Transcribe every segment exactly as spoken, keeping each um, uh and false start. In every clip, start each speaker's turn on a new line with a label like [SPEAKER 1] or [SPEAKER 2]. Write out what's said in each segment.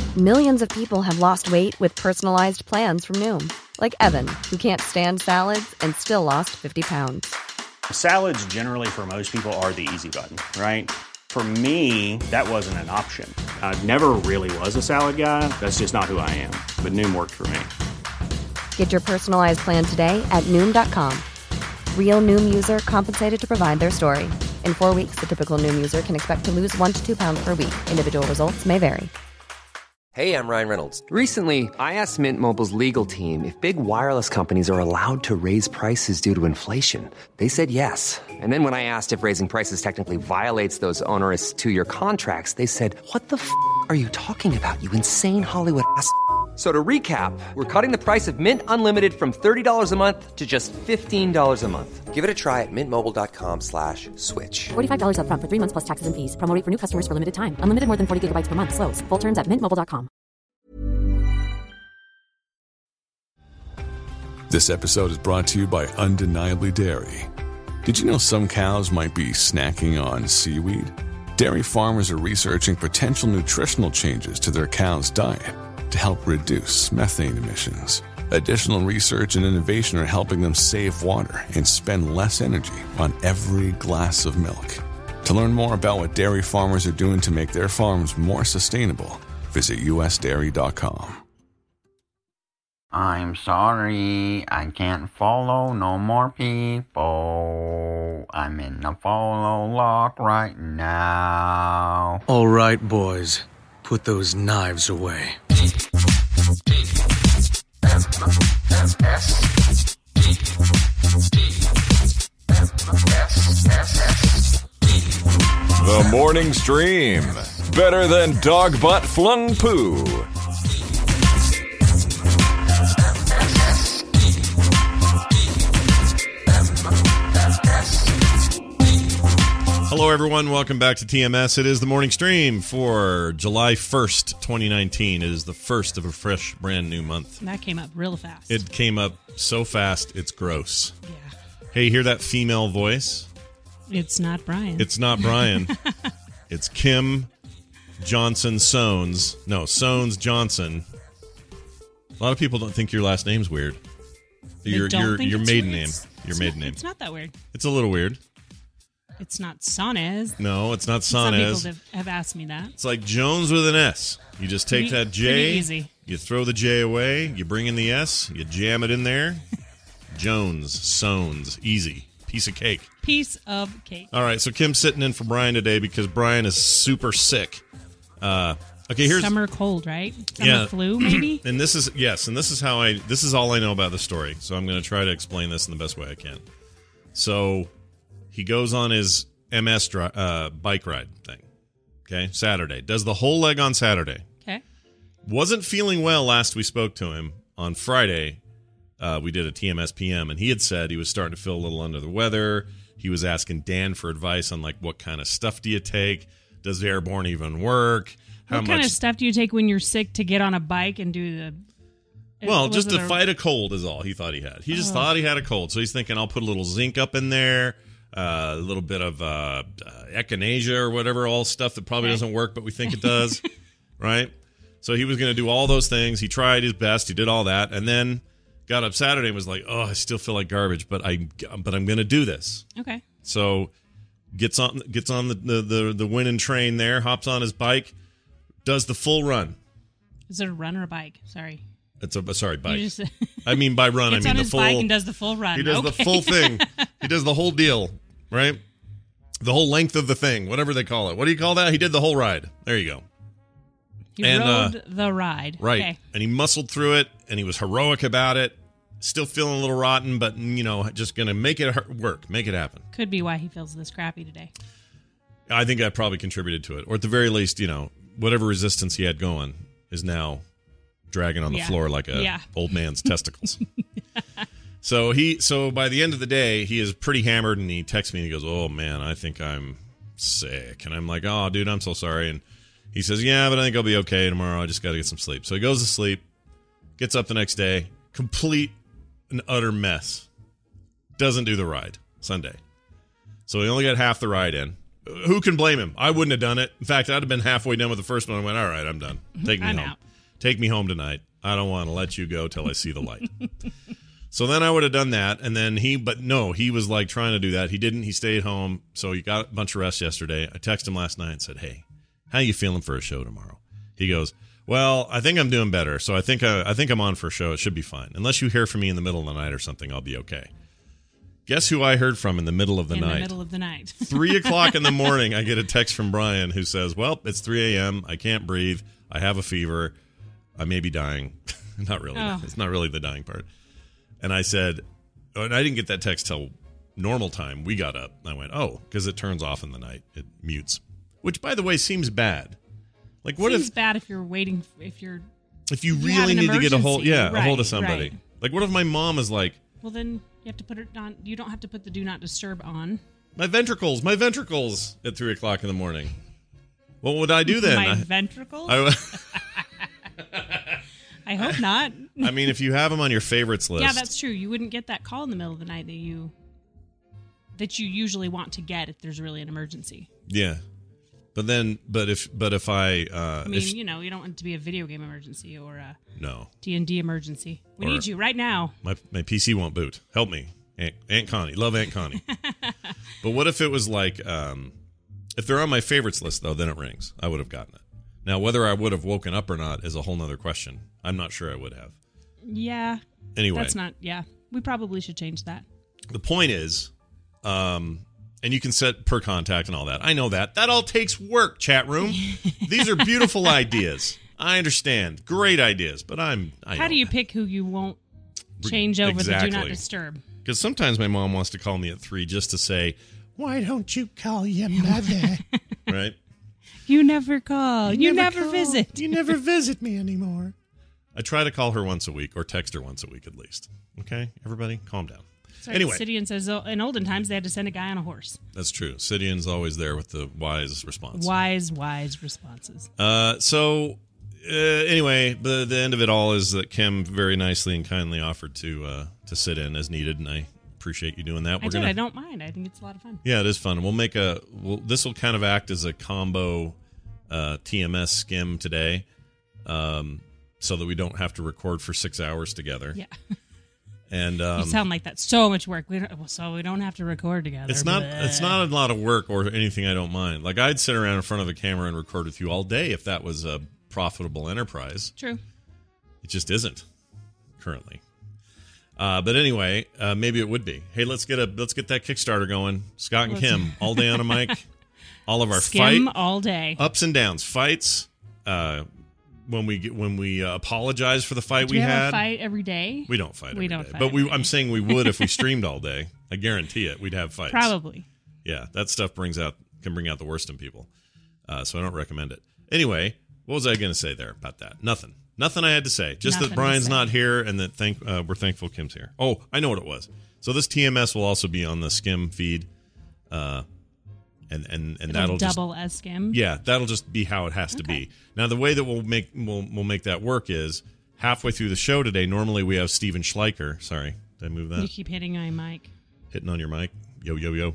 [SPEAKER 1] Millions of people have lost weight with personalized plans from Noom. Like Evan, who can't stand salads and still lost fifty pounds.
[SPEAKER 2] Salads generally for most people are the easy button, right? For me, that wasn't an option. I never really was a salad guy. That's just not who I am. But Noom worked for me.
[SPEAKER 1] Get your personalized plan today at Noom dot com. Real Noom user compensated to provide their story. In four weeks, the typical Noom user can expect to lose one to two pounds per week. Individual results may vary.
[SPEAKER 3] Hey, I'm Ryan Reynolds. Recently, I asked Mint Mobile's legal team if big wireless companies are allowed to raise prices due to inflation. They said yes. And then when I asked if raising prices technically violates those onerous two-year contracts, they said, what the f*** are you talking about, you insane Hollywood ass f- So to recap, we're cutting the price of Mint Unlimited from thirty dollars a month to just fifteen dollars a month. Give it a try at mintmobile.com slash switch.
[SPEAKER 4] forty-five dollars up front for three months plus taxes and fees. Promo rate for new customers for limited time. Unlimited more than forty gigabytes per month. Slows full terms at mint mobile dot com.
[SPEAKER 5] This episode is brought to you by Undeniably Dairy. Did you know some cows might be snacking on seaweed? Dairy farmers are researching potential nutritional changes to their cows' diet to help reduce methane emissions. Additional research and innovation are helping them save water and spend less energy on every glass of milk. To learn more about what dairy farmers are doing to make their farms more sustainable, visit u s dairy dot com.
[SPEAKER 6] I'm sorry, I can't follow no more people. I'm in a follow lock right now.
[SPEAKER 7] All right, boys, put those knives away.
[SPEAKER 8] The Morning Stream. Better than dog butt flung poo.
[SPEAKER 9] Hello, everyone. Welcome back to T M S. It is the morning stream for July first, twenty nineteen. It is the first of a fresh, brand new month.
[SPEAKER 10] That came up real fast.
[SPEAKER 9] It came up so fast, it's gross.
[SPEAKER 10] Yeah.
[SPEAKER 9] Hey, you hear that female voice?
[SPEAKER 10] It's not Brian.
[SPEAKER 9] It's not Brian. It's Kim Johnson Sones. No, Sones Johnson. A lot of people don't think your last name's weird.
[SPEAKER 10] They
[SPEAKER 9] Your
[SPEAKER 10] don't
[SPEAKER 9] your
[SPEAKER 10] think
[SPEAKER 9] your
[SPEAKER 10] it's
[SPEAKER 9] maiden
[SPEAKER 10] weird?
[SPEAKER 9] name.
[SPEAKER 10] It's-
[SPEAKER 9] Your
[SPEAKER 10] it's
[SPEAKER 9] maiden
[SPEAKER 10] not-
[SPEAKER 9] name.
[SPEAKER 10] It's not that weird.
[SPEAKER 9] It's a little weird.
[SPEAKER 10] It's not Sonez.
[SPEAKER 9] No, it's not
[SPEAKER 10] Some
[SPEAKER 9] Sonez.
[SPEAKER 10] people have, have asked me that.
[SPEAKER 9] It's like Jones with an S. You just take
[SPEAKER 10] Pretty-
[SPEAKER 9] that J,
[SPEAKER 10] pretty easy.
[SPEAKER 9] you throw the J away, you bring in the S, you jam it in there. Jones, Sones, easy. Piece of cake.
[SPEAKER 10] Piece of cake.
[SPEAKER 9] All right, so Kim's sitting in for Brian today because Brian is super sick. Uh, okay, here's
[SPEAKER 10] Summer cold, right? Summer
[SPEAKER 9] yeah.
[SPEAKER 10] flu, maybe?
[SPEAKER 9] And this is yes, and this is how I this is all I know about the story. So I'm going to try to explain this in the best way I can. So he goes on his M S dri- uh, bike ride thing. Okay, Saturday. Does the whole leg on Saturday.
[SPEAKER 10] Okay.
[SPEAKER 9] Wasn't feeling well last we spoke to him. On Friday, uh, we did a T M S P M, and he had said he was starting to feel a little under the weather. He was asking Dan for advice on, like, what kind of stuff do you take? Does Airborne even work? How
[SPEAKER 10] what
[SPEAKER 9] much?
[SPEAKER 10] kind of stuff do you take when you're sick to get on a bike and do the...
[SPEAKER 9] Well,
[SPEAKER 10] was
[SPEAKER 9] just
[SPEAKER 10] it
[SPEAKER 9] to
[SPEAKER 10] a-
[SPEAKER 9] fight a cold is all he thought he had. He just
[SPEAKER 10] Oh.
[SPEAKER 9] thought he had a cold. So he's thinking, I'll put a little zinc up in there, uh, a little bit of uh, uh, echinacea or whatever, all stuff that probably
[SPEAKER 10] Okay.
[SPEAKER 9] doesn't work, but we think it does, right? So he was going to do all those things. He tried his best. He did all that. And then got up Saturday and was like, oh, I still feel like garbage, but, I, but I'm going to do this.
[SPEAKER 10] Okay.
[SPEAKER 9] So gets on gets on the, the, the, the winning train there, hops on his bike, does the full run.
[SPEAKER 10] Is it a run or a bike? Sorry.
[SPEAKER 9] It's a sorry bike.
[SPEAKER 10] You just-
[SPEAKER 9] I mean by run, I
[SPEAKER 10] Gets
[SPEAKER 9] mean
[SPEAKER 10] on
[SPEAKER 9] the
[SPEAKER 10] his
[SPEAKER 9] full.
[SPEAKER 10] bike and does the full run.
[SPEAKER 9] He does the
[SPEAKER 10] Okay.
[SPEAKER 9] full thing. He does the whole deal, right? The whole length of the thing, whatever they call it. What do you call that? He did the whole ride. There you go.
[SPEAKER 10] He
[SPEAKER 9] And, uh,
[SPEAKER 10] rode the ride.
[SPEAKER 9] Right.
[SPEAKER 10] Okay.
[SPEAKER 9] And he muscled through it, and he was heroic about it. Still feeling a little rotten, but, you know, just going to make it hu- work, make it happen.
[SPEAKER 10] Could be why he feels this crappy today.
[SPEAKER 9] I think that probably contributed to it. Or at the very least, you know, whatever resistance he had going is now dragging on the
[SPEAKER 10] Yeah.
[SPEAKER 9] floor like a
[SPEAKER 10] Yeah.
[SPEAKER 9] old man's testicles. So he, so by the end of the day, he is pretty hammered, and he texts me and he goes, "Oh man, I think I'm sick." And I'm like, "Oh, dude, I'm so sorry." And he says, "Yeah, but I think I'll be okay tomorrow. I just got to get some sleep." So he goes to sleep, gets up the next day, complete and utter mess. Doesn't do the ride Sunday, so he only got half the ride in. who can blame him? I wouldn't have done it. In fact, I'd have been halfway done with the first one. I went, all right, I'm done. Take me
[SPEAKER 10] I'm
[SPEAKER 9] home.
[SPEAKER 10] out.
[SPEAKER 9] Take me home tonight. I don't want to let you go till I see the light. So then I would have done that, and then he, but no, he was like trying to do that. He didn't. He stayed home, so he got a bunch of rest yesterday. I texted him last night and said, hey, how you feeling for a show tomorrow? He goes, well, I think I'm doing better, so I think I, I think I'm on for a show. It should be fine. Unless you hear from me in the middle of the night or something, I'll be okay. Guess who I heard from in the middle of the
[SPEAKER 10] in
[SPEAKER 9] night?
[SPEAKER 10] In the middle of the night.
[SPEAKER 9] Three o'clock in the morning, I get a text from Brian who says, well, it's three a.m. I can't breathe. I have a fever. I may be dying. Not really.
[SPEAKER 10] Oh.
[SPEAKER 9] It's not really the dying part. And I said, oh, and I didn't get that text till normal time. We got up. I went, oh, because it turns off in the night. It mutes. Which, by the way, seems bad. Like, what
[SPEAKER 10] Seems
[SPEAKER 9] if
[SPEAKER 10] bad if you're waiting, if you're...
[SPEAKER 9] if you
[SPEAKER 10] you have
[SPEAKER 9] really
[SPEAKER 10] an
[SPEAKER 9] need to get a hold,
[SPEAKER 10] emergency.
[SPEAKER 9] yeah, a hold of
[SPEAKER 10] Right,
[SPEAKER 9] somebody?
[SPEAKER 10] right.
[SPEAKER 9] Like, what if my mom is like,
[SPEAKER 10] Well, then you have to put it on... You don't have to put the do not disturb on.
[SPEAKER 9] my ventricles, my ventricles at three o'clock in the morning. What would I do then?
[SPEAKER 10] My
[SPEAKER 9] I,
[SPEAKER 10] ventricles?
[SPEAKER 9] I,
[SPEAKER 10] I hope not.
[SPEAKER 9] I mean, if you have them on your favorites list.
[SPEAKER 10] Yeah, that's true. You wouldn't get that call in the middle of the night that you that you usually want to get if there's really an emergency.
[SPEAKER 9] Yeah. But then, but if, but if I, uh,
[SPEAKER 10] I mean,
[SPEAKER 9] if,
[SPEAKER 10] you know, you don't want it to be a video game emergency or a
[SPEAKER 9] no
[SPEAKER 10] D and D emergency. We
[SPEAKER 9] Or-
[SPEAKER 10] need you right now.
[SPEAKER 9] my my P C won't boot. Help me, Aunt, Aunt Connie. Love Aunt Connie. But what if it was like, um, if they're on my favorites list though, then it rings. I would have gotten it. Now, whether I would have woken up or not is a whole nother question. I'm not sure I would have.
[SPEAKER 10] Yeah.
[SPEAKER 9] Anyway,
[SPEAKER 10] That's not, yeah. We probably should change that.
[SPEAKER 9] the point is, um, and you can set per contact and all that. I know that. That all takes work, chat room. These are beautiful ideas. I understand. Great ideas, but I'm. I
[SPEAKER 10] How
[SPEAKER 9] know
[SPEAKER 10] do you
[SPEAKER 9] that.
[SPEAKER 10] pick who you won't change over the do not
[SPEAKER 9] Exactly.
[SPEAKER 10] disturb?
[SPEAKER 9] Because sometimes my mom wants to call me at three just to say, "Why don't you call your mother?" Right?
[SPEAKER 10] You never call. You, never,
[SPEAKER 9] call.
[SPEAKER 10] visit.
[SPEAKER 9] You never visit me anymore. I try to call her once a week or text her once a week at least. Okay, everybody, calm down.
[SPEAKER 10] Sorry,
[SPEAKER 9] Anyway.
[SPEAKER 10] Sidian says oh, in olden times they had to send a guy on a horse.
[SPEAKER 9] That's true. Sidian's always there with the wise response.
[SPEAKER 10] Wise, wise responses.
[SPEAKER 9] Uh, so uh, anyway, the the end of it all is that Kim very nicely and kindly offered to uh, to sit in as needed, and I appreciate you doing that.
[SPEAKER 10] I
[SPEAKER 9] We're
[SPEAKER 10] did.
[SPEAKER 9] gonna,
[SPEAKER 10] I don't mind. I think it's a lot of fun.
[SPEAKER 9] Yeah, it is fun. We'll make a. We'll, this will kind of act as a combo uh, T M S skim today, um, so that we don't have to record for six hours together.
[SPEAKER 10] Yeah.
[SPEAKER 9] And um,
[SPEAKER 10] You sound like that's so much work. We don't, so we don't have to record together.
[SPEAKER 9] it's not.
[SPEAKER 10] Bleh.
[SPEAKER 9] It's not a lot of work or anything I don't mind. Like I'd sit around in front of a camera and record with you all day if that was a profitable enterprise.
[SPEAKER 10] True.
[SPEAKER 9] It just isn't currently. Uh, but anyway, uh, maybe it would be. Hey, let's get a let's get that Kickstarter going. Scott and
[SPEAKER 10] Let's-
[SPEAKER 9] Kim all day on a mic. All of our
[SPEAKER 10] Skim
[SPEAKER 9] fight
[SPEAKER 10] all day.
[SPEAKER 9] ups and downs, fights. Uh, when we get, when we uh, apologize for the fight
[SPEAKER 10] Do
[SPEAKER 9] we,
[SPEAKER 10] we have
[SPEAKER 9] had,
[SPEAKER 10] a fight every day?
[SPEAKER 9] we don't fight.
[SPEAKER 10] We
[SPEAKER 9] every
[SPEAKER 10] don't
[SPEAKER 9] day.
[SPEAKER 10] fight
[SPEAKER 9] but we.
[SPEAKER 10] every
[SPEAKER 9] I'm
[SPEAKER 10] day.
[SPEAKER 9] saying we would if we streamed all day. I guarantee it. We'd have fights.
[SPEAKER 10] Probably.
[SPEAKER 9] Yeah, that stuff brings out can bring out the worst in people. Uh, so I don't recommend it. Anyway, what was I going to say there about that? Nothing. Nothing I had to say. Just
[SPEAKER 10] Nothing
[SPEAKER 9] that
[SPEAKER 10] to
[SPEAKER 9] Brian's
[SPEAKER 10] say.
[SPEAKER 9] not here, and that thank uh, we're thankful Kim's here. Oh, I know what it was. So this T M S will also be on the Skim feed, uh, and and and
[SPEAKER 10] It'll
[SPEAKER 9] that'll
[SPEAKER 10] double as skim.
[SPEAKER 9] just yeah, that'll just be how it has to be. Now the way that we'll make we'll we'll make that work is halfway through the show today. Normally we have Steven Schleicher. Sorry, did I move that?
[SPEAKER 10] You keep hitting my mic.
[SPEAKER 9] Hitting on your mic. Yo, yo, yo.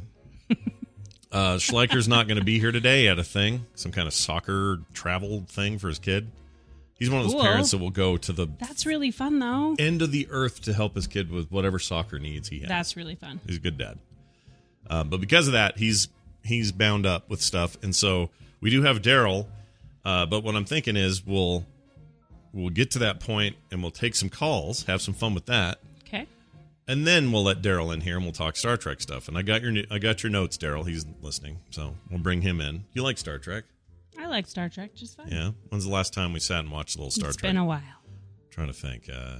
[SPEAKER 9] uh, Schleicher's not going to be here today. He had a thing, some kind of soccer travel thing for his kid. He's one of those
[SPEAKER 10] Cool.
[SPEAKER 9] parents that will go to the
[SPEAKER 10] That's really fun, though.
[SPEAKER 9] end of the earth to help his kid with whatever soccer needs he has.
[SPEAKER 10] That's really fun.
[SPEAKER 9] He's a good dad. Uh, but because of that, he's he's bound up with stuff. And so we do have Daryl. Uh, but what I'm thinking is we'll we'll get to that point and we'll take some calls, have some fun with that.
[SPEAKER 10] Okay.
[SPEAKER 9] And then we'll let Daryl in here and we'll talk Star Trek stuff. And I got your I got your notes, Daryl. He's listening, so we'll bring him in. You like Star Trek?
[SPEAKER 10] I like Star Trek just fine.
[SPEAKER 9] Yeah. When's the last time we sat and watched a little Star
[SPEAKER 10] It's
[SPEAKER 9] Trek?
[SPEAKER 10] been a while.
[SPEAKER 9] trying to think. Uh,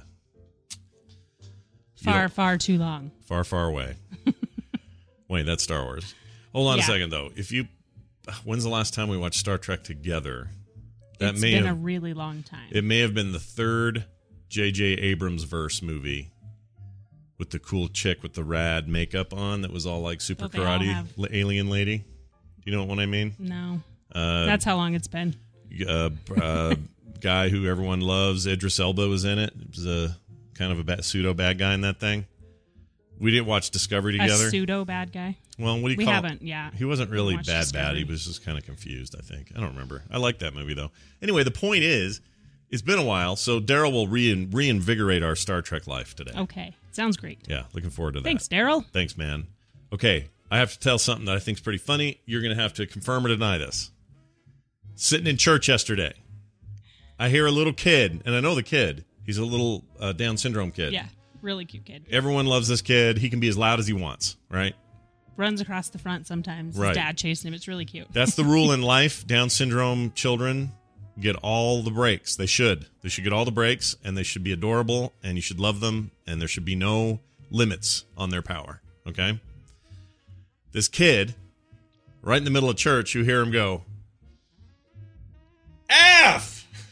[SPEAKER 10] Far,
[SPEAKER 9] don't-
[SPEAKER 10] far too long.
[SPEAKER 9] far, far away. Wait, that's Star Wars. Hold on
[SPEAKER 10] Yeah.
[SPEAKER 9] a second, though. If you, when's the last time we watched Star Trek together? That
[SPEAKER 10] It's
[SPEAKER 9] may
[SPEAKER 10] been
[SPEAKER 9] have
[SPEAKER 10] a really long time.
[SPEAKER 9] it may have been the third J J Abrams verse movie with the cool chick with the rad makeup on that was all like super
[SPEAKER 10] Oh, they all
[SPEAKER 9] karate
[SPEAKER 10] have-
[SPEAKER 9] la- alien lady. Do you know what I mean?
[SPEAKER 10] no.
[SPEAKER 9] Uh,
[SPEAKER 10] That's how long it's been.
[SPEAKER 9] uh, uh, guy who everyone loves. Idris Elba was in it. It was a kind of a bad, pseudo bad guy in that thing. We didn't watch Discovery together.
[SPEAKER 10] A pseudo bad guy.
[SPEAKER 9] Well, what do you
[SPEAKER 10] we
[SPEAKER 9] call?
[SPEAKER 10] haven't. Yeah,
[SPEAKER 9] he wasn't really
[SPEAKER 10] watched
[SPEAKER 9] bad.
[SPEAKER 10] Discovery.
[SPEAKER 9] Bad. He was just kind of confused. I think. I don't remember. I like that movie though. Anyway, the point is, it's been a while, so Daryl will rein, reinvigorate our Star Trek life today.
[SPEAKER 10] Okay, sounds great.
[SPEAKER 9] Yeah, looking forward to that.
[SPEAKER 10] Thanks, Daryl.
[SPEAKER 9] Thanks, man. Okay, I have to tell something that I think is pretty funny. You're going to have to confirm or deny this. Sitting in church yesterday, I hear a little kid, and I know the kid. He's a little uh, Down syndrome kid.
[SPEAKER 10] Yeah, really cute kid.
[SPEAKER 9] Everyone loves this kid. He can be as loud as he wants, right?
[SPEAKER 10] Runs across the front sometimes.
[SPEAKER 9] Right.
[SPEAKER 10] His dad chasing him. It's really cute.
[SPEAKER 9] That's the rule in life. Down syndrome children get all the breaks. They should. They should get all the breaks, and they should be adorable, and you should love them, and there should be no limits on their power, okay? This kid, right in the middle of church, you hear him go, F!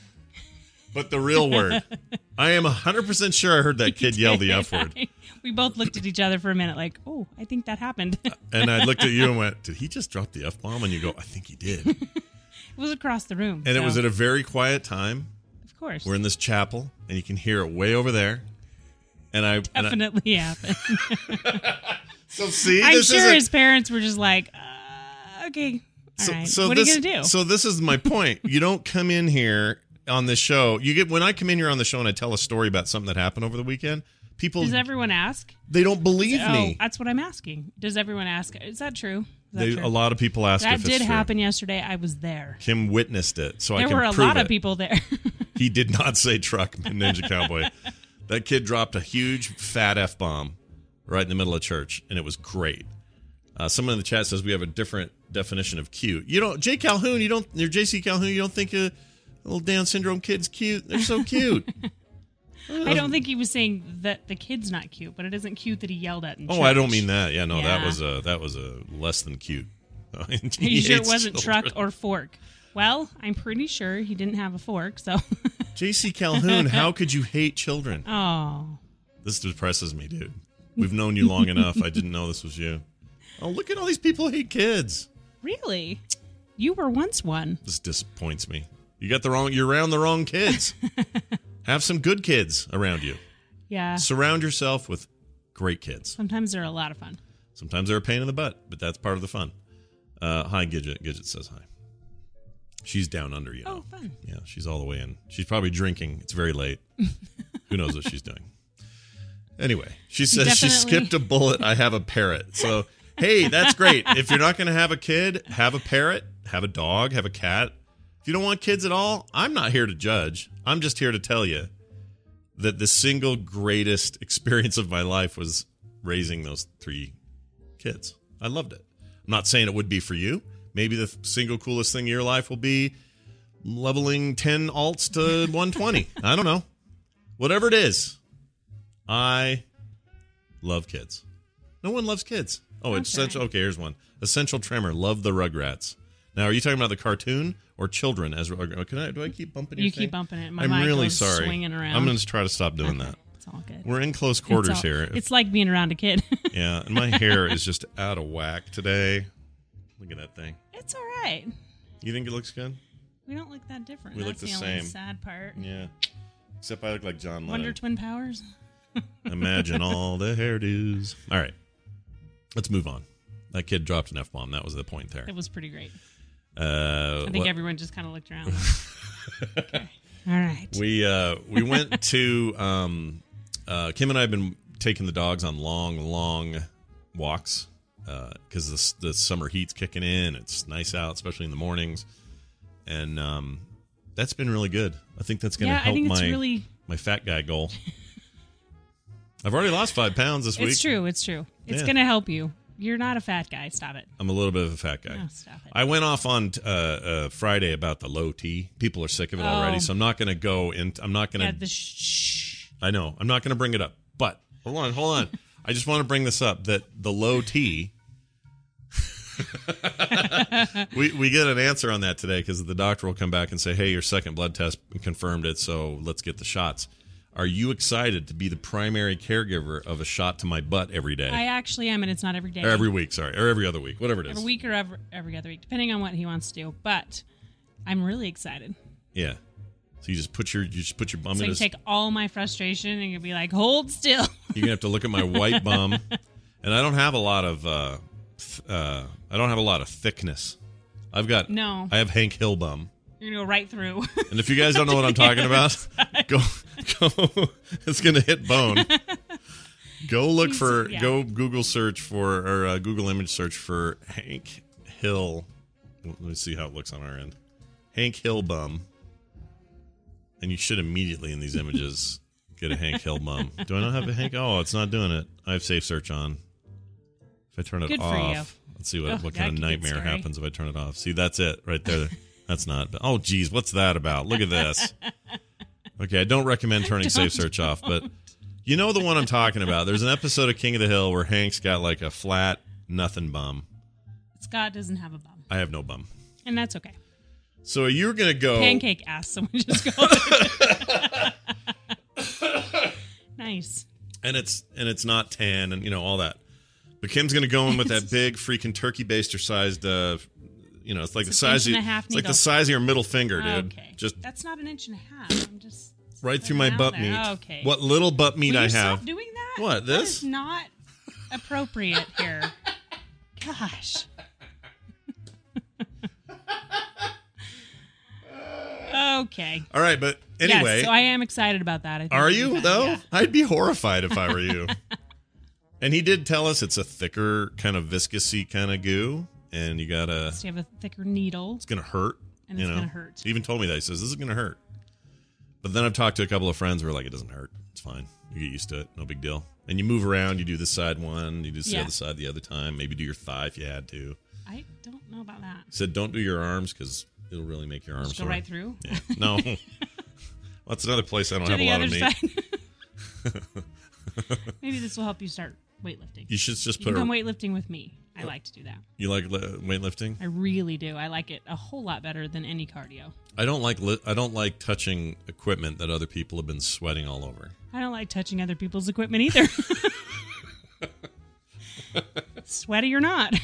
[SPEAKER 9] But the real word. I am one hundred percent sure I heard that kid yell the F word.
[SPEAKER 10] We both looked at each other for a minute like, oh, I think that happened.
[SPEAKER 9] And I looked at you and went, did he just drop the F-bomb? And you go, I think he did.
[SPEAKER 10] It was across the room.
[SPEAKER 9] And
[SPEAKER 10] so.
[SPEAKER 9] it was at a very quiet time.
[SPEAKER 10] Of course.
[SPEAKER 9] We're in this chapel, and you can hear it way over there. And I
[SPEAKER 10] Definitely and I, happened.
[SPEAKER 9] So see,
[SPEAKER 10] I'm
[SPEAKER 9] this
[SPEAKER 10] sure
[SPEAKER 9] isn't-
[SPEAKER 10] his parents were just like, uh, okay, all
[SPEAKER 9] so,
[SPEAKER 10] right.
[SPEAKER 9] so
[SPEAKER 10] what
[SPEAKER 9] this,
[SPEAKER 10] are you going to do?
[SPEAKER 9] So this is my point. You don't come in here on this show. You get when I come in here on the show and I tell a story about something that happened over the weekend, people
[SPEAKER 10] Does everyone ask?
[SPEAKER 9] they don't believe
[SPEAKER 10] oh,
[SPEAKER 9] me.
[SPEAKER 10] That's what I'm asking. Does everyone ask? Is that true? Is that
[SPEAKER 9] They,
[SPEAKER 10] true?
[SPEAKER 9] a lot of people ask
[SPEAKER 10] that
[SPEAKER 9] if it's
[SPEAKER 10] did
[SPEAKER 9] true.
[SPEAKER 10] happen yesterday. I was there.
[SPEAKER 9] Kim witnessed it, so
[SPEAKER 10] There
[SPEAKER 9] I can
[SPEAKER 10] were a
[SPEAKER 9] prove
[SPEAKER 10] lot
[SPEAKER 9] it.
[SPEAKER 10] of people there.
[SPEAKER 9] He did not say truck, Ninja Cowboy. That kid dropped a huge fat F-bomb right in the middle of church, and it was great. Uh, someone in the chat says we have a different definition of cute. You don't, Jay Calhoun, you don't, you're J C Calhoun, you don't think a little Down syndrome kid's cute? They're so cute.
[SPEAKER 10] I don't think he was saying that the kid's not cute, but it isn't cute that he yelled at in
[SPEAKER 9] Oh,
[SPEAKER 10] church.
[SPEAKER 9] I don't mean that. Yeah, no, that
[SPEAKER 10] Yeah.
[SPEAKER 9] was a that was a less than cute.
[SPEAKER 10] Are you sure it wasn't
[SPEAKER 9] children.
[SPEAKER 10] truck or fork? Well, I'm pretty sure he didn't have a fork, so.
[SPEAKER 9] J C Calhoun, how could you hate children?
[SPEAKER 10] Oh.
[SPEAKER 9] This depresses me, dude. We've known you long enough. I didn't know this was you. Oh, look at all these people who hate kids.
[SPEAKER 10] Really? You were once one.
[SPEAKER 9] This disappoints me. You got the wrong. You're around the wrong kids. Have some good kids around you.
[SPEAKER 10] Yeah.
[SPEAKER 9] Surround yourself with great kids.
[SPEAKER 10] Sometimes they're a lot of fun.
[SPEAKER 9] Sometimes they're a pain in the butt, but that's part of the fun. Uh, hi, Gidget. Gidget says hi. She's down under, you know.
[SPEAKER 10] Oh, fun.
[SPEAKER 9] Yeah, she's all the way in. She's probably drinking. It's very late. Who knows what she's doing? Anyway, she says she
[SPEAKER 10] Definitely.
[SPEAKER 9] skipped a bullet. I have a parrot. So, hey, that's great. If you're not going to have a kid, have a parrot, have a dog, have a cat. If you don't want kids at all, I'm not here to judge. I'm just here to tell you that the single greatest experience of my life was raising those three kids. I loved it. I'm not saying it would be for you. Maybe the single coolest thing in your life will be leveling ten alts to one twenty. I don't know. Whatever it is, I love kids. No one loves kids. Oh, it's
[SPEAKER 10] That's
[SPEAKER 9] essential. Okay, here's one. Essential Tremor. Love the Rugrats. Now, are you talking about the cartoon or children? As can I? Do I keep bumping?
[SPEAKER 10] You
[SPEAKER 9] your
[SPEAKER 10] keep
[SPEAKER 9] thing?
[SPEAKER 10] bumping it. My
[SPEAKER 9] I'm
[SPEAKER 10] mic
[SPEAKER 9] really
[SPEAKER 10] goes
[SPEAKER 9] sorry.
[SPEAKER 10] swinging around.
[SPEAKER 9] I'm going to try to stop doing
[SPEAKER 10] Okay,
[SPEAKER 9] that.
[SPEAKER 10] It's all good.
[SPEAKER 9] We're in close quarters
[SPEAKER 10] It's all-
[SPEAKER 9] here.
[SPEAKER 10] It's like being around a kid.
[SPEAKER 9] Yeah, and my hair is just out of whack today. Look at that thing.
[SPEAKER 10] It's all right.
[SPEAKER 9] You think it looks good?
[SPEAKER 10] We don't look that different.
[SPEAKER 9] We look
[SPEAKER 10] That's
[SPEAKER 9] the
[SPEAKER 10] the only
[SPEAKER 9] same.
[SPEAKER 10] sad part.
[SPEAKER 9] Yeah. Except I look like John
[SPEAKER 10] Wonder
[SPEAKER 9] Lennon.
[SPEAKER 10] Twin Powers.
[SPEAKER 9] Imagine all the hairdos. All right. Let's move on. That kid dropped an F-bomb. That was the point there.
[SPEAKER 10] It was pretty great.
[SPEAKER 9] Uh,
[SPEAKER 10] I think
[SPEAKER 9] what-
[SPEAKER 10] everyone just kind of looked around. Okay. All right.
[SPEAKER 9] We uh, we went to um, uh, Kim and I have been taking the dogs on long, long walks because uh, the the summer heat's kicking in. It's nice out, especially in the mornings, and um, that's been really good. I think that's going to
[SPEAKER 10] Yeah, I
[SPEAKER 9] help
[SPEAKER 10] think it's
[SPEAKER 9] my
[SPEAKER 10] really-
[SPEAKER 9] my fat guy goal. I've already lost five pounds this week.
[SPEAKER 10] It's true. It's true. It's
[SPEAKER 9] Yeah.
[SPEAKER 10] going to help you. You're not a fat guy. Stop it.
[SPEAKER 9] I'm a little bit of a fat guy.
[SPEAKER 10] No, stop it.
[SPEAKER 9] I went off on uh, uh, Friday about the low T. People are sick of it
[SPEAKER 10] Oh.
[SPEAKER 9] already, so I'm not going to go in. I'm not going to.
[SPEAKER 10] Yeah, the shh.
[SPEAKER 9] I know. I'm not going to bring it up. But hold on, hold on. I just want to bring this up that the low T. we we get an answer on that today because the doctor will come back and say, "Hey, your second blood test confirmed it, so let's get the shots." Are you excited to be the primary caregiver of a shot to my butt every day?
[SPEAKER 10] I actually am, and it's not every day.
[SPEAKER 9] Or every week, sorry, or every other week, whatever it is.
[SPEAKER 10] Every week or every, every other week, depending on what he wants to do. But I'm really excited.
[SPEAKER 9] Yeah. So you just put your you just put your bum
[SPEAKER 10] So
[SPEAKER 9] in
[SPEAKER 10] you
[SPEAKER 9] his
[SPEAKER 10] take all my frustration and you'll be like, hold still.
[SPEAKER 9] You're gonna have to look at my white bum, and I don't have a lot of. Uh, th- uh, I don't have a lot of thickness. I've got.
[SPEAKER 10] No.
[SPEAKER 9] I have Hank Hill bum.
[SPEAKER 10] You're gonna go right through.
[SPEAKER 9] And if you guys don't know what I'm talking about, go go. It's gonna hit bone. Go look
[SPEAKER 10] He's-
[SPEAKER 9] for.
[SPEAKER 10] yeah.
[SPEAKER 9] Go Google search for or uh, Google image search for Hank Hill. Let me see how it looks on our end. Hank Hill bum. And you should immediately in these images get a Hank Hill bum. Do I not have a Hank? Oh, it's not doing it. I have safe search on. If I turn it
[SPEAKER 10] Good for
[SPEAKER 9] off,
[SPEAKER 10] you.
[SPEAKER 9] let's see what,
[SPEAKER 10] Oh,
[SPEAKER 9] what
[SPEAKER 10] that
[SPEAKER 9] kind of
[SPEAKER 10] could get
[SPEAKER 9] nightmare
[SPEAKER 10] scary.
[SPEAKER 9] happens if I turn it off. See, that's it right there. That's not. Oh, geez, what's that about? Look at this. Okay, I don't recommend turning safe search off, but you know the one I'm talking about. There's an episode of King of the Hill where Hank's got like a flat nothing bum.
[SPEAKER 10] Scott doesn't have a bum,
[SPEAKER 9] I have no bum.
[SPEAKER 10] and that's okay.
[SPEAKER 9] So you're gonna go
[SPEAKER 10] Pancake ass. Someone just go. Nice.
[SPEAKER 9] and it's and it's not tan and you know all that. But Kim's gonna go in with that big freaking turkey baster sized. Uh, you know, it's like
[SPEAKER 10] It's
[SPEAKER 9] the
[SPEAKER 10] an
[SPEAKER 9] size.
[SPEAKER 10] inch
[SPEAKER 9] Of,
[SPEAKER 10] and a half
[SPEAKER 9] it's like the
[SPEAKER 10] needle.
[SPEAKER 9] size of your middle finger, dude.
[SPEAKER 10] Okay.
[SPEAKER 9] Just
[SPEAKER 10] That's not an inch and a half. I'm just
[SPEAKER 9] right through
[SPEAKER 10] putting
[SPEAKER 9] my
[SPEAKER 10] it
[SPEAKER 9] butt
[SPEAKER 10] out there.
[SPEAKER 9] meat.
[SPEAKER 10] Okay.
[SPEAKER 9] What little butt meat
[SPEAKER 10] Will
[SPEAKER 9] I
[SPEAKER 10] you
[SPEAKER 9] have.
[SPEAKER 10] Stop doing that.
[SPEAKER 9] What,
[SPEAKER 10] That
[SPEAKER 9] this?
[SPEAKER 10] is not appropriate here. Gosh. Okay.
[SPEAKER 9] All right, but anyway,
[SPEAKER 10] Yes, so I am excited about that. I think
[SPEAKER 9] are
[SPEAKER 10] it'll be
[SPEAKER 9] you
[SPEAKER 10] fun.
[SPEAKER 9] though?
[SPEAKER 10] Yeah.
[SPEAKER 9] I'd be horrified if I were you. And he did tell us it's a thicker, kind of viscousy kind of goo, and you gotta.
[SPEAKER 10] So you have a thicker needle.
[SPEAKER 9] It's gonna hurt.
[SPEAKER 10] And
[SPEAKER 9] you
[SPEAKER 10] it's
[SPEAKER 9] know?
[SPEAKER 10] gonna hurt.
[SPEAKER 9] He even told me that. He says this is gonna hurt. But then I've talked to a couple of friends who are like, it doesn't hurt. It's fine. You get used to it. No big deal. And you move around. You do this side one. You do the
[SPEAKER 10] Yeah.
[SPEAKER 9] other side the other time. Maybe do your thigh if you had to.
[SPEAKER 10] I don't know about that.
[SPEAKER 9] He said don't do your arms because it'll really make your arms
[SPEAKER 10] Just go
[SPEAKER 9] sore.
[SPEAKER 10] right through?
[SPEAKER 9] Yeah. No. Well, that's another place I don't
[SPEAKER 10] To
[SPEAKER 9] have a
[SPEAKER 10] the
[SPEAKER 9] lot
[SPEAKER 10] other
[SPEAKER 9] of meat.
[SPEAKER 10] side. Maybe this will help you start weightlifting.
[SPEAKER 9] You should just
[SPEAKER 10] You
[SPEAKER 9] put
[SPEAKER 10] can
[SPEAKER 9] a.
[SPEAKER 10] come weightlifting with me. I like to do that.
[SPEAKER 9] You like li- weightlifting?
[SPEAKER 10] I really do. I like it a whole lot better than any cardio.
[SPEAKER 9] I don't like li- I don't like touching equipment that other people have been sweating all over.
[SPEAKER 10] I don't like touching other people's equipment either. Sweaty or not.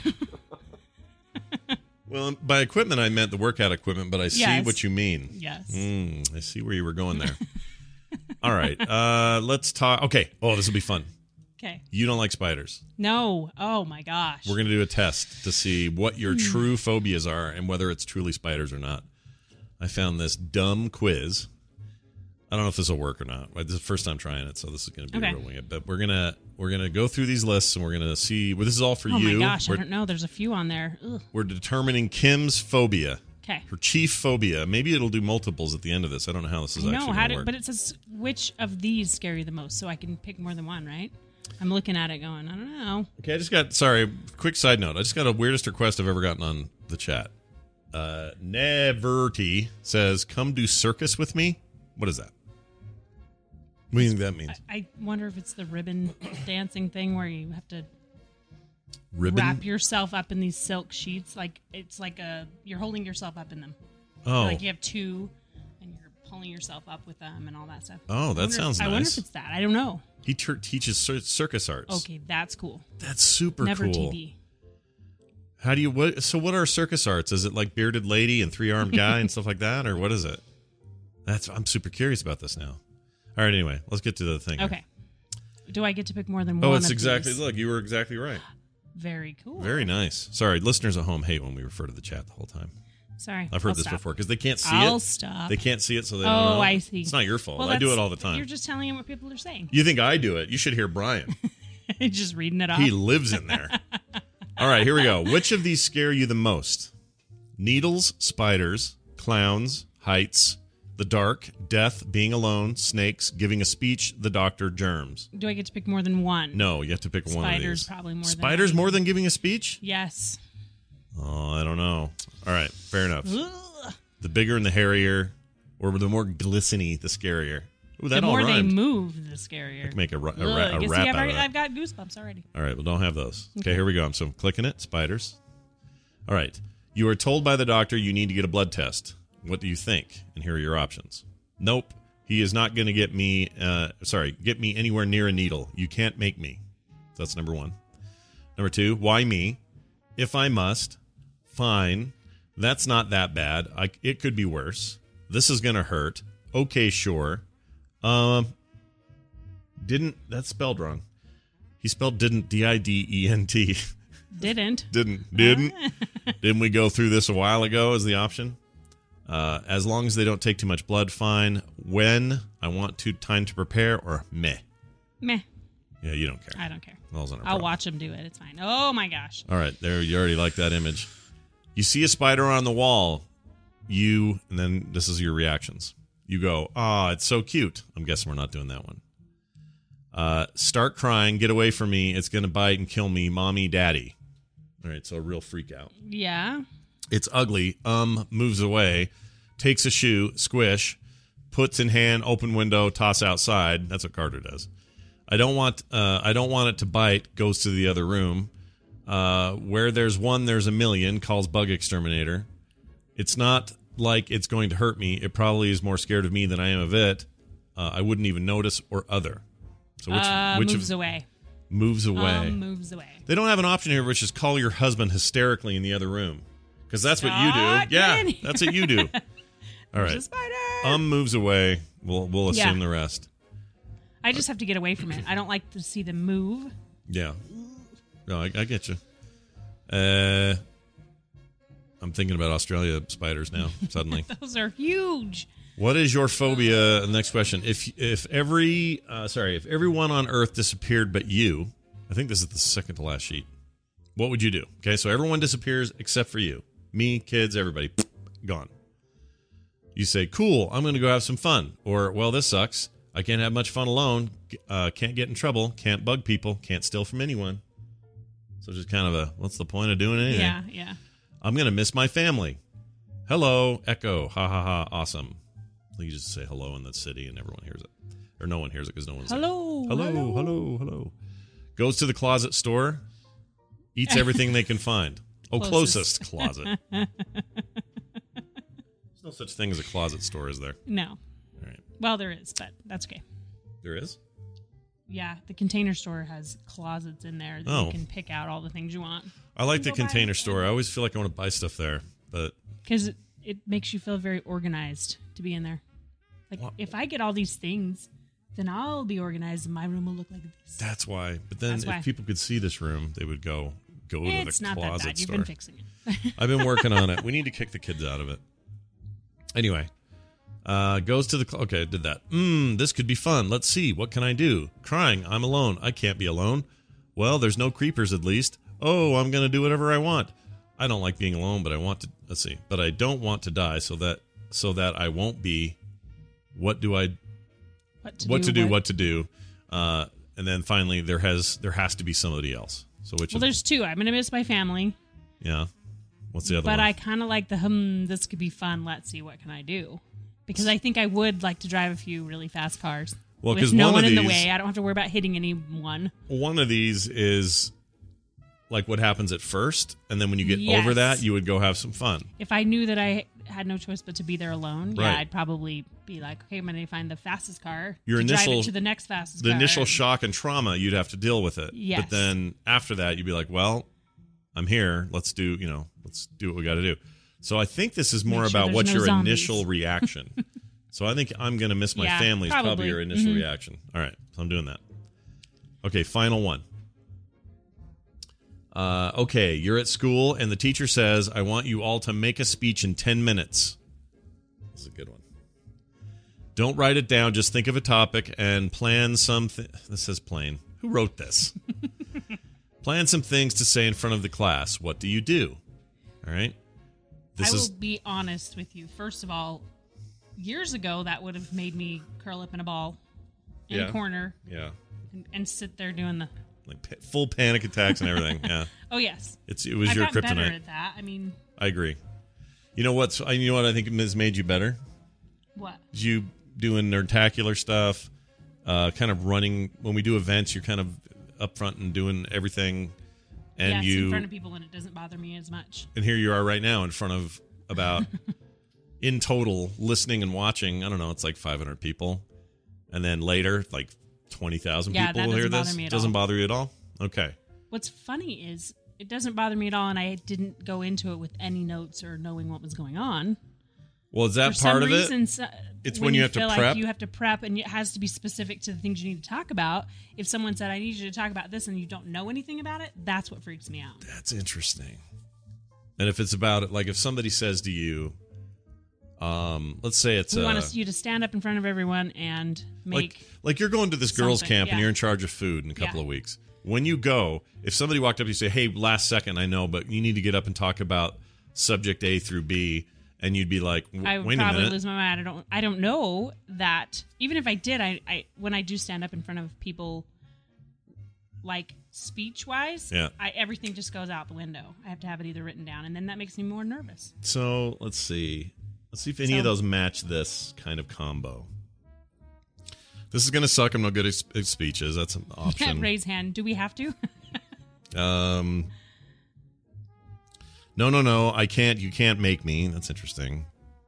[SPEAKER 9] Well, by equipment I meant the workout equipment, but I see
[SPEAKER 10] Yes.
[SPEAKER 9] what you mean.
[SPEAKER 10] Yes.
[SPEAKER 9] Mm, I see where you were going there. All right, uh, let's talk. Okay. Oh, this will be fun.
[SPEAKER 10] Okay.
[SPEAKER 9] You don't like spiders.
[SPEAKER 10] No. Oh my gosh.
[SPEAKER 9] We're going to do a test to see what your
[SPEAKER 10] Hmm.
[SPEAKER 9] true phobias are and whether it's truly spiders or not. I found this dumb quiz. I don't know if this will work or not. This is the first time trying it, so this is going to be
[SPEAKER 10] Okay.
[SPEAKER 9] a real wing it. But we're gonna we're gonna go through these lists and we're gonna see. Well, this is all for
[SPEAKER 10] oh
[SPEAKER 9] you.
[SPEAKER 10] my gosh.
[SPEAKER 9] We're,
[SPEAKER 10] I don't know. There's a few on there. Ugh.
[SPEAKER 9] we're determining Kim's phobia.
[SPEAKER 10] Okay.
[SPEAKER 9] Her chief phobia. Maybe it'll do multiples at the end of this. I don't know how this is
[SPEAKER 10] I
[SPEAKER 9] actually
[SPEAKER 10] know how
[SPEAKER 9] going
[SPEAKER 10] to,
[SPEAKER 9] to work.
[SPEAKER 10] but it says which of these scare you the most, so I can pick more than one, right? I'm looking at it going, I don't know.
[SPEAKER 9] Okay, I just got, sorry, quick side note. I just got a weirdest request I've ever gotten on the chat. Uh, Neverty says, come do circus with me. What is that? What do you think that means?
[SPEAKER 10] I, I wonder if it's the ribbon dancing thing where you have to
[SPEAKER 9] Ribbon?
[SPEAKER 10] wrap yourself up in these silk sheets. Like it's like a you're holding yourself up in them.
[SPEAKER 9] Oh.
[SPEAKER 10] Like you have two, and you're pulling yourself up with them and all that stuff.
[SPEAKER 9] Oh,
[SPEAKER 10] I
[SPEAKER 9] that
[SPEAKER 10] wonder
[SPEAKER 9] sounds
[SPEAKER 10] if, I wonder
[SPEAKER 9] nice.
[SPEAKER 10] if it's that. I don't know.
[SPEAKER 9] He ter- teaches cir- circus arts.
[SPEAKER 10] Okay, that's cool.
[SPEAKER 9] That's super
[SPEAKER 10] Never
[SPEAKER 9] cool.
[SPEAKER 10] T V.
[SPEAKER 9] How do you, what, so what are circus arts? Is it like bearded lady and three armed guy and stuff like that? Or what is it? That's, I'm super curious about this now. All right, anyway, let's get to the thing. here.
[SPEAKER 10] Okay. Do I get to pick more than one?
[SPEAKER 9] Oh, it's
[SPEAKER 10] of
[SPEAKER 9] exactly,
[SPEAKER 10] these?
[SPEAKER 9] look, you were exactly right.
[SPEAKER 10] Very cool.
[SPEAKER 9] Very nice. Sorry, listeners at home hate when we refer to the chat the whole time.
[SPEAKER 10] Sorry.
[SPEAKER 9] I've heard
[SPEAKER 10] I'll
[SPEAKER 9] this
[SPEAKER 10] stop.
[SPEAKER 9] before because they can't see it.
[SPEAKER 10] I'll stop.
[SPEAKER 9] They can't see it, so they
[SPEAKER 10] Oh,
[SPEAKER 9] don't know.
[SPEAKER 10] I see.
[SPEAKER 9] It's not your fault.
[SPEAKER 10] Well,
[SPEAKER 9] I do
[SPEAKER 10] that's-
[SPEAKER 9] it all the time.
[SPEAKER 10] You're just telling him what people are saying.
[SPEAKER 9] You think I do it? You should hear Brian.
[SPEAKER 10] Just reading it off.
[SPEAKER 9] He lives in there. All right, here we go. Which of these scare you the most? Needles, spiders, clowns, heights, the dark, death, being alone, snakes, giving a speech, the doctor, germs.
[SPEAKER 10] Do I get to pick more than one?
[SPEAKER 9] No, you have to pick one of
[SPEAKER 10] Spiders
[SPEAKER 9] these.
[SPEAKER 10] probably more than
[SPEAKER 9] Spiders
[SPEAKER 10] height.
[SPEAKER 9] more than giving a speech?
[SPEAKER 10] Yes.
[SPEAKER 9] Oh, I don't know. All right, fair enough.
[SPEAKER 10] Ugh.
[SPEAKER 9] The bigger and the hairier, or the more glisteny, the scarier. Ooh, that
[SPEAKER 10] The
[SPEAKER 9] all
[SPEAKER 10] more they
[SPEAKER 9] rhymed.
[SPEAKER 10] move, the scarier.
[SPEAKER 9] I can make a, ra- a,
[SPEAKER 10] Ugh,
[SPEAKER 9] ra- a
[SPEAKER 10] you see,
[SPEAKER 9] rap
[SPEAKER 10] I've,
[SPEAKER 9] out
[SPEAKER 10] already,
[SPEAKER 9] of that.
[SPEAKER 10] I've got goosebumps already.
[SPEAKER 9] All right, well, don't have those. Okay,
[SPEAKER 10] Okay.
[SPEAKER 9] here we go. I'm so clicking it. Spiders. All right. You are told by the doctor you need to get a blood test. What do you think? And here are your options. Nope. He is not going to get me, uh, sorry, get me anywhere near a needle. You can't make me. That's number one. Number two, why me? If I must. Fine. That's not that bad. I, it could be worse. This is going to hurt. Okay, sure. Um, Didn't, that's spelled wrong. He spelled didn't, D I D E N T.
[SPEAKER 10] Didn't.
[SPEAKER 9] Didn't. Didn't. Didn't we go through this a while ago as the option? Uh, as long as they don't take too much blood, fine. When, I want to time to prepare, or meh.
[SPEAKER 10] Meh.
[SPEAKER 9] Yeah, you don't care.
[SPEAKER 10] I don't care.
[SPEAKER 9] Those aren't a
[SPEAKER 10] I'll
[SPEAKER 9] problem.
[SPEAKER 10] watch them do it. It's fine. Oh, my gosh.
[SPEAKER 9] All right, there. You already like that image. You see a spider on the wall. You, and then this is your reactions. You go, ah, oh, it's so cute. I'm guessing we're not doing that one. Uh, start crying. Get away from me. It's going to bite and kill me. Mommy, daddy. All right, so a real freak out.
[SPEAKER 10] Yeah.
[SPEAKER 9] It's ugly. Um, moves away. Takes a shoe. Squish. Puts in hand. Open window. Toss outside. That's what Carter does. I don't want. Uh, I don't want it to bite. Goes to the other room. Uh, where there's one, there's a million. Calls bug exterminator. It's not like it's going to hurt me. It probably is more scared of me than I am of it. Uh, I wouldn't even notice, or other. So which
[SPEAKER 10] uh,
[SPEAKER 9] which
[SPEAKER 10] moves
[SPEAKER 9] of,
[SPEAKER 10] away.
[SPEAKER 9] Moves away.
[SPEAKER 10] Um, moves away.
[SPEAKER 9] They don't have an option here, which is call your husband hysterically in the other room, because that's what you
[SPEAKER 10] Stop
[SPEAKER 9] do. Yeah,
[SPEAKER 10] getting-
[SPEAKER 9] that's what you do. All right.
[SPEAKER 10] There's a spider.
[SPEAKER 9] Um moves away. We'll we'll assume
[SPEAKER 10] Yeah.
[SPEAKER 9] the rest.
[SPEAKER 10] I just have to get away from it. I don't like to see them move.
[SPEAKER 9] Yeah. No, I, I get you. Uh, I'm thinking about Australia spiders now. Suddenly,
[SPEAKER 10] Those are huge.
[SPEAKER 9] what is your phobia? Next question. If if every uh, sorry, if everyone on Earth disappeared but you, I think this is the second to last sheet. What would you do? Okay, so everyone disappears except for you, me, kids, everybody, gone. You say, "Cool, I'm going to go have some fun," or, "Well, this sucks. I can't have much fun alone. Uh, can't get in trouble. Can't bug people. Can't steal from anyone." So just kind of a, what's the point of doing anything?
[SPEAKER 10] Yeah, yeah.
[SPEAKER 9] I'm going to miss my family. Hello, echo. Ha, ha, ha. Awesome. You just say hello in the city and everyone hears it. Or no one hears it because no one's
[SPEAKER 10] Hello,
[SPEAKER 9] there. Hello,
[SPEAKER 10] hello.
[SPEAKER 9] hello, hello. Goes to the closet store. Eats everything they can find. Oh, closest,
[SPEAKER 10] Closest.
[SPEAKER 9] closet. There's no such thing as a closet store, is there?
[SPEAKER 10] No.
[SPEAKER 9] All right.
[SPEAKER 10] Well, there is, but that's okay.
[SPEAKER 9] There is?
[SPEAKER 10] Yeah, the Container Store has closets in there that
[SPEAKER 9] Oh.
[SPEAKER 10] you can pick out all the things you want.
[SPEAKER 9] I like the
[SPEAKER 10] Go buy
[SPEAKER 9] Container
[SPEAKER 10] it.
[SPEAKER 9] Store. I always feel like I want to buy stuff there, but
[SPEAKER 10] Because it, it makes you feel very organized to be in there. Like,
[SPEAKER 9] What?
[SPEAKER 10] if I get all these things, then I'll be organized and my room will look like this.
[SPEAKER 9] that's why. But then
[SPEAKER 10] That's
[SPEAKER 9] if
[SPEAKER 10] why.
[SPEAKER 9] people could see this room, they would go go to
[SPEAKER 10] It's
[SPEAKER 9] the
[SPEAKER 10] not that
[SPEAKER 9] closet
[SPEAKER 10] bad. You've
[SPEAKER 9] store.
[SPEAKER 10] been fixing it.
[SPEAKER 9] I've been working on it. We need to kick the kids out of it. Anyway, uh, goes to the... Cl- okay, did that. Mmm, this could be fun. Let's see. What can I do? Crying. I'm alone. I can't be alone. Well, there's no creepers at least. Oh, I'm going to do whatever I want. I don't like being alone, but I want to... Let's see. But I don't want to die so that so that I won't be... What do I...
[SPEAKER 10] What to
[SPEAKER 9] what
[SPEAKER 10] do,
[SPEAKER 9] to do,
[SPEAKER 10] what-
[SPEAKER 9] what to do. Uh, and then finally, there has there has to be somebody else. So which...
[SPEAKER 10] Well,
[SPEAKER 9] of-
[SPEAKER 10] there's two. I'm going to miss my family.
[SPEAKER 9] Yeah. What's the other
[SPEAKER 10] But
[SPEAKER 9] one?
[SPEAKER 10] I kind of like the, hmm, this could be fun. Let's see, what can I do? Because I think I would like to drive a few really fast cars.
[SPEAKER 9] Well,
[SPEAKER 10] with
[SPEAKER 9] 'cause
[SPEAKER 10] no
[SPEAKER 9] one
[SPEAKER 10] one
[SPEAKER 9] of
[SPEAKER 10] in the
[SPEAKER 9] these-
[SPEAKER 10] way. I don't have to worry about hitting anyone.
[SPEAKER 9] One of these is like what happens at first, and then when you get
[SPEAKER 10] Yes.
[SPEAKER 9] over that, you would go have some fun.
[SPEAKER 10] If I knew that I had no choice but to be there alone,
[SPEAKER 9] Right.
[SPEAKER 10] yeah, I'd probably be like, okay, I'm going to find the fastest car.
[SPEAKER 9] Your
[SPEAKER 10] to drive
[SPEAKER 9] initial
[SPEAKER 10] it to the next fastest
[SPEAKER 9] the
[SPEAKER 10] car.
[SPEAKER 9] initial shock and trauma, you'd have to deal with it.
[SPEAKER 10] Yes.
[SPEAKER 9] But then after that, you'd be like, well, I'm here. Let's do, you know, let's do what we got to do. So I think this is more
[SPEAKER 10] Make sure
[SPEAKER 9] about
[SPEAKER 10] there's
[SPEAKER 9] what's
[SPEAKER 10] no
[SPEAKER 9] your
[SPEAKER 10] zombies.
[SPEAKER 9] initial reaction. So I think I'm going to miss my
[SPEAKER 10] Yeah,
[SPEAKER 9] family is probably
[SPEAKER 10] probably.
[SPEAKER 9] your initial
[SPEAKER 10] Mhm.
[SPEAKER 9] reaction. All right. So I'm doing that. Okay. Final one. Uh, okay. You're at school and the teacher says, I want you all to make a speech in ten minutes. This is a good one. Don't write it down. Just think of a topic and plan something. This says plain. Who wrote this? Plan some things to say in front of the class. What do you do? All right. This
[SPEAKER 10] I will
[SPEAKER 9] is
[SPEAKER 10] be honest with you. First of all, years ago, that would have made me curl up in a ball in
[SPEAKER 9] Yeah.
[SPEAKER 10] a corner
[SPEAKER 9] yeah,
[SPEAKER 10] and, and sit there doing the.
[SPEAKER 9] like pa- full panic attacks and everything. Yeah,
[SPEAKER 10] Oh yes,
[SPEAKER 9] it's it was
[SPEAKER 10] I've
[SPEAKER 9] your
[SPEAKER 10] gotten better
[SPEAKER 9] kryptonite.
[SPEAKER 10] at that. I mean,
[SPEAKER 9] I agree. You know what's? I- You know what I think has made you better?
[SPEAKER 10] what?
[SPEAKER 9] Is you doing nerdtacular stuff, uh, kind of running when we do events. You're kind of up front and doing everything, and
[SPEAKER 10] yes,
[SPEAKER 9] you
[SPEAKER 10] in front of people, and it doesn't bother me as much.
[SPEAKER 9] and here you are right now in front of about in total listening and watching. I don't know. It's like five hundred people, and then later like twenty thousand
[SPEAKER 10] Yeah,
[SPEAKER 9] people
[SPEAKER 10] that
[SPEAKER 9] will hear
[SPEAKER 10] doesn't
[SPEAKER 9] this.
[SPEAKER 10] bother me at
[SPEAKER 9] Doesn't
[SPEAKER 10] all.
[SPEAKER 9] bother you at all. Okay.
[SPEAKER 10] What's funny is it doesn't bother me at all, and I didn't go into it with any notes or knowing what was going on.
[SPEAKER 9] Well, is that
[SPEAKER 10] For
[SPEAKER 9] part
[SPEAKER 10] some
[SPEAKER 9] of
[SPEAKER 10] reason,
[SPEAKER 9] it?
[SPEAKER 10] so-
[SPEAKER 9] it's when, when you, you have
[SPEAKER 10] feel
[SPEAKER 9] to prep.
[SPEAKER 10] Like you have to prep, and it has to be specific to the things you need to talk about. If someone said, "I need you to talk about this," and you don't know anything about it, that's what freaks me out.
[SPEAKER 9] That's interesting. And if it's about it, like if somebody says to you, um, let's say it's
[SPEAKER 10] we
[SPEAKER 9] uh,
[SPEAKER 10] want us, you to stand up in front of everyone and make
[SPEAKER 9] like, like you're going to this girls'
[SPEAKER 10] something.
[SPEAKER 9] camp
[SPEAKER 10] Yeah.
[SPEAKER 9] and you're in charge of food in a couple
[SPEAKER 10] Yeah.
[SPEAKER 9] of weeks. When you go, if somebody walked up to you and say, "Hey, last second, I know, but you need to get up and talk about subject A through B," and you'd be like,
[SPEAKER 10] I would
[SPEAKER 9] "Wait a
[SPEAKER 10] probably
[SPEAKER 9] minute."
[SPEAKER 10] lose my mind. I don't. I don't know that. Even if I did, I, I when I do stand up in front of people, like speech wise,
[SPEAKER 9] Yeah.
[SPEAKER 10] I everything just goes out the window. I have to have it either written down, and then that makes me more nervous.
[SPEAKER 9] So let's see. Let's see if any
[SPEAKER 10] So-
[SPEAKER 9] of those match this kind of combo. This is going to suck. I'm no good at sp- at speeches. That's an option.
[SPEAKER 10] Raise hand. Do we have to?
[SPEAKER 9] um. No, no, no. I can't. You can't make me. That's interesting.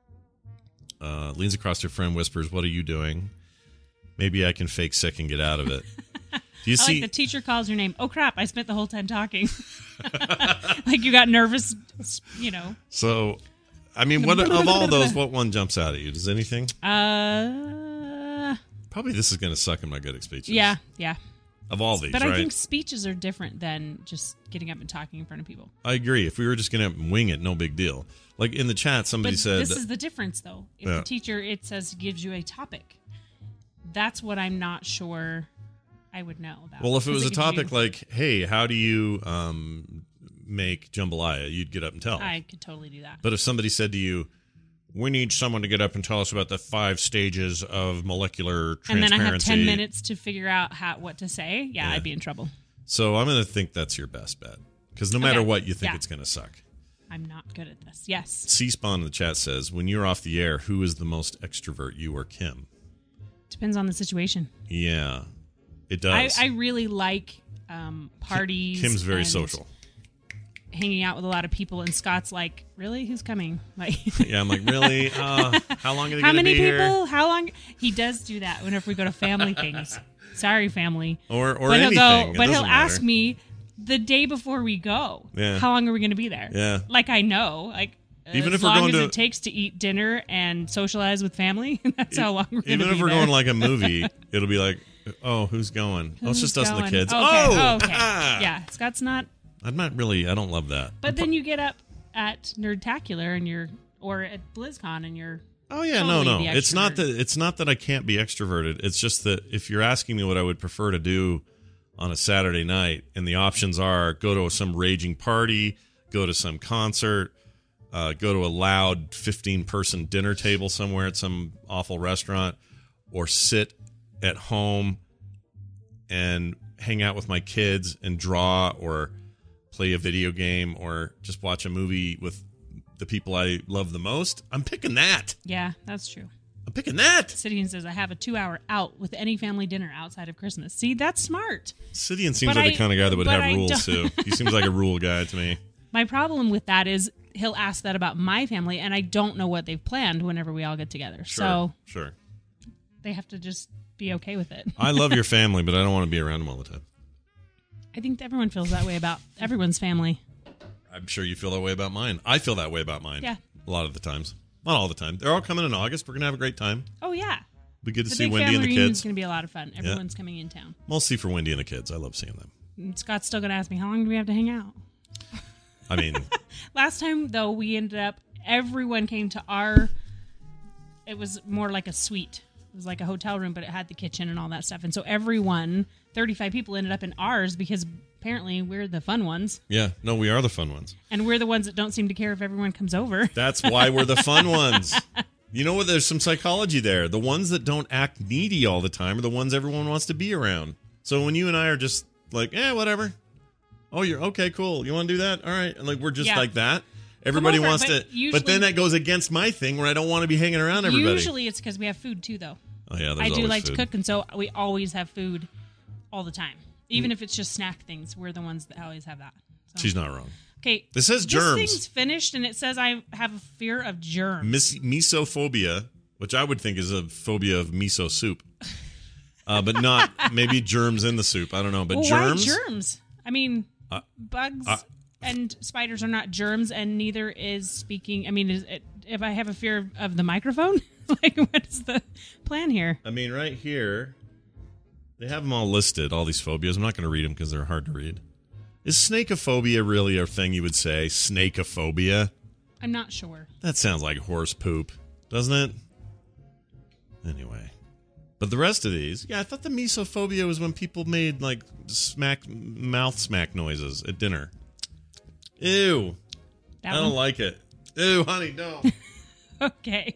[SPEAKER 9] Uh, leans across to her friend, whispers, "What are you doing?" Maybe I can fake sick and get out of it. Do you
[SPEAKER 10] I
[SPEAKER 9] see?
[SPEAKER 10] like the teacher calls your name. Oh crap! I spent the whole time talking. Like you got nervous. You know.
[SPEAKER 9] So, I mean, what of all those, what one jumps out at you? Does anything?
[SPEAKER 10] Uh.
[SPEAKER 9] Probably this is going to suck. I'm not good at speeches.
[SPEAKER 10] Yeah. Yeah.
[SPEAKER 9] Of all these,
[SPEAKER 10] But
[SPEAKER 9] right?
[SPEAKER 10] I think speeches are different than just getting up and talking in front of people.
[SPEAKER 9] I agree. If we were just going to wing it, no big deal. Like in the chat, somebody
[SPEAKER 10] But
[SPEAKER 9] said...
[SPEAKER 10] this is the difference, though. If
[SPEAKER 9] Yeah.
[SPEAKER 10] the teacher, it says, gives you a topic, that's what I'm not sure I would know about.
[SPEAKER 9] Well, if it was a
[SPEAKER 10] Because
[SPEAKER 9] topic
[SPEAKER 10] you-
[SPEAKER 9] like, hey, how do you um, make jambalaya, you'd get up and tell.
[SPEAKER 10] I could totally do that.
[SPEAKER 9] But if somebody said to you, we need someone to get up and tell us about the five stages of molecular
[SPEAKER 10] And
[SPEAKER 9] transparency.
[SPEAKER 10] then I have ten minutes to figure out how what to say, yeah,
[SPEAKER 9] Yeah.
[SPEAKER 10] I'd be in trouble.
[SPEAKER 9] So I'm going to think that's your best bet. Because no matter
[SPEAKER 10] Okay.
[SPEAKER 9] what, you think
[SPEAKER 10] Yeah.
[SPEAKER 9] it's going to suck.
[SPEAKER 10] I'm not good at this. Yes.
[SPEAKER 9] C-Spawn in the chat says, when you're off the air, who is the most extrovert, you or Kim?
[SPEAKER 10] Depends on the situation.
[SPEAKER 9] Yeah, it
[SPEAKER 10] I,
[SPEAKER 9] does.
[SPEAKER 10] I really like um, parties.
[SPEAKER 9] Kim's very
[SPEAKER 10] and
[SPEAKER 9] social.
[SPEAKER 10] Hanging out with a lot of people, and Scott's like, really? Who's coming? Like,
[SPEAKER 9] Yeah, I'm like, really? Uh, how long are they
[SPEAKER 10] how
[SPEAKER 9] going to
[SPEAKER 10] many
[SPEAKER 9] be
[SPEAKER 10] people?
[SPEAKER 9] here?
[SPEAKER 10] How long? He does do that whenever we go to family things. Sorry, family.
[SPEAKER 9] Or or
[SPEAKER 10] but he'll
[SPEAKER 9] anything.
[SPEAKER 10] go.
[SPEAKER 9] It
[SPEAKER 10] But he'll
[SPEAKER 9] doesn't
[SPEAKER 10] ask
[SPEAKER 9] matter.
[SPEAKER 10] me the day before we go.
[SPEAKER 9] Yeah.
[SPEAKER 10] How long are we going to be there?
[SPEAKER 9] Yeah.
[SPEAKER 10] Like I know. Like
[SPEAKER 9] Even
[SPEAKER 10] as
[SPEAKER 9] if we're
[SPEAKER 10] long
[SPEAKER 9] going
[SPEAKER 10] as
[SPEAKER 9] to-
[SPEAKER 10] it takes to eat dinner and socialize with family, that's how long we're going to
[SPEAKER 9] Even
[SPEAKER 10] be
[SPEAKER 9] if we're
[SPEAKER 10] there.
[SPEAKER 9] going like a movie, it'll be like, oh, who's going? oh, it's
[SPEAKER 10] Who's
[SPEAKER 9] just us and the
[SPEAKER 10] going?
[SPEAKER 9] kids.
[SPEAKER 10] Okay.
[SPEAKER 9] Oh,
[SPEAKER 10] okay. Yeah, Scott's not.
[SPEAKER 9] I'm not really, I don't love that.
[SPEAKER 10] But then you get up at Nerdtacular and you're, or at BlizzCon and you're.
[SPEAKER 9] Oh yeah,
[SPEAKER 10] totally
[SPEAKER 9] no, no.
[SPEAKER 10] the
[SPEAKER 9] It's not
[SPEAKER 10] extrovert.
[SPEAKER 9] that it's not that I can't be extroverted. It's just that if you're asking me what I would prefer to do on a Saturday night, and the options are go to some raging party, go to some concert, uh, go to a loud fifteen person dinner table somewhere at some awful restaurant, or sit at home and hang out with my kids and draw or play a video game or just watch a movie with the people I love the most, I'm picking that.
[SPEAKER 10] Yeah, that's true.
[SPEAKER 9] I'm picking that.
[SPEAKER 10] Sidian says, I have a two hour out with any family dinner outside of Christmas. See, that's smart.
[SPEAKER 9] Sidian seems
[SPEAKER 10] But
[SPEAKER 9] like
[SPEAKER 10] I-
[SPEAKER 9] the kind of guy that would
[SPEAKER 10] but
[SPEAKER 9] have
[SPEAKER 10] I
[SPEAKER 9] rules, too.
[SPEAKER 10] don't-
[SPEAKER 9] He seems like a rule guy to me.
[SPEAKER 10] My problem with that is he'll ask that about my family, and I don't know what they've planned whenever we all get together.
[SPEAKER 9] Sure,
[SPEAKER 10] So
[SPEAKER 9] sure.
[SPEAKER 10] they have to just be okay with it.
[SPEAKER 9] I love your family, but I don't want to be around them all the time.
[SPEAKER 10] I think everyone feels that way about everyone's family.
[SPEAKER 9] I'm sure you feel that way about mine. I feel that way about mine.
[SPEAKER 10] Yeah.
[SPEAKER 9] A lot of the times. Not all the time. They're all coming in August. We're going to have a great time.
[SPEAKER 10] Oh, yeah.
[SPEAKER 9] We get to
[SPEAKER 10] The
[SPEAKER 9] see
[SPEAKER 10] big
[SPEAKER 9] Wendy
[SPEAKER 10] family
[SPEAKER 9] and the
[SPEAKER 10] reunion is
[SPEAKER 9] kids.
[SPEAKER 10] going to be a lot of fun. Everyone's coming in town.
[SPEAKER 9] Mostly for Wendy and the kids. I love seeing them.
[SPEAKER 10] And Scott's still going to ask me, how long do we have to hang out?
[SPEAKER 9] I mean,
[SPEAKER 10] Last time, though, we ended up, everyone came to our, it was more like a suite. It was like a hotel room, but it had the kitchen and all that stuff. And so everyone, thirty-five people, ended up in ours because apparently we're the fun ones.
[SPEAKER 9] yeah. No, we are the fun ones.
[SPEAKER 10] And we're the ones that don't seem to care if everyone comes over.
[SPEAKER 9] That's why we're the fun ones. You know what? There's some psychology there. The ones that don't act needy all the time are the ones everyone wants to be around. So when you and I are just like, eh, whatever. Oh, you're okay, cool. You want to do that? All right. And like we're just
[SPEAKER 10] Yeah.
[SPEAKER 9] like that. Everybody
[SPEAKER 10] over,
[SPEAKER 9] wants
[SPEAKER 10] but
[SPEAKER 9] to.
[SPEAKER 10] usually-
[SPEAKER 9] but then that goes against my thing where I don't want to be hanging around everybody.
[SPEAKER 10] Usually it's because we have food, too, though.
[SPEAKER 9] Oh, yeah. There's
[SPEAKER 10] I do
[SPEAKER 9] always
[SPEAKER 10] like
[SPEAKER 9] food.
[SPEAKER 10] to cook, and so we always have food all the time. Even if it's just snack things, we're the ones that always have that. So.
[SPEAKER 9] She's not wrong.
[SPEAKER 10] Okay.
[SPEAKER 9] This says germs.
[SPEAKER 10] This thing's finished, and it says I have a fear of germs.
[SPEAKER 9] Mis- misophobia, which I would think is a phobia of miso soup. Uh, but not maybe germs in the soup. I don't know. But
[SPEAKER 10] well,
[SPEAKER 9] germs.
[SPEAKER 10] why germs? I mean,
[SPEAKER 9] Uh,
[SPEAKER 10] bugs
[SPEAKER 9] uh,
[SPEAKER 10] and spiders are not germs, and neither is speaking. I mean, is it, if I have a fear of the microphone, Like, what is the plan here?
[SPEAKER 9] I mean, right here, they have them all listed, all these phobias. I'm not going to read them because they're hard to read. Is snakeophobia really a thing you would say? Snakeophobia?
[SPEAKER 10] I'm not sure.
[SPEAKER 9] That sounds like horse poop, doesn't it? Anyway. But the rest of these, yeah, I thought the mesophobia was when people made, like, smack, mouth smack noises at dinner. Ew.
[SPEAKER 10] That
[SPEAKER 9] I don't
[SPEAKER 10] one?
[SPEAKER 9] like it. Ew, honey, don't.
[SPEAKER 10] Okay.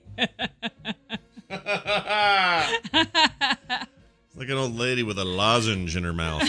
[SPEAKER 9] Like an old lady with a lozenge in her mouth.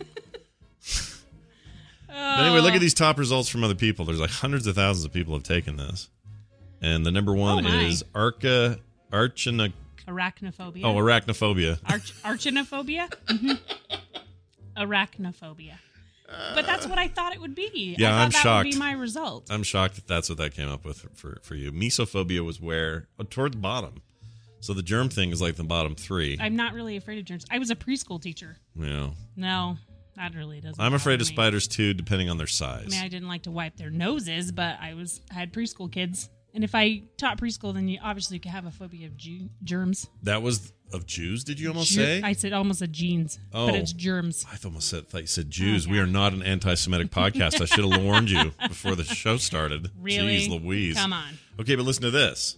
[SPEAKER 9] But anyway, look at these top results from other people. There's like hundreds of thousands of people have taken this. And the number one
[SPEAKER 10] Oh, my.
[SPEAKER 9] is Arca, Archina,
[SPEAKER 10] Arachnophobia.
[SPEAKER 9] oh, arachnophobia.
[SPEAKER 10] Arch- arachnophobia? Mm-hmm. Arachnophobia. But that's what I thought it would be.
[SPEAKER 9] Yeah,
[SPEAKER 10] I thought
[SPEAKER 9] I'm
[SPEAKER 10] that
[SPEAKER 9] shocked.
[SPEAKER 10] would be my result.
[SPEAKER 9] I'm shocked that that's what that came up with for, for you. Mesophobia was where? Oh, toward the bottom. So the germ thing is like the bottom three.
[SPEAKER 10] I'm not really afraid of germs. I was a preschool teacher.
[SPEAKER 9] Yeah.
[SPEAKER 10] No, that really doesn't.
[SPEAKER 9] I'm afraid
[SPEAKER 10] bother
[SPEAKER 9] of
[SPEAKER 10] me.
[SPEAKER 9] spiders too, depending on their
[SPEAKER 10] I
[SPEAKER 9] size.
[SPEAKER 10] mean, I didn't like to wipe their noses, but I was I had preschool kids, and if I taught preschool, then you obviously could have a phobia of ge- germs.
[SPEAKER 9] That was of Jews, did you almost
[SPEAKER 10] Ger-
[SPEAKER 9] say?
[SPEAKER 10] I said almost a genes,
[SPEAKER 9] Oh.
[SPEAKER 10] but it's germs.
[SPEAKER 9] I almost said, thought you said Jews.
[SPEAKER 10] Oh,
[SPEAKER 9] We
[SPEAKER 10] yeah.
[SPEAKER 9] are not an anti-Semitic podcast. I should have warned you before the show started.
[SPEAKER 10] Really?
[SPEAKER 9] Jeez Louise.
[SPEAKER 10] Come on.
[SPEAKER 9] Okay, but listen to this.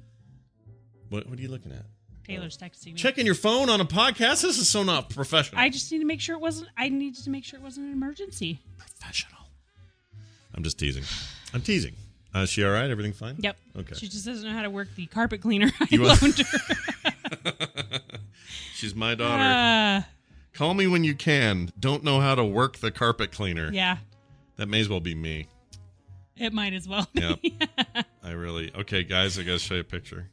[SPEAKER 9] What, what are you looking at?
[SPEAKER 10] Taylor's texting me.
[SPEAKER 9] Checking your phone on a podcast? This is so not professional.
[SPEAKER 10] I just need to make sure it wasn't. I needed to make sure it wasn't an emergency.
[SPEAKER 9] Professional. I'm just teasing. I'm teasing. Uh, is she all right? Everything fine?
[SPEAKER 10] Yep.
[SPEAKER 9] Okay.
[SPEAKER 10] She just doesn't know how to work the carpet cleaner. I
[SPEAKER 9] You want-
[SPEAKER 10] loaned her.
[SPEAKER 9] She's my daughter.
[SPEAKER 10] Uh,
[SPEAKER 9] Call me when you can. Don't know how to work the carpet cleaner.
[SPEAKER 10] yeah,
[SPEAKER 9] That may as well be me.
[SPEAKER 10] it might as well.
[SPEAKER 9] Yep. I really. Okay, guys, I got to show you a picture.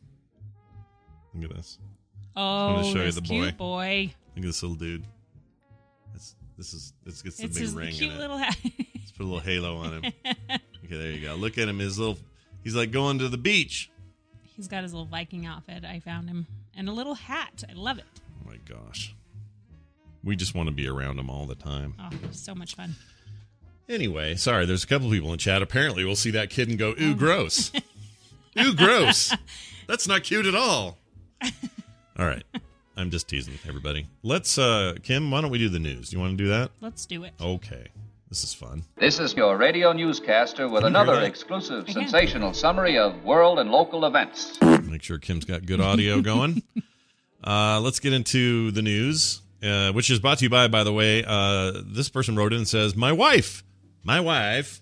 [SPEAKER 9] Look at this.
[SPEAKER 10] Oh,
[SPEAKER 9] I'm gonna show you
[SPEAKER 10] this
[SPEAKER 9] the
[SPEAKER 10] cute
[SPEAKER 9] boy.
[SPEAKER 10] boy.
[SPEAKER 9] Look at this little dude. This, this is this gets the
[SPEAKER 10] It's
[SPEAKER 9] big
[SPEAKER 10] his
[SPEAKER 9] ring
[SPEAKER 10] cute
[SPEAKER 9] in it.
[SPEAKER 10] little hat.
[SPEAKER 9] Let's put a little halo on him. Okay, there you go. Look at him. His little. He's like going to the beach.
[SPEAKER 10] He's got his little Viking outfit. I found him, and a little hat. I love it.
[SPEAKER 9] Oh my gosh. We just want to be around him all the time.
[SPEAKER 10] Oh, so much fun.
[SPEAKER 9] Anyway, sorry, there's a couple people in chat. Apparently, we'll see that kid and go,
[SPEAKER 10] Oh.
[SPEAKER 9] ooh, gross. Ooh, gross. That's not cute at all. All right. I'm just teasing everybody. Let's, uh, Kim, why don't we do the news? You want to do that?
[SPEAKER 10] Let's do it.
[SPEAKER 9] Okay. This is fun.
[SPEAKER 11] This is your radio newscaster with
[SPEAKER 9] Can you hear
[SPEAKER 11] another
[SPEAKER 9] that?
[SPEAKER 11] exclusive,
[SPEAKER 10] I can.
[SPEAKER 11] sensational summary of world and local events.
[SPEAKER 9] Make sure Kim's got good audio going. uh, let's get into the news, uh, which is brought to you by, by the way, uh, this person wrote in and says, my wife, my wife,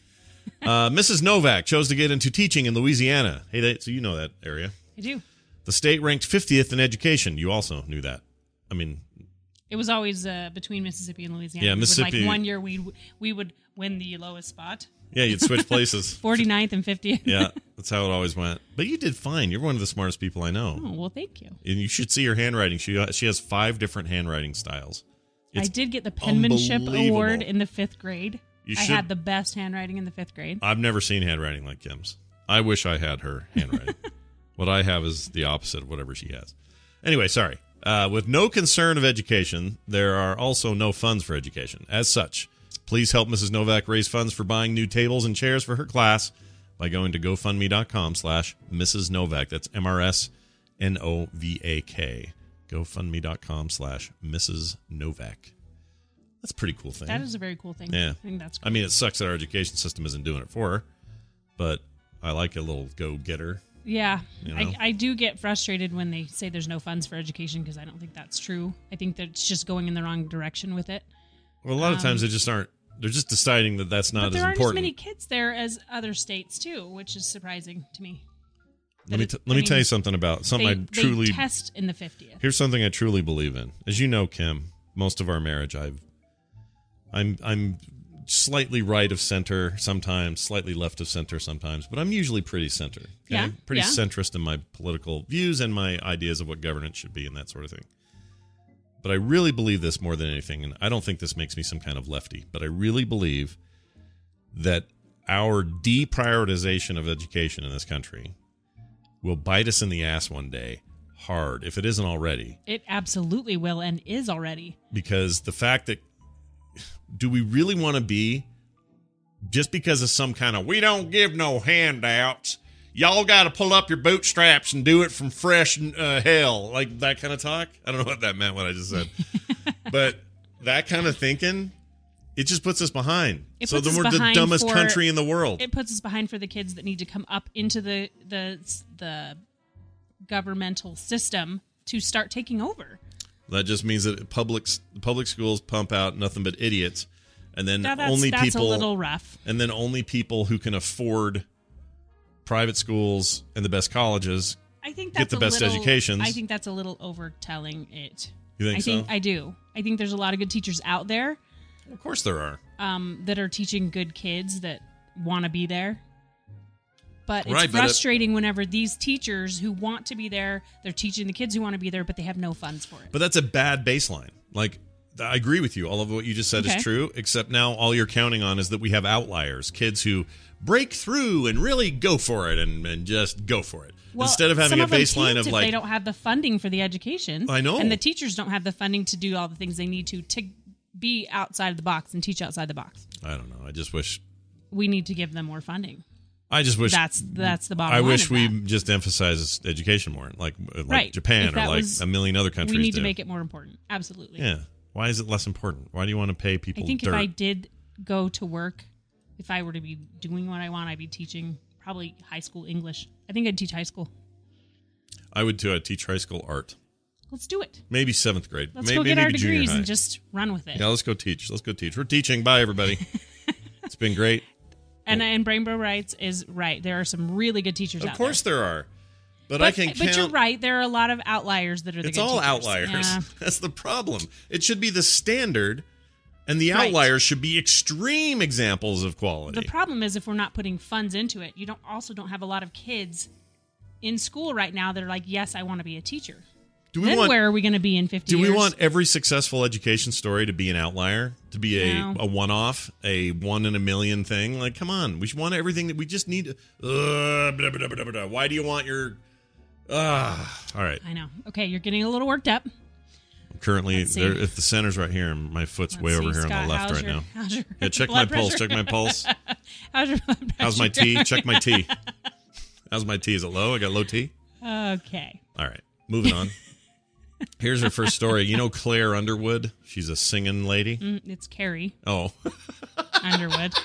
[SPEAKER 9] uh, Missus Novak chose to get into teaching in Louisiana. Hey, they, so you know that area.
[SPEAKER 10] I do.
[SPEAKER 9] The state ranked fiftieth in education. You also knew that. I mean,
[SPEAKER 10] It was always uh, between Mississippi and Louisiana.
[SPEAKER 9] Yeah,
[SPEAKER 10] We would,
[SPEAKER 9] Mississippi-
[SPEAKER 10] Like one year, we we would win the lowest spot.
[SPEAKER 9] yeah, you'd switch places.
[SPEAKER 10] forty-ninth and fiftieth.
[SPEAKER 9] Yeah, that's how it always went. But you did fine. You're one of the smartest people I know.
[SPEAKER 10] Oh, well, thank you.
[SPEAKER 9] And you should see her handwriting. She she has five different handwriting styles. It's
[SPEAKER 10] I did get the penmanship
[SPEAKER 9] unbelievable.
[SPEAKER 10] award in the fifth grade.
[SPEAKER 9] You
[SPEAKER 10] I
[SPEAKER 9] should-
[SPEAKER 10] had the best handwriting in the fifth grade.
[SPEAKER 9] I've never seen handwriting like Kim's. I wish I had her handwriting. What I have is the opposite of whatever she has. Anyway, sorry. Uh, with no concern of education, there are also no funds for education. As such, please help Missus Novak raise funds for buying new tables and chairs for her class by going to GoFundMe.com slash Missus Novak. That's M R S N O V A K. GoFundMe.com slash Missus Novak. That's a pretty cool thing.
[SPEAKER 10] That is a very cool thing.
[SPEAKER 9] Yeah.
[SPEAKER 10] I think that's cool.
[SPEAKER 9] I mean, it sucks that our education system isn't doing it for her, but I like a little go-getter.
[SPEAKER 10] Yeah,
[SPEAKER 9] You know?
[SPEAKER 10] I, I do get frustrated when they say there's no funds for education because I don't think that's true. I think that it's just going in the wrong direction with it.
[SPEAKER 9] Well, a lot of
[SPEAKER 10] Um,
[SPEAKER 9] times they just aren't. They're just deciding that that's
[SPEAKER 10] But
[SPEAKER 9] not
[SPEAKER 10] there
[SPEAKER 9] as
[SPEAKER 10] aren't
[SPEAKER 9] important.
[SPEAKER 10] as many kids there as other states too, which is surprising to me.
[SPEAKER 9] let me
[SPEAKER 10] That
[SPEAKER 9] t-
[SPEAKER 10] it-
[SPEAKER 9] let
[SPEAKER 10] I
[SPEAKER 9] me
[SPEAKER 10] mean,
[SPEAKER 9] tell you something about something
[SPEAKER 10] they,
[SPEAKER 9] I truly
[SPEAKER 10] they test in the fiftieth.
[SPEAKER 9] Here's something I truly believe in. As you know, Kim, most of our marriage, I've, I'm, I'm slightly right of center sometimes, slightly left of center sometimes, but I'm usually pretty center. Okay?
[SPEAKER 10] Yeah,
[SPEAKER 9] Pretty
[SPEAKER 10] yeah.
[SPEAKER 9] centrist in my political views and my ideas of what governance should be and that sort of thing. But I really believe this more than anything, and I don't think this makes me some kind of lefty, but I really believe that our deprioritization of education in this country will bite us in the ass one day hard, if it isn't already.
[SPEAKER 10] It absolutely will and is already.
[SPEAKER 9] Because the fact that, do we really want to be, just because of some kind of, we don't give no handouts, y'all got to pull up your bootstraps and do it from fresh uh, hell, like that kind of talk. I don't know what that meant, what I just said. But that kind of thinking, it just puts us behind.
[SPEAKER 10] It
[SPEAKER 9] so
[SPEAKER 10] puts
[SPEAKER 9] then
[SPEAKER 10] us
[SPEAKER 9] we're the
[SPEAKER 10] behind
[SPEAKER 9] dumbest
[SPEAKER 10] for-
[SPEAKER 9] country in the world.
[SPEAKER 10] It puts us behind for the kids that need to come up into the the the governmental system to start taking over.
[SPEAKER 9] That just means that public public schools pump out nothing but idiots, and then
[SPEAKER 10] Now, that's,
[SPEAKER 9] only
[SPEAKER 10] that's
[SPEAKER 9] people
[SPEAKER 10] a little rough.
[SPEAKER 9] and then only people who can afford private schools and the best colleges
[SPEAKER 10] I think
[SPEAKER 9] get
[SPEAKER 10] that's
[SPEAKER 9] the
[SPEAKER 10] a
[SPEAKER 9] best
[SPEAKER 10] little,
[SPEAKER 9] educations.
[SPEAKER 10] I think that's a little overtelling it.
[SPEAKER 9] You think
[SPEAKER 10] I think
[SPEAKER 9] so?
[SPEAKER 10] I do. I think there's a lot of good teachers out there.
[SPEAKER 9] Of course there are.
[SPEAKER 10] Um, that are teaching good kids that want to be there. But it's
[SPEAKER 9] Right, but it-
[SPEAKER 10] frustrating whenever these teachers who want to be there, they're teaching the kids who want to be there, but they have no funds for it.
[SPEAKER 9] But that's a bad baseline. Like, I agree with you. All of what you just said
[SPEAKER 10] Okay.
[SPEAKER 9] is true, except now all you're counting on is that we have outliers, kids who break through and really go for it and, and just go for it.
[SPEAKER 10] Well,
[SPEAKER 9] Instead of having
[SPEAKER 10] some
[SPEAKER 9] a
[SPEAKER 10] of them
[SPEAKER 9] baseline
[SPEAKER 10] can't
[SPEAKER 9] of
[SPEAKER 10] if
[SPEAKER 9] like,
[SPEAKER 10] they don't have the funding for the education.
[SPEAKER 9] I know.
[SPEAKER 10] And the teachers don't have the funding to do all the things they need to to be outside of the box and teach outside the box.
[SPEAKER 9] I don't know. I just wish,
[SPEAKER 10] We need to give them more funding.
[SPEAKER 9] I just wish
[SPEAKER 10] That's that's the bottom
[SPEAKER 9] I
[SPEAKER 10] line
[SPEAKER 9] wish
[SPEAKER 10] of
[SPEAKER 9] we
[SPEAKER 10] that.
[SPEAKER 9] just emphasize education more, like like
[SPEAKER 10] Right.
[SPEAKER 9] Japan
[SPEAKER 10] If
[SPEAKER 9] or
[SPEAKER 10] that
[SPEAKER 9] like
[SPEAKER 10] was-
[SPEAKER 9] a million other countries
[SPEAKER 10] We need
[SPEAKER 9] do.
[SPEAKER 10] to make it more important. Absolutely.
[SPEAKER 9] Yeah. Why is it less important? Why do you want to pay people
[SPEAKER 10] I think
[SPEAKER 9] dirt?
[SPEAKER 10] if I did go to work, if I were to be doing what I want, I'd be teaching probably high school English. I think I'd teach high school.
[SPEAKER 9] I would too. I'd teach high school art.
[SPEAKER 10] Let's do it.
[SPEAKER 9] Maybe seventh grade.
[SPEAKER 10] Let's
[SPEAKER 9] maybe,
[SPEAKER 10] go get
[SPEAKER 9] maybe
[SPEAKER 10] our
[SPEAKER 9] junior
[SPEAKER 10] degrees
[SPEAKER 9] high.
[SPEAKER 10] and just run with it.
[SPEAKER 9] Yeah, let's go teach. Let's go teach. We're teaching. Bye, everybody. It's been great.
[SPEAKER 10] And and Rainbow Writes is right. There are some really good teachers
[SPEAKER 9] Of
[SPEAKER 10] out
[SPEAKER 9] course
[SPEAKER 10] there.
[SPEAKER 9] there are. But,
[SPEAKER 10] But,
[SPEAKER 9] I can count.
[SPEAKER 10] but you're right. There are a lot of outliers that are the
[SPEAKER 9] It's
[SPEAKER 10] good
[SPEAKER 9] all
[SPEAKER 10] teachers.
[SPEAKER 9] outliers.
[SPEAKER 10] Yeah.
[SPEAKER 9] That's the problem. It should be the standard, and the
[SPEAKER 10] Right.
[SPEAKER 9] outliers should be extreme examples of quality.
[SPEAKER 10] The problem is if we're not putting funds into it, you don't also don't have a lot of kids in school right now that are like, yes, I want to be a teacher.
[SPEAKER 9] Do we
[SPEAKER 10] then
[SPEAKER 9] want-
[SPEAKER 10] where are we going to be in fifty
[SPEAKER 9] Do we
[SPEAKER 10] years?
[SPEAKER 9] want every successful education story to be an outlier, to be a,
[SPEAKER 10] No.
[SPEAKER 9] a one-off, a one in a million thing? Like, come on, we should want everything that we just need. Uh, blah, blah, blah, blah, blah. Why do you want your? Ah, all right.
[SPEAKER 10] I know. Okay, you're getting a little worked up.
[SPEAKER 9] Currently,
[SPEAKER 10] Let's see.
[SPEAKER 9] there, if the center's right here, and my foot's
[SPEAKER 10] Let's
[SPEAKER 9] way
[SPEAKER 10] see,
[SPEAKER 9] over here
[SPEAKER 10] Scott,
[SPEAKER 9] on the left
[SPEAKER 10] how's
[SPEAKER 9] right
[SPEAKER 10] your-
[SPEAKER 9] now.
[SPEAKER 10] how's your
[SPEAKER 9] Yeah, check my
[SPEAKER 10] blood
[SPEAKER 9] pulse.
[SPEAKER 10] pressure?
[SPEAKER 9] Check my pulse.
[SPEAKER 10] How's your blood pressure?
[SPEAKER 9] How's my T? Check my T. How's my T? Is it low? I got low T.
[SPEAKER 10] Okay.
[SPEAKER 9] All right, moving on. Here's her first story. You know Claire Underwood? She's a singing lady.
[SPEAKER 10] Mm, it's Carrie
[SPEAKER 9] Oh,
[SPEAKER 10] Underwood.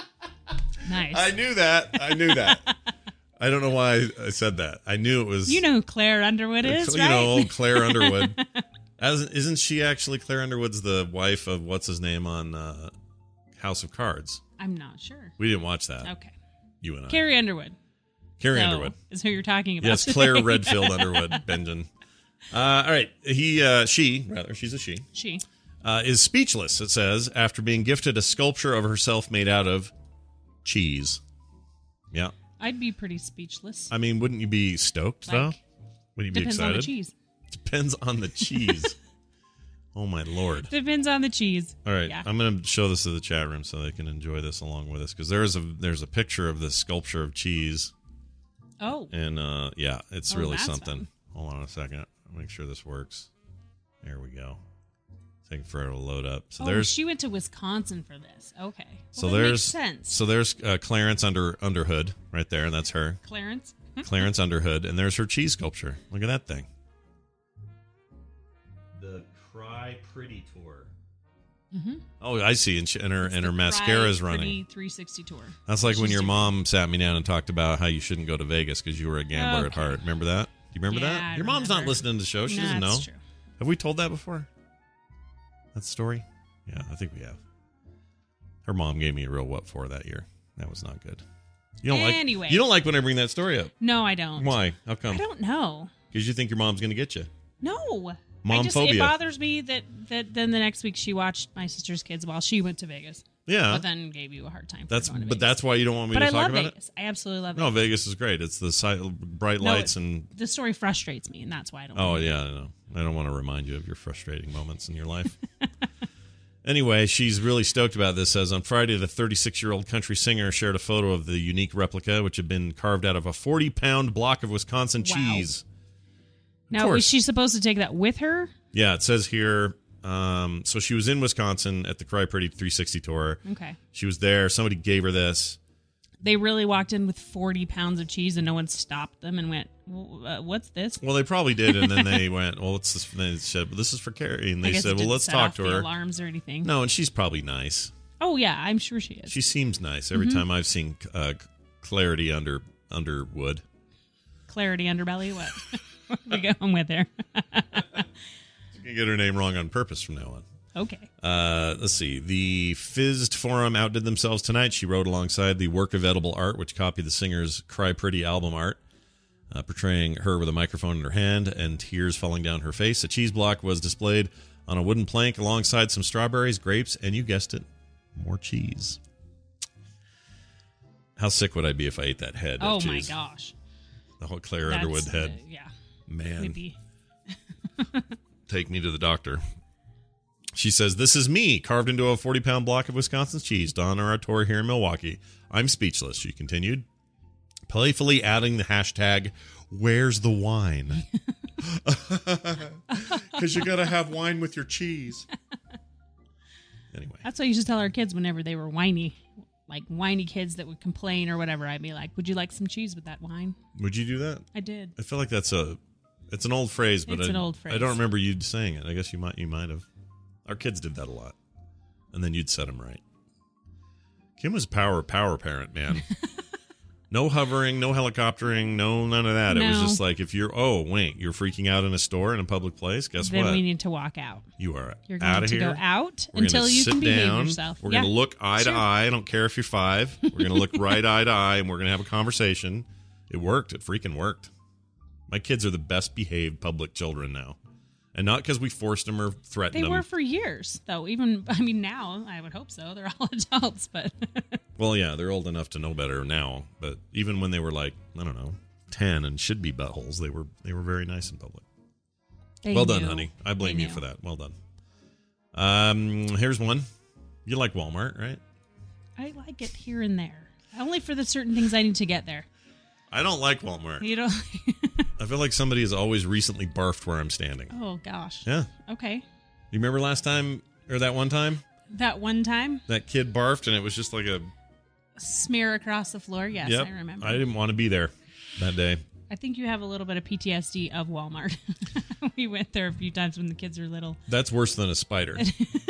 [SPEAKER 10] Nice.
[SPEAKER 9] I knew that. I knew that. I don't know why I said that. I knew it was.
[SPEAKER 10] You know who Claire Underwood is,
[SPEAKER 9] you
[SPEAKER 10] right?
[SPEAKER 9] know, old Claire Underwood. As, isn't she actually Claire Underwood's the wife of what's his name on uh, House of Cards?
[SPEAKER 10] I'm not sure.
[SPEAKER 9] We didn't watch that.
[SPEAKER 10] Okay.
[SPEAKER 9] You and I.
[SPEAKER 10] Carrie Underwood.
[SPEAKER 9] Carrie
[SPEAKER 10] So,
[SPEAKER 9] Underwood.
[SPEAKER 10] is who you're talking about.
[SPEAKER 9] Yes,
[SPEAKER 10] today.
[SPEAKER 9] Claire Redfield Underwood, Benjamin. Uh, all right. He, uh, she, rather, she's a she,
[SPEAKER 10] She.
[SPEAKER 9] uh, is speechless, it says, after being gifted a sculpture of herself made out of cheese. Yeah.
[SPEAKER 10] I'd be pretty speechless.
[SPEAKER 9] I mean, wouldn't you be stoked,
[SPEAKER 10] Like,
[SPEAKER 9] though? Would you be
[SPEAKER 10] Depends
[SPEAKER 9] excited?
[SPEAKER 10] on the cheese.
[SPEAKER 9] Depends on the cheese. Oh, my Lord.
[SPEAKER 10] Depends on the cheese.
[SPEAKER 9] All right,
[SPEAKER 10] Yeah.
[SPEAKER 9] I'm going to show this to the chat room so they can enjoy this along with us, because there's a there's a picture of this sculpture of cheese,
[SPEAKER 10] Oh.
[SPEAKER 9] and uh, yeah, it's
[SPEAKER 10] Oh,
[SPEAKER 9] really
[SPEAKER 10] that's
[SPEAKER 9] something.
[SPEAKER 10] fun.
[SPEAKER 9] Hold on a second, I'll make sure this works. There we go. Taking forever to load up. So
[SPEAKER 10] oh,
[SPEAKER 9] there's
[SPEAKER 10] she went to Wisconsin for this. Okay. Well,
[SPEAKER 9] so
[SPEAKER 10] that
[SPEAKER 9] there's
[SPEAKER 10] makes sense.
[SPEAKER 9] so there's uh, Clarence Under Underhood right there, and that's her.
[SPEAKER 10] Clarence.
[SPEAKER 9] Clarence Underhood, and there's her cheese sculpture. Look at that thing. The Cry Pretty Tour.
[SPEAKER 10] Mm-hmm.
[SPEAKER 9] Oh, I see. And, she, and her
[SPEAKER 10] It's
[SPEAKER 9] and her
[SPEAKER 10] the
[SPEAKER 9] mascara's
[SPEAKER 10] Cry
[SPEAKER 9] running.
[SPEAKER 10] Pretty three sixty tour.
[SPEAKER 9] That's like when
[SPEAKER 10] She's
[SPEAKER 9] your
[SPEAKER 10] doing-
[SPEAKER 9] mom sat me down and talked about how you shouldn't go to Vegas because you were a gambler at
[SPEAKER 10] Okay.
[SPEAKER 9] heart. Remember that? Do you remember
[SPEAKER 10] Yeah,
[SPEAKER 9] that?
[SPEAKER 10] I
[SPEAKER 9] Your mom's not
[SPEAKER 10] remember.
[SPEAKER 9] listening to the show. She
[SPEAKER 10] No,
[SPEAKER 9] doesn't know.
[SPEAKER 10] that's true.
[SPEAKER 9] Have we told that before? That story? Yeah, I think we have. Her mom gave me a real what for that year. That was not good. You don't
[SPEAKER 10] Anyway.
[SPEAKER 9] like you don't like when I bring that story up.
[SPEAKER 10] No, I don't.
[SPEAKER 9] Why? How
[SPEAKER 10] I
[SPEAKER 9] come?
[SPEAKER 10] don't know.
[SPEAKER 9] Because you think your mom's going to get you.
[SPEAKER 10] No. I
[SPEAKER 9] Mom
[SPEAKER 10] just,
[SPEAKER 9] phobia.
[SPEAKER 10] it bothers me that, that then the next week she watched my sister's kids while she went to Vegas.
[SPEAKER 9] Yeah.
[SPEAKER 10] But then gave you a hard time for
[SPEAKER 9] That's
[SPEAKER 10] going to
[SPEAKER 9] but
[SPEAKER 10] Vegas.
[SPEAKER 9] that's why you don't want me
[SPEAKER 10] But
[SPEAKER 9] to
[SPEAKER 10] I
[SPEAKER 9] talk
[SPEAKER 10] love
[SPEAKER 9] about
[SPEAKER 10] Vegas. I absolutely love
[SPEAKER 9] it. No,
[SPEAKER 10] Vegas.
[SPEAKER 9] Vegas is great. It's the si- bright
[SPEAKER 10] No,
[SPEAKER 9] lights and
[SPEAKER 10] the story frustrates me, and that's why I don't.
[SPEAKER 9] oh
[SPEAKER 10] want to
[SPEAKER 9] yeah, I know. I don't want to remind you of your frustrating moments in your life. Anyway, she's really stoked about this. Says on Friday, the thirty-six-year-old country singer shared a photo of the unique replica, which had been carved out of a forty-pound block of Wisconsin
[SPEAKER 10] Wow.
[SPEAKER 9] cheese.
[SPEAKER 10] Now,
[SPEAKER 9] course.
[SPEAKER 10] was she supposed to take that with her?
[SPEAKER 9] Yeah, it says here. Um, so she was in Wisconsin at the Cry Pretty three sixty tour.
[SPEAKER 10] Okay.
[SPEAKER 9] She was there. Somebody gave her this.
[SPEAKER 10] They really walked in with forty pounds of cheese and no one stopped them and went, well, uh, what's this?
[SPEAKER 9] Well, they probably did, and then they went, well, it's this. They said, well, this is for Carrie, and
[SPEAKER 10] I
[SPEAKER 9] they
[SPEAKER 10] guess it
[SPEAKER 9] said, well,
[SPEAKER 10] didn't
[SPEAKER 9] let's
[SPEAKER 10] set
[SPEAKER 9] talk
[SPEAKER 10] off
[SPEAKER 9] to
[SPEAKER 10] the
[SPEAKER 9] her.
[SPEAKER 10] alarms or anything.
[SPEAKER 9] No, and she's probably nice.
[SPEAKER 10] Oh, yeah, I'm sure she is.
[SPEAKER 9] She seems nice. Every
[SPEAKER 10] Mm-hmm.
[SPEAKER 9] time I've seen uh, Clarity under Underwood.
[SPEAKER 10] Clarity Underbelly, what? What are we going with there?
[SPEAKER 9] You can get her name wrong on purpose from now on.
[SPEAKER 10] Okay.
[SPEAKER 9] Uh, let's see. The Fizzed Forum outdid themselves tonight. She wrote alongside the Work of Edible Art, which copied the singer's Cry Pretty album art, uh, portraying her with a microphone in her hand and tears falling down her face. A cheese block was displayed on a wooden plank alongside some strawberries, grapes, and you guessed it, more cheese. How sick would I be if I ate that head
[SPEAKER 10] Oh,
[SPEAKER 9] of
[SPEAKER 10] my
[SPEAKER 9] cheese?
[SPEAKER 10] gosh.
[SPEAKER 9] The whole Claire
[SPEAKER 10] That's,
[SPEAKER 9] Underwood head.
[SPEAKER 10] uh, yeah.
[SPEAKER 9] Man.
[SPEAKER 10] Maybe.
[SPEAKER 9] Take me to the doctor. She says, this is me, carved into a forty-pound block of Wisconsin cheese, Don our tour here in Milwaukee. I'm speechless, she continued, playfully adding the hashtag, where's the wine? Because you got to have wine with your cheese. Anyway.
[SPEAKER 10] That's what I used to tell our kids whenever they were whiny, like whiny kids that would complain or whatever. I'd be like, would you like some cheese with that wine?
[SPEAKER 9] Would you do that?
[SPEAKER 10] I did.
[SPEAKER 9] I feel like that's a, it's an old phrase, but
[SPEAKER 10] It's
[SPEAKER 9] I,
[SPEAKER 10] an old phrase.
[SPEAKER 9] I don't remember you saying it. I guess you might, you might have. Our kids did that a lot. And then you'd set them right. Kim was power, power parent, man. No hovering, no helicoptering, no none of that. It was
[SPEAKER 10] No.
[SPEAKER 9] just like, if you're, oh, wait, you're freaking out in a store in a public place, guess
[SPEAKER 10] then
[SPEAKER 9] what?
[SPEAKER 10] we need to walk out.
[SPEAKER 9] You are
[SPEAKER 10] You're going
[SPEAKER 9] out of
[SPEAKER 10] to
[SPEAKER 9] here.
[SPEAKER 10] go out
[SPEAKER 9] We're
[SPEAKER 10] until
[SPEAKER 9] gonna
[SPEAKER 10] you
[SPEAKER 9] sit
[SPEAKER 10] can behave
[SPEAKER 9] down.
[SPEAKER 10] yourself.
[SPEAKER 9] We're
[SPEAKER 10] Yeah.
[SPEAKER 9] going to look eye
[SPEAKER 10] Sure.
[SPEAKER 9] to eye. I don't care if you're five. We're going to look right eye to eye, and we're going to have a conversation. It worked. It freaking worked. My kids are the best behaved public children now. And not because we forced them or threatened
[SPEAKER 10] They
[SPEAKER 9] them.
[SPEAKER 10] were for years, though. Even, I mean, now, I would hope so. They're all adults, but
[SPEAKER 9] Well, yeah, they're old enough to know better now. But even when they were like, I don't know, ten and should be buttholes, they were they were very nice in public.
[SPEAKER 10] they
[SPEAKER 9] well done,
[SPEAKER 10] knew.
[SPEAKER 9] honey. I blame
[SPEAKER 10] They
[SPEAKER 9] you
[SPEAKER 10] knew.
[SPEAKER 9] for that. Well done. Um, here's one. You like Walmart, right?
[SPEAKER 10] I like it here and there. Only for the certain things I need to get there.
[SPEAKER 9] I don't like Walmart.
[SPEAKER 10] You don't.
[SPEAKER 9] I feel like somebody has always recently barfed where I'm standing.
[SPEAKER 10] Oh, gosh.
[SPEAKER 9] Yeah.
[SPEAKER 10] Okay.
[SPEAKER 9] You remember last time, or that one time?
[SPEAKER 10] That one time,
[SPEAKER 9] That kid barfed and it was just like a...
[SPEAKER 10] smear across the floor. Yes,
[SPEAKER 9] yep,
[SPEAKER 10] I remember.
[SPEAKER 9] I didn't want to be there that day.
[SPEAKER 10] I think you have a little bit of P T S D of Walmart. We went there a few times when the kids were little.
[SPEAKER 9] That's worse than a spider.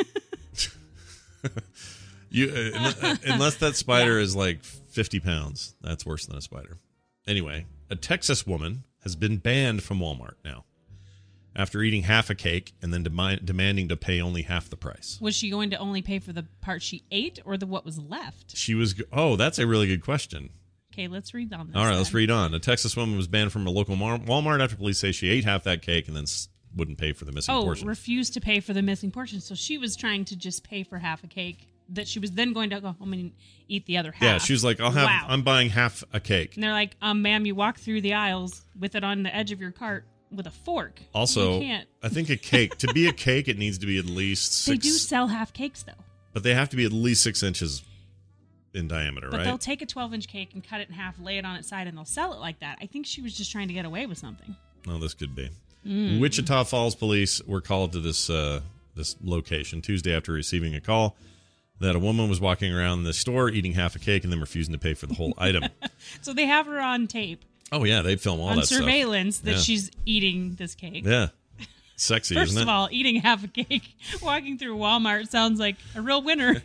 [SPEAKER 9] you uh, Unless that spider
[SPEAKER 10] Yeah.
[SPEAKER 9] is like fifty pounds, that's worse than a spider. Anyway, a Texas woman has been banned from Walmart now after eating half a cake and then demi- demanding to pay only half the price.
[SPEAKER 10] Was she going to only pay for the part she ate or the what was left?
[SPEAKER 9] She was... Go- oh, that's a really good question.
[SPEAKER 10] Okay, let's read on this.
[SPEAKER 9] All right, let's
[SPEAKER 10] then.
[SPEAKER 9] read on. A Texas woman was banned from a local Mar- Walmart after police say she ate half that cake and then s- wouldn't pay for the missing
[SPEAKER 10] Oh,
[SPEAKER 9] portion.
[SPEAKER 10] refused to pay for the missing portion. So she was trying to just pay for half a cake that she was then going to go home and eat the other half.
[SPEAKER 9] Yeah, she was like, "I'll have.
[SPEAKER 10] Wow.
[SPEAKER 9] I'm buying half a cake."
[SPEAKER 10] And they're like, um, ma'am, you walk through the aisles with it on the edge of your cart with a fork.
[SPEAKER 9] Also,
[SPEAKER 10] you can't.
[SPEAKER 9] I think a cake to be a cake, it needs to be at least
[SPEAKER 10] They
[SPEAKER 9] six.
[SPEAKER 10] do sell half cakes though.
[SPEAKER 9] But they have to be at least six inches in diameter,
[SPEAKER 10] But
[SPEAKER 9] right?
[SPEAKER 10] they'll take a twelve-inch cake and cut it in half, lay it on its side, and they'll sell it like that. I think she was just trying to get away with something.
[SPEAKER 9] No, this could be.
[SPEAKER 10] Mm.
[SPEAKER 9] Wichita Falls police were called to this uh, this location Tuesday after receiving a call that a woman was walking around the store eating half a cake and then refusing to pay for the whole item.
[SPEAKER 10] So they have her on tape,
[SPEAKER 9] Oh yeah, they film all
[SPEAKER 10] on
[SPEAKER 9] that stuff.
[SPEAKER 10] surveillance, that
[SPEAKER 9] Yeah.
[SPEAKER 10] she's eating this cake.
[SPEAKER 9] Yeah, sexy,
[SPEAKER 10] First
[SPEAKER 9] isn't it?
[SPEAKER 10] of all, eating half a cake, walking through Walmart sounds like a real winner.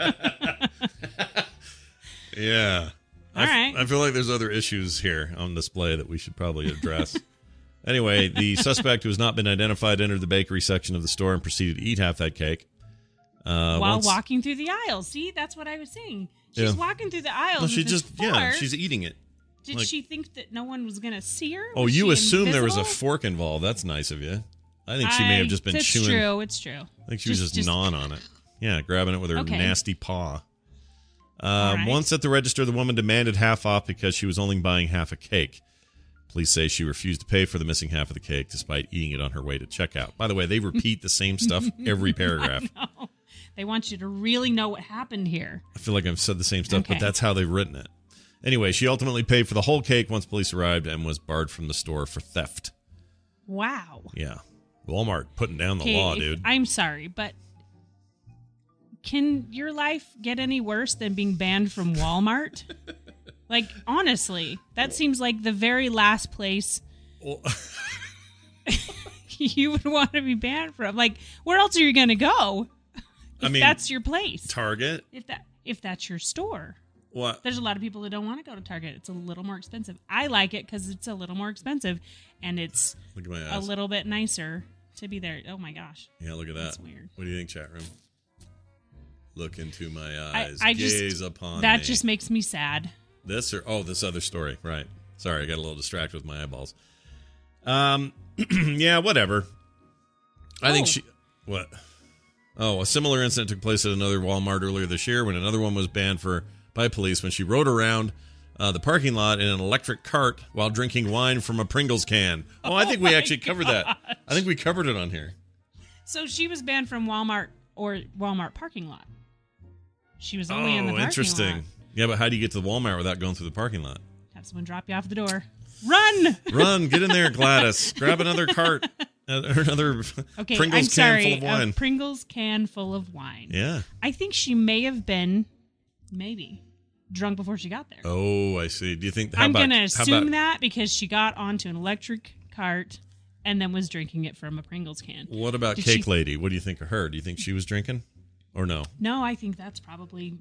[SPEAKER 9] Yeah.
[SPEAKER 10] All
[SPEAKER 9] I,
[SPEAKER 10] right.
[SPEAKER 9] I feel like there's other issues here on display that we should probably address. Anyway, the suspect who has not been identified entered the bakery section of the store and proceeded to eat half that cake. Uh,
[SPEAKER 10] While
[SPEAKER 9] once-
[SPEAKER 10] walking through the aisles. See, that's what I was saying. She's
[SPEAKER 9] Yeah.
[SPEAKER 10] walking through the aisles.
[SPEAKER 9] No, she
[SPEAKER 10] with this
[SPEAKER 9] just, yeah,
[SPEAKER 10] fork.
[SPEAKER 9] she's eating it.
[SPEAKER 10] Did
[SPEAKER 9] like-
[SPEAKER 10] she think that no one was going to see her?
[SPEAKER 9] Oh,
[SPEAKER 10] Was
[SPEAKER 9] you
[SPEAKER 10] she
[SPEAKER 9] assume there was a
[SPEAKER 10] invisible?
[SPEAKER 9] fork involved. That's nice of you. I think she may have
[SPEAKER 10] I-
[SPEAKER 9] just been
[SPEAKER 10] it's
[SPEAKER 9] chewing.
[SPEAKER 10] true. It's true.
[SPEAKER 9] I think she was just, gnawing on it. Yeah, grabbing it with her
[SPEAKER 10] Okay.
[SPEAKER 9] nasty paw. Uh,
[SPEAKER 10] All right.
[SPEAKER 9] Once at the register, the woman demanded half off because she was only buying half a cake. Police say she refused to pay for the missing half of the cake despite eating it on her way to checkout. By the way, they repeat the same stuff every paragraph.
[SPEAKER 10] I know. They want you to really know what happened here.
[SPEAKER 9] I feel like I've said the same stuff, but
[SPEAKER 10] Okay.
[SPEAKER 9] that's how they've written it. Anyway, she ultimately paid for the whole cake once police arrived and was barred from the store for theft.
[SPEAKER 10] Wow.
[SPEAKER 9] Yeah. Walmart putting down the
[SPEAKER 10] Okay,
[SPEAKER 9] law,
[SPEAKER 10] if-
[SPEAKER 9] dude.
[SPEAKER 10] I'm sorry, but can your life get any worse than being banned from Walmart? Like, honestly, that seems like the very last place
[SPEAKER 9] Well,
[SPEAKER 10] you would want to be banned from. Like, where else are you going to go? If
[SPEAKER 9] I mean,
[SPEAKER 10] that's your place.
[SPEAKER 9] Target.
[SPEAKER 10] If that if that's your store.
[SPEAKER 9] What?
[SPEAKER 10] There's a lot of people that don't want to go to Target. It's a little more expensive. I like it because it's a little more expensive, and it's
[SPEAKER 9] Look at my
[SPEAKER 10] a
[SPEAKER 9] eyes.
[SPEAKER 10] little bit nicer to be there. Oh my gosh.
[SPEAKER 9] Yeah, look at that.
[SPEAKER 10] That's weird.
[SPEAKER 9] What do you think, chat room? Look into my
[SPEAKER 10] I,
[SPEAKER 9] eyes.
[SPEAKER 10] I
[SPEAKER 9] Gaze
[SPEAKER 10] just,
[SPEAKER 9] upon
[SPEAKER 10] that
[SPEAKER 9] me.
[SPEAKER 10] just makes me sad.
[SPEAKER 9] This or oh, this other story. Right. Sorry, I got a little distracted with my eyeballs. Um, yeah, whatever. I
[SPEAKER 10] Oh.
[SPEAKER 9] think she. What? Oh, a similar incident took place at another Walmart earlier this year when another one was banned for by police when she rode around uh, the parking lot in an electric cart while drinking wine from a Pringles can. Oh, I think
[SPEAKER 10] Oh
[SPEAKER 9] we
[SPEAKER 10] my
[SPEAKER 9] actually covered that. I think we covered it on here.
[SPEAKER 10] So she was banned from Walmart or Walmart parking lot. She was only in the
[SPEAKER 9] Oh,
[SPEAKER 10] parking
[SPEAKER 9] interesting.
[SPEAKER 10] lot.
[SPEAKER 9] Yeah, but how do you get to the Walmart without going through the parking lot?
[SPEAKER 10] Have someone drop you off at the door. Run!
[SPEAKER 9] Run, get in there, Gladys. Grab another cart, uh, another
[SPEAKER 10] Okay,
[SPEAKER 9] Pringles
[SPEAKER 10] I'm
[SPEAKER 9] can
[SPEAKER 10] sorry.
[SPEAKER 9] full of wine.
[SPEAKER 10] A Pringles can full of wine.
[SPEAKER 9] Yeah.
[SPEAKER 10] I think she may have been, maybe, drunk before she got there.
[SPEAKER 9] Oh, I see. Do you think? How
[SPEAKER 10] I'm
[SPEAKER 9] about,
[SPEAKER 10] going to
[SPEAKER 9] how
[SPEAKER 10] assume
[SPEAKER 9] about-
[SPEAKER 10] that because she got onto an electric cart and then was drinking it from a Pringles can.
[SPEAKER 9] What about
[SPEAKER 10] Did
[SPEAKER 9] Cake
[SPEAKER 10] she-
[SPEAKER 9] Lady? What do you think of her? Do you think she was drinking, or no?
[SPEAKER 10] No, I think that's probably.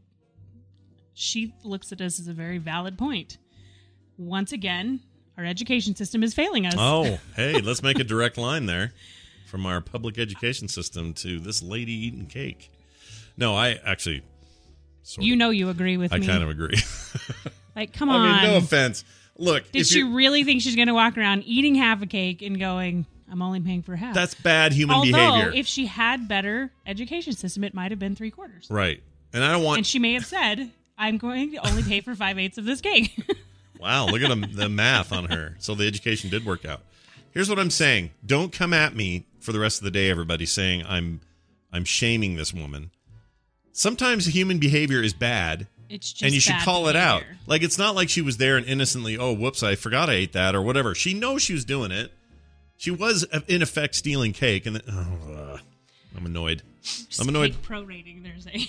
[SPEAKER 10] She looks at this as a very valid point. Once again, our education system is failing us.
[SPEAKER 9] Oh, hey, let's make a direct line there from our public education system to this lady eating cake. No, I actually. Sort
[SPEAKER 10] you
[SPEAKER 9] of,
[SPEAKER 10] know you agree with
[SPEAKER 9] I
[SPEAKER 10] me.
[SPEAKER 9] kind of agree.
[SPEAKER 10] Like, come
[SPEAKER 9] I
[SPEAKER 10] on.
[SPEAKER 9] mean, no offense. Look,
[SPEAKER 10] Did
[SPEAKER 9] if
[SPEAKER 10] she
[SPEAKER 9] you-
[SPEAKER 10] really think she's going to walk around eating half a cake and going, I'm only paying for half?
[SPEAKER 9] That's bad human
[SPEAKER 10] Although,
[SPEAKER 9] behavior.
[SPEAKER 10] if she had better education system, it might have been three quarters.
[SPEAKER 9] Right, and I don't want.
[SPEAKER 10] And she may have said, I'm going to only pay for five-eighths of this cake.
[SPEAKER 9] Wow, look at the, the math on her. So the education did work out. Here's what I'm saying. Don't come at me for the rest of the day, everybody, saying I'm I'm shaming this woman. Sometimes human behavior is bad,
[SPEAKER 10] It's just
[SPEAKER 9] and you should
[SPEAKER 10] bad
[SPEAKER 9] call it out.
[SPEAKER 10] behavior.
[SPEAKER 9] Like, it's not like she was there and innocently, oh, whoops, I forgot I ate that or whatever. She knows she was doing it. She was, in effect, stealing cake. And then, oh, uh, I'm annoyed.
[SPEAKER 10] Just
[SPEAKER 9] I'm annoyed.
[SPEAKER 10] Cake prorating, there's a...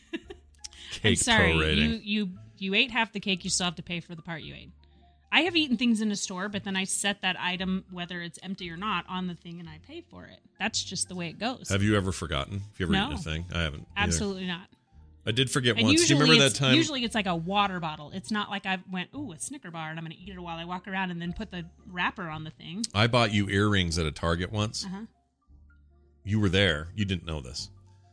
[SPEAKER 9] Cake
[SPEAKER 10] I'm sorry,
[SPEAKER 9] prorating.
[SPEAKER 10] you, you, you ate half the cake, you still have to pay for the part you ate. I have eaten things in a store, but then I set that item, whether it's empty or not, on the thing and I pay for it. That's just the way it goes.
[SPEAKER 9] Have you ever forgotten? Have you ever
[SPEAKER 10] No.
[SPEAKER 9] eaten a thing? I haven't. either.
[SPEAKER 10] Absolutely not.
[SPEAKER 9] I did forget
[SPEAKER 10] And
[SPEAKER 9] once. Do you
[SPEAKER 10] usually
[SPEAKER 9] remember that
[SPEAKER 10] it's-
[SPEAKER 9] time?
[SPEAKER 10] Usually it's like a water bottle. It's not like I went, ooh, a Snicker bar, and I'm going to eat it while I walk around and then put the wrapper on the thing.
[SPEAKER 9] I bought you earrings at a Target once.
[SPEAKER 10] Uh-huh.
[SPEAKER 9] You were there. You didn't know this.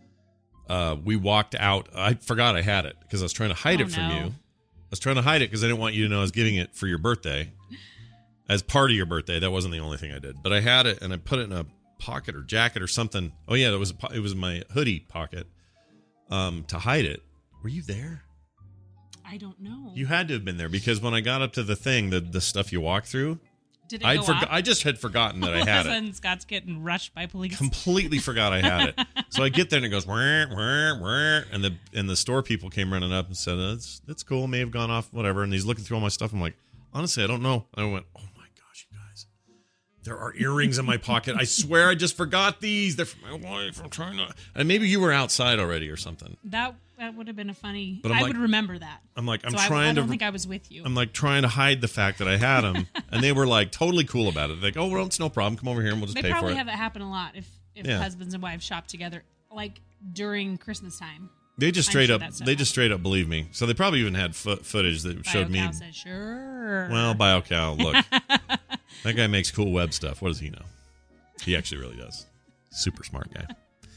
[SPEAKER 9] Uh, we walked out. I forgot I had it because I was trying to hide
[SPEAKER 10] Oh,
[SPEAKER 9] it from
[SPEAKER 10] no.
[SPEAKER 9] you. I was trying to hide it because I didn't want you to know I was giving it for your birthday. As part of your birthday. That wasn't the only thing I did. But I had it and I put it in a pocket or jacket or something. Oh, yeah, it was, a po- it was my hoodie pocket um, to hide it. Were you there?
[SPEAKER 10] I don't know.
[SPEAKER 9] You had to have been there because when I got up to the thing, the, the stuff you walk through,
[SPEAKER 10] Did it
[SPEAKER 9] I'd
[SPEAKER 10] go
[SPEAKER 9] forgo-
[SPEAKER 10] off?
[SPEAKER 9] I just had forgotten that I
[SPEAKER 10] All of a
[SPEAKER 9] had it.
[SPEAKER 10] sudden, Scott's getting rushed by police.
[SPEAKER 9] Completely forgot I had it. So I get there and it goes, wah, wah, wah, and the and the store people came running up and said, "That's that's cool. May have gone off, whatever." And he's looking through all my stuff. I'm like, honestly, I don't know. And I went, oh my gosh, you guys, there are earrings in my pocket. I swear, I just forgot these. They're for my wife. I'm trying to. And maybe you were outside already or something.
[SPEAKER 10] That that would have been a funny.
[SPEAKER 9] But I'm
[SPEAKER 10] I
[SPEAKER 9] like-
[SPEAKER 10] would remember that.
[SPEAKER 9] I'm like, I'm
[SPEAKER 10] so I-
[SPEAKER 9] trying
[SPEAKER 10] I, don't
[SPEAKER 9] to.
[SPEAKER 10] think I was with you.
[SPEAKER 9] I'm like trying to hide the fact that I had them, and they were like totally cool about it. Like, oh well, it's no problem. Come over here and we'll just
[SPEAKER 10] They
[SPEAKER 9] pay for
[SPEAKER 10] probably
[SPEAKER 9] it.
[SPEAKER 10] have it happen a lot if if
[SPEAKER 9] Yeah.
[SPEAKER 10] husbands and wives shop together, like during Christmas time.
[SPEAKER 9] They just
[SPEAKER 10] I'm
[SPEAKER 9] straight
[SPEAKER 10] sure
[SPEAKER 9] up.
[SPEAKER 10] that stuff
[SPEAKER 9] They just straight up believe me. So they probably even had fo- footage that showed me.
[SPEAKER 10] BioCow said, sure.
[SPEAKER 9] Well, BioCow, look, that guy makes cool web stuff. What does he know? He actually really does. Super smart guy.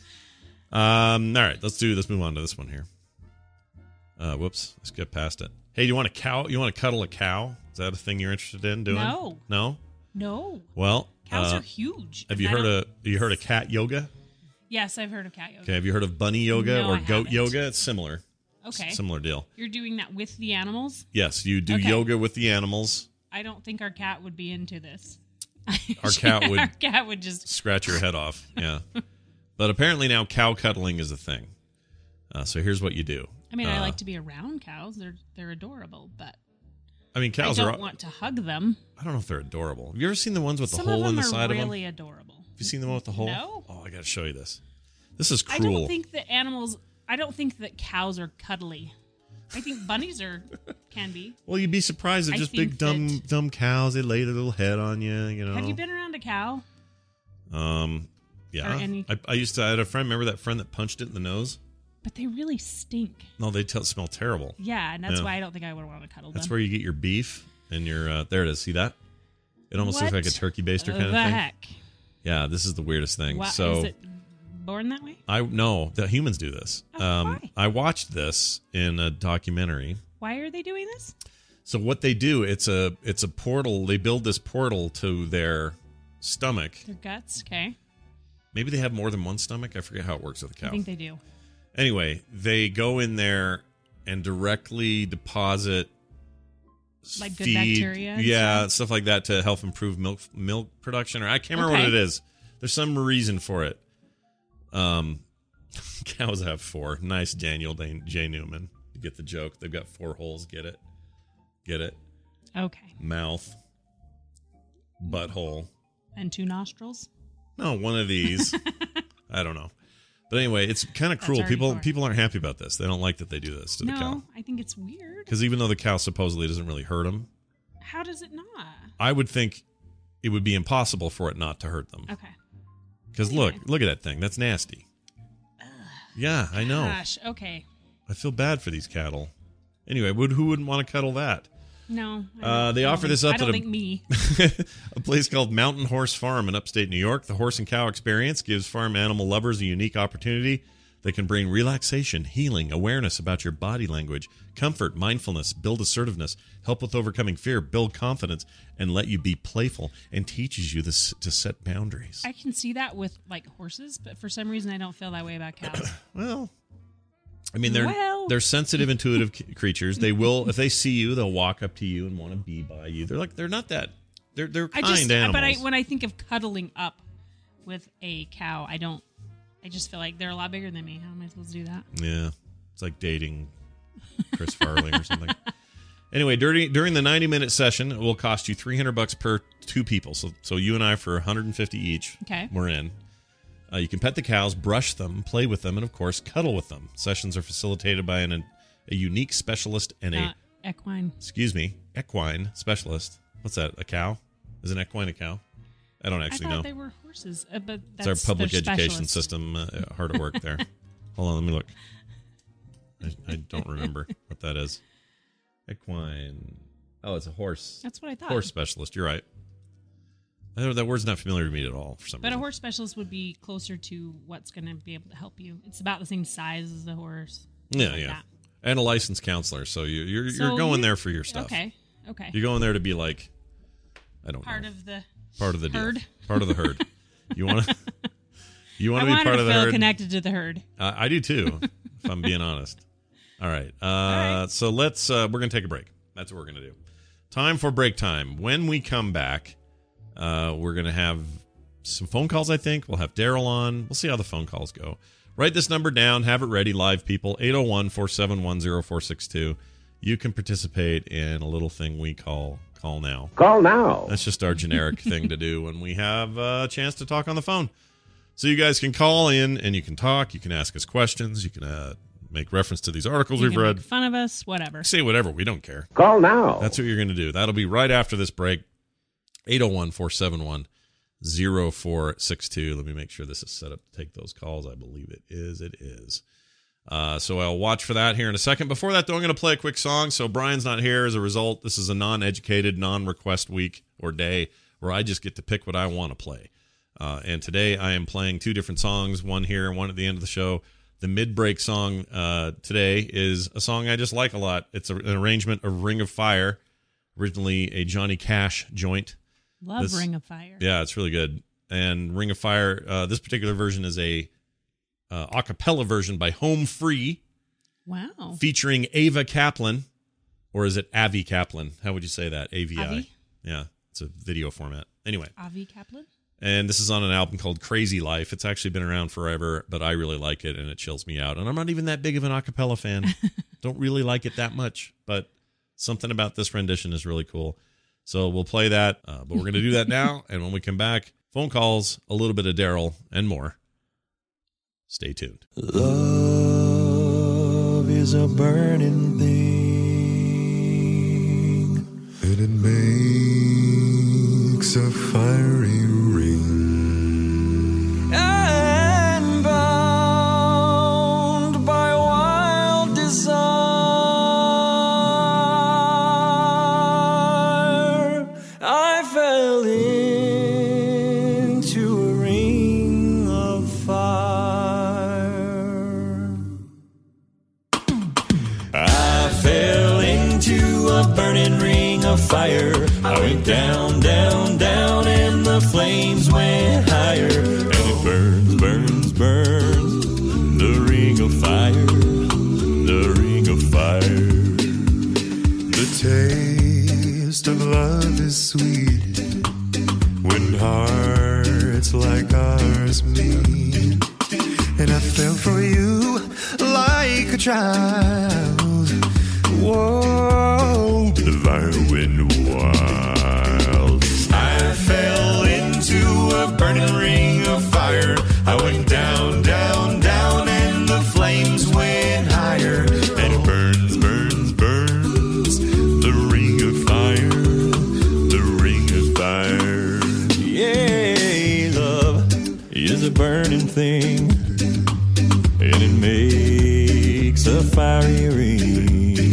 [SPEAKER 9] Um. All right, let's do. Let's move on to this one here. Uh. Whoops. Let's get past it. Hey, do you want a cow? You want to cuddle a cow? Is that a thing you're interested in doing?
[SPEAKER 10] No.
[SPEAKER 9] No.
[SPEAKER 10] No.
[SPEAKER 9] Well,
[SPEAKER 10] Cows
[SPEAKER 9] uh,
[SPEAKER 10] are huge.
[SPEAKER 9] Have
[SPEAKER 10] and
[SPEAKER 9] you
[SPEAKER 10] I
[SPEAKER 9] heard
[SPEAKER 10] don't-
[SPEAKER 9] of? You heard of cat yoga?
[SPEAKER 10] Yes, I've heard of cat yoga.
[SPEAKER 9] Okay. Have you heard of bunny yoga
[SPEAKER 10] No,
[SPEAKER 9] or
[SPEAKER 10] I
[SPEAKER 9] goat
[SPEAKER 10] haven't.
[SPEAKER 9] yoga? It's similar. It's
[SPEAKER 10] Okay.
[SPEAKER 9] a similar deal.
[SPEAKER 10] You're doing that with the animals?
[SPEAKER 9] Yes, you do
[SPEAKER 10] Okay.
[SPEAKER 9] yoga with the animals.
[SPEAKER 10] I don't think our cat would be into this.
[SPEAKER 9] Our cat would
[SPEAKER 10] Our cat would just.
[SPEAKER 9] scratch your head off. Yeah. But apparently now cow cuddling is a thing. Uh, so here's what you do.
[SPEAKER 10] I mean, I
[SPEAKER 9] Uh,
[SPEAKER 10] like to be around cows. They're they're adorable, but
[SPEAKER 9] I mean, cows
[SPEAKER 10] I don't
[SPEAKER 9] are.
[SPEAKER 10] want to hug them.
[SPEAKER 9] I don't know if they're adorable. Have you ever seen the ones with the
[SPEAKER 10] Some
[SPEAKER 9] hole
[SPEAKER 10] of
[SPEAKER 9] in
[SPEAKER 10] them
[SPEAKER 9] the
[SPEAKER 10] are
[SPEAKER 9] side
[SPEAKER 10] really
[SPEAKER 9] of them?
[SPEAKER 10] adorable.
[SPEAKER 9] Have you seen the one with the hole?
[SPEAKER 10] No.
[SPEAKER 9] Oh, I got to show you this. This is
[SPEAKER 10] I
[SPEAKER 9] cruel.
[SPEAKER 10] don't think that animals. I don't think that cows are cuddly. I think bunnies are can be.
[SPEAKER 9] Well, you'd be surprised. They're
[SPEAKER 10] I
[SPEAKER 9] just
[SPEAKER 10] think
[SPEAKER 9] big, dumb,
[SPEAKER 10] that-
[SPEAKER 9] dumb cows. They lay their little head on you, you know.
[SPEAKER 10] Have you been around a cow?
[SPEAKER 9] Um, yeah.
[SPEAKER 10] Or any-
[SPEAKER 9] I, I used to, I had a friend, remember that friend that punched it in the nose?
[SPEAKER 10] But they really stink.
[SPEAKER 9] No, they t- smell terrible.
[SPEAKER 10] Yeah, and that's
[SPEAKER 9] Yeah.
[SPEAKER 10] why I don't think I would want to cuddle
[SPEAKER 9] That's
[SPEAKER 10] them.
[SPEAKER 9] where you get your beef and your, uh, there it is. See that? It almost
[SPEAKER 10] What
[SPEAKER 9] looks like a turkey baster kind of
[SPEAKER 10] the
[SPEAKER 9] thing.
[SPEAKER 10] heck?
[SPEAKER 9] Yeah, this is the weirdest thing.
[SPEAKER 10] Why,
[SPEAKER 9] so
[SPEAKER 10] is it born that way?
[SPEAKER 9] I no, the humans do this.
[SPEAKER 10] Oh,
[SPEAKER 9] um,
[SPEAKER 10] why?
[SPEAKER 9] I watched this in a documentary.
[SPEAKER 10] Why are they doing this?
[SPEAKER 9] So what they do, it's a it's a portal. They build this portal to their stomach.
[SPEAKER 10] Their guts? Okay.
[SPEAKER 9] Maybe they have more than one stomach. I forget how it works with a cow.
[SPEAKER 10] I think they do.
[SPEAKER 9] Anyway, they go in there and directly deposit
[SPEAKER 10] Like good
[SPEAKER 9] feed,
[SPEAKER 10] bacteria and
[SPEAKER 9] yeah,
[SPEAKER 10] stuff?
[SPEAKER 9] stuff like that to help improve milk milk production. Or I can't remember
[SPEAKER 10] Okay.
[SPEAKER 9] what it is. There's some reason for it. Um, cows have four. Nice, Daniel J. J. Newman. You get the joke. They've got four holes. Get it? Get it?
[SPEAKER 10] Okay.
[SPEAKER 9] Mouth, butthole.
[SPEAKER 10] And two nostrils?
[SPEAKER 9] No, one of these. I don't know. But anyway, it's kind of
[SPEAKER 10] That's
[SPEAKER 9] cruel.
[SPEAKER 10] already
[SPEAKER 9] People
[SPEAKER 10] four.
[SPEAKER 9] people aren't happy about this. They don't like that they do this to the
[SPEAKER 10] No,
[SPEAKER 9] cow.
[SPEAKER 10] I think it's weird.
[SPEAKER 9] Because even though the cow supposedly doesn't really hurt them,
[SPEAKER 10] How does it not?
[SPEAKER 9] I would think it would be impossible for it not to hurt them.
[SPEAKER 10] Okay.
[SPEAKER 9] Because look, look at that thing. That's nasty. Yeah, I know.
[SPEAKER 10] Gosh, okay.
[SPEAKER 9] I feel bad for these cattle. Anyway, would who wouldn't want to cuddle that?
[SPEAKER 10] No. I
[SPEAKER 9] Uh,
[SPEAKER 10] don't-
[SPEAKER 9] they
[SPEAKER 10] I don't
[SPEAKER 9] offer
[SPEAKER 10] think-
[SPEAKER 9] this up
[SPEAKER 10] I don't
[SPEAKER 9] at
[SPEAKER 10] think
[SPEAKER 9] a,
[SPEAKER 10] me.
[SPEAKER 9] a place called Mountain Horse Farm in upstate New York. The horse and cow experience gives farm animal lovers a unique opportunity that can bring relaxation, healing, awareness about your body language, comfort, mindfulness, build assertiveness, help with overcoming fear, build confidence, and let you be playful, and teaches you this to set boundaries.
[SPEAKER 10] I can see that with like horses, but for some reason I don't feel that way about cows.
[SPEAKER 9] Well, I mean, they're
[SPEAKER 10] Well.
[SPEAKER 9] they're sensitive, intuitive c- creatures. They will, if they see you, they'll walk up to you and want to be by you. They're like, they're not that. They're they're
[SPEAKER 10] I
[SPEAKER 9] kind
[SPEAKER 10] just,
[SPEAKER 9] animals.
[SPEAKER 10] but I, when I think of cuddling up with a cow, I don't. I just feel like they're a lot bigger than me. How am I supposed to do that?
[SPEAKER 9] Yeah, it's like dating Chris Farley or something. Anyway, during during the ninety minute session, it will cost you three hundred bucks per two people. So so you and I for one hundred fifty each.
[SPEAKER 10] Okay.
[SPEAKER 9] We're in. Uh, you can pet the cows, brush them, play with them, and of course, cuddle with them. Sessions are facilitated by an, a unique specialist and
[SPEAKER 10] Uh,
[SPEAKER 9] a
[SPEAKER 10] equine.
[SPEAKER 9] excuse me, equine specialist. What's that? A cow? Is an equine a cow? I don't
[SPEAKER 10] I
[SPEAKER 9] actually
[SPEAKER 10] thought
[SPEAKER 9] know.
[SPEAKER 10] they were horses, uh, but
[SPEAKER 9] It's
[SPEAKER 10] that's
[SPEAKER 9] our public
[SPEAKER 10] their
[SPEAKER 9] education
[SPEAKER 10] specialists.
[SPEAKER 9] system uh, hard at work there. Hold on, let me look. I, I don't remember what that is. Equine. Oh, it's a horse.
[SPEAKER 10] That's what I thought.
[SPEAKER 9] Horse specialist. You're right. I know that word's not familiar to me at all for some
[SPEAKER 10] But a
[SPEAKER 9] reason.
[SPEAKER 10] horse specialist would be closer to what's going to be able to help you. It's about the same size as a horse.
[SPEAKER 9] Yeah,
[SPEAKER 10] like
[SPEAKER 9] yeah.
[SPEAKER 10] that.
[SPEAKER 9] And a licensed counselor, so you, you're
[SPEAKER 10] So
[SPEAKER 9] you're going
[SPEAKER 10] you-
[SPEAKER 9] there for your stuff.
[SPEAKER 10] Okay, okay.
[SPEAKER 9] You're going there to be like, I don't
[SPEAKER 10] Part
[SPEAKER 9] know,
[SPEAKER 10] of the
[SPEAKER 9] part of the deal.
[SPEAKER 10] herd.
[SPEAKER 9] Part of the herd. You want to? You want
[SPEAKER 10] I
[SPEAKER 9] to be
[SPEAKER 10] wanted
[SPEAKER 9] part
[SPEAKER 10] to
[SPEAKER 9] of the
[SPEAKER 10] feel
[SPEAKER 9] herd?
[SPEAKER 10] connected to the herd.
[SPEAKER 9] Uh, I do too, if I'm being honest. All right. Uh,
[SPEAKER 10] right.
[SPEAKER 9] So let's, uh, we're going to take a break. That's what we're going to do. Time for break time. When we come back, uh, we're going to have some phone calls, I think. We'll have Daryl on. We'll see how the phone calls go. Write this number down. Have it ready, live people. eight oh one, four seven one, oh four six two. You can participate in a little thing we call Call Now.
[SPEAKER 12] Call now.
[SPEAKER 9] That's just our generic thing to do when we have a chance to talk on the phone. So you guys can call in and you can talk. You can ask us questions. You can uh, make reference to these articles
[SPEAKER 10] You
[SPEAKER 9] we've
[SPEAKER 10] can
[SPEAKER 9] read.
[SPEAKER 10] make fun of us, whatever.
[SPEAKER 9] Say whatever. We don't care.
[SPEAKER 12] Call now.
[SPEAKER 9] That's what you're going to do. That'll be right after this break. eight oh one, four seven one, oh four six two. Let me make sure this is set up to take those calls. I believe it is. It is. Uh, so I'll watch for that here in a second. Before that, though, I'm going to play a quick song. So Brian's not here as a result. This is a non-educated, non-request week or day where I just get to pick what I want to play. Uh, and today I am playing two different songs, one here and one at the end of the show. The mid-break song uh, today is a song I just like a lot. It's a, an arrangement of Ring of Fire, originally a Johnny Cash joint.
[SPEAKER 10] Love
[SPEAKER 9] This-
[SPEAKER 10] Ring of Fire.
[SPEAKER 9] Yeah, it's really good. And Ring of Fire, uh, this particular version is a uh, a cappella version by Home Free,
[SPEAKER 10] Wow.
[SPEAKER 9] featuring Ava Kaplan, or is it Avi Kaplan? How would you say that? A V I.
[SPEAKER 10] Avi?
[SPEAKER 9] Yeah, it's a video format. Anyway,
[SPEAKER 10] Avi Kaplan?
[SPEAKER 9] and this is on an album called Crazy Life. It's actually been around forever, but I really like it, and it chills me out. And I'm not even that big of an a cappella fan. Don't really like it that much, but something about this rendition is really cool. So we'll play that, uh, but we're going to do that now. And when we come back, phone calls, a little bit of Daryl, and more. Stay tuned.
[SPEAKER 13] Love
[SPEAKER 12] is a burning thing, and it makes a fiery ring. And bound by wild desire, I fell into a ring of fire. I fell into a burning ring of fire. I went down, down, down, and the flames went higher. And it burns, burns, burns, the ring of fire, the ring of fire. The taste of love is sweet when hearts like ours meet. And I fell for you like a child. Whoa, the fire went wild. I fell into a burning ring of fire. I went down, down, down, and the flames went higher. And it burns, burns, burns, the ring of fire, the ring of fire. Yeah, love is a burning thing, and it makes a fiery ring.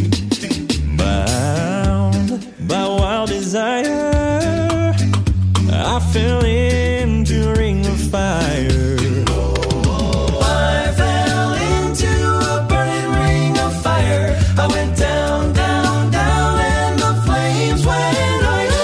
[SPEAKER 12] Bound by wild desire, I fell into a ring of fire. I fell into a burning ring of fire. I went down, down, down, and the flames went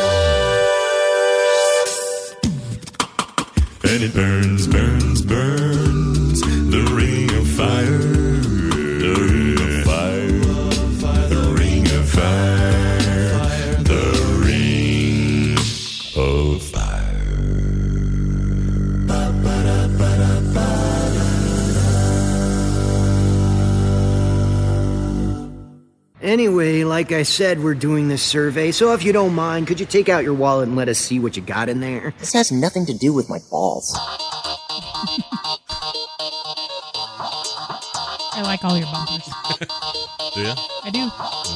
[SPEAKER 12] higher. And it burns, burns, burns, the ring of fire, the ring of fire, the ring of fire, the ring of fire.
[SPEAKER 13] Anyway, like I said, we're doing this survey, so if you don't mind, could you take out your wallet and let us see what you got in there?
[SPEAKER 14] This has nothing to do with my balls.
[SPEAKER 10] I like all your bumpers.
[SPEAKER 9] Do you?
[SPEAKER 10] I do.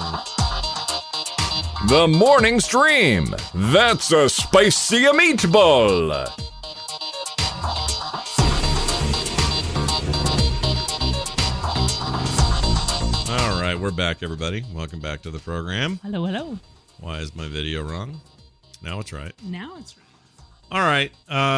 [SPEAKER 8] The morning stream. That's a spicy meatball.
[SPEAKER 9] All right, we're back, everybody. Welcome back to the program.
[SPEAKER 10] Hello, hello.
[SPEAKER 9] Why is my video wrong? Now it's right.
[SPEAKER 10] Now it's right.
[SPEAKER 9] All right.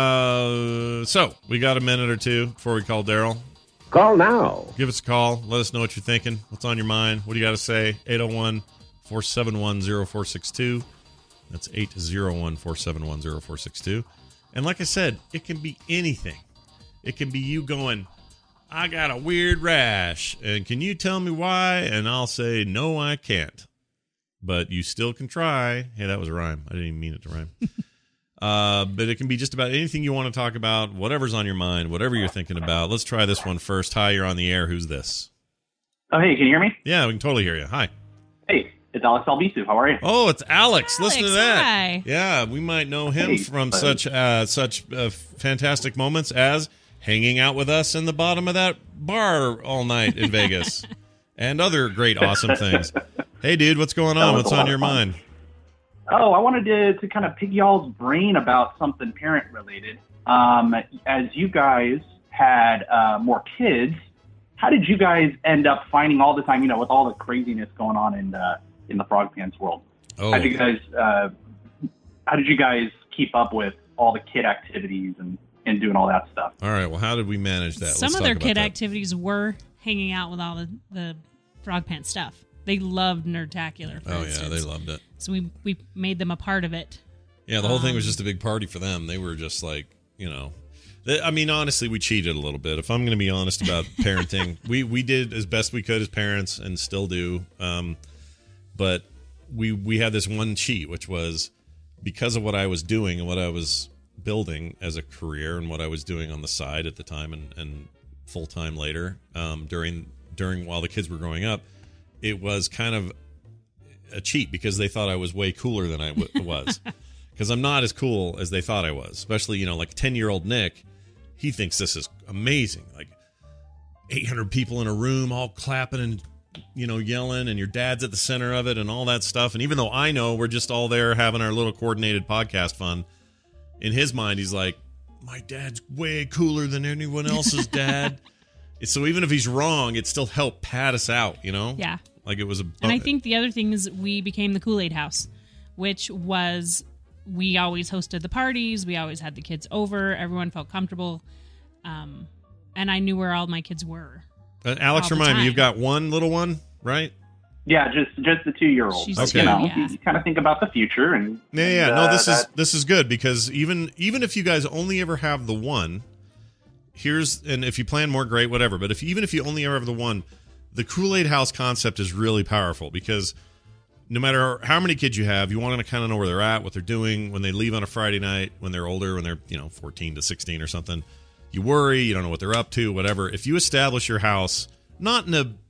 [SPEAKER 9] Uh, so we got a minute or two before we call Daryl.
[SPEAKER 15] Call now.
[SPEAKER 9] Give us a call. Let us know what you're thinking. What's on your mind? What do you got to say? eight oh one, four seven one, oh four six two. That's eight oh one, four seven one, oh four six two. And like I said, it can be anything. It can be you going, I got a weird rash, and can you tell me why? And I'll say, no, I can't. But you still can try. Hey, that was a rhyme. I didn't even mean it to rhyme. uh, but it can be just about anything you want to talk about, whatever's on your mind, whatever you're thinking about. Let's try this one first. Hi, you're on the air. Who's this?
[SPEAKER 16] Oh, hey, can you hear me?
[SPEAKER 9] Yeah, we can totally hear you. Hi.
[SPEAKER 16] Hey, it's Alex Albisu. How are you?
[SPEAKER 9] Oh, it's Alex.
[SPEAKER 10] Alex,
[SPEAKER 9] Listen to that.
[SPEAKER 10] hi.
[SPEAKER 9] Yeah, we might know him
[SPEAKER 16] Hey,
[SPEAKER 9] from
[SPEAKER 16] buddy.
[SPEAKER 9] such uh, such uh, fantastic moments as hanging out with us in the bottom of that bar all night in Vegas and other great, awesome things. Hey, dude, what's going
[SPEAKER 16] That
[SPEAKER 9] on?
[SPEAKER 16] was
[SPEAKER 9] What's
[SPEAKER 16] a lot
[SPEAKER 9] on your
[SPEAKER 16] of fun.
[SPEAKER 9] mind?
[SPEAKER 16] Oh, I wanted to, to kind of pick y'all's brain about something parent-related. Um, as you guys had uh, more kids, how did you guys end up finding all the time, you know, with all the craziness going on in the, in the Frog Pants world?
[SPEAKER 9] Oh.
[SPEAKER 16] How did you guys, uh, how did you guys keep up with all the kid activities and, and doing all that stuff?
[SPEAKER 9] All right, well, how did we manage that?
[SPEAKER 10] Some
[SPEAKER 9] Let's
[SPEAKER 10] of
[SPEAKER 9] talk
[SPEAKER 10] their
[SPEAKER 9] about
[SPEAKER 10] kid
[SPEAKER 9] that.
[SPEAKER 10] activities were hanging out with all the, the Frog Pants stuff. They loved Nerdtacular, for
[SPEAKER 9] Oh,
[SPEAKER 10] instance.
[SPEAKER 9] yeah, they loved it.
[SPEAKER 10] So we we made them a part of it.
[SPEAKER 9] Yeah, the whole thing was
[SPEAKER 10] Um,
[SPEAKER 9] just a big party for them. They were just like, you know, they, I mean, honestly, we cheated a little bit. If I'm going to be honest about parenting, we we did as best we could as parents and still do. Um, but we we had this one cheat, which was because of what I was doing and what I was building as a career and what I was doing on the side at the time and, and full time later um, during during while the kids were growing up. It was kind of a cheat because they thought I was way cooler than I w- was. Because I'm not as cool as they thought I was. Especially, you know, like ten-year-old Nick, he thinks this is amazing. Like eight hundred people in a room all clapping and you know, yelling, and your dad's at the center of it and all that stuff. And even though I know we're just all there having our little coordinated podcast fun, in his mind, he's like, my dad's way cooler than anyone else's dad. So even if he's wrong, it still helped pad us out, you know?
[SPEAKER 10] Yeah.
[SPEAKER 9] Like it was a...
[SPEAKER 10] And I think the other thing is we became the Kool-Aid house, which was we always hosted the parties. We always had the kids over. Everyone felt comfortable. Um, and I knew where all my kids were.
[SPEAKER 9] Uh, Alex, remind me, you've got one little one, right?
[SPEAKER 16] Yeah, just just the two-year-old.
[SPEAKER 10] She's
[SPEAKER 16] But,
[SPEAKER 9] okay.
[SPEAKER 16] You know,
[SPEAKER 10] yeah.
[SPEAKER 16] you kind of think about the future. and
[SPEAKER 9] Yeah, yeah.
[SPEAKER 16] and,
[SPEAKER 9] No,
[SPEAKER 16] uh,
[SPEAKER 9] this is
[SPEAKER 16] that-
[SPEAKER 9] this is good because even even if you guys only ever have the one, here's and if you plan more, great, whatever. But if even if you only ever have the one, the Kool-Aid House concept is really powerful because no matter how many kids you have, you want to kind of know where they're at, what they're doing when they leave on a Friday night, when they're older, when they're you know fourteen to sixteen or something. You worry, you don't know what they're up to, whatever. If you establish your house, not in a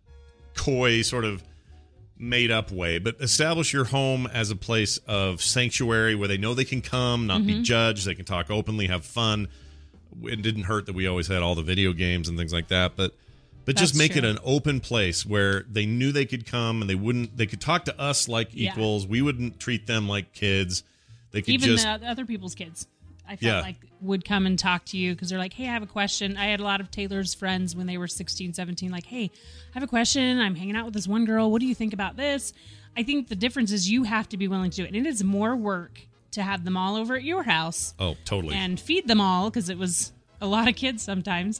[SPEAKER 9] coy sort of made up way, but establish your home as a place of sanctuary where they know they can come, not be
[SPEAKER 10] Mhm.
[SPEAKER 9] judged, they can talk openly, have fun. It didn't hurt that we always had all the video games and things like that, but but just
[SPEAKER 10] That's
[SPEAKER 9] make it
[SPEAKER 10] true.
[SPEAKER 9] an open place where they knew they could come and they wouldn't they could talk to us like
[SPEAKER 10] Yeah.
[SPEAKER 9] equals. We wouldn't treat them like kids. They could
[SPEAKER 10] Even
[SPEAKER 9] just
[SPEAKER 10] the other people's kids, I felt
[SPEAKER 9] Yeah.
[SPEAKER 10] like would come and talk to you because they're like, hey, I have a question. I had a lot of Taylor's friends when they were sixteen, seventeen, like, hey, I have a question. I'm hanging out with this one girl. What do you think about this? I think the difference is you have to be willing to do it. And it is more work to have them all over at your house
[SPEAKER 9] Oh, totally.
[SPEAKER 10] and feed them all because it was a lot of kids sometimes.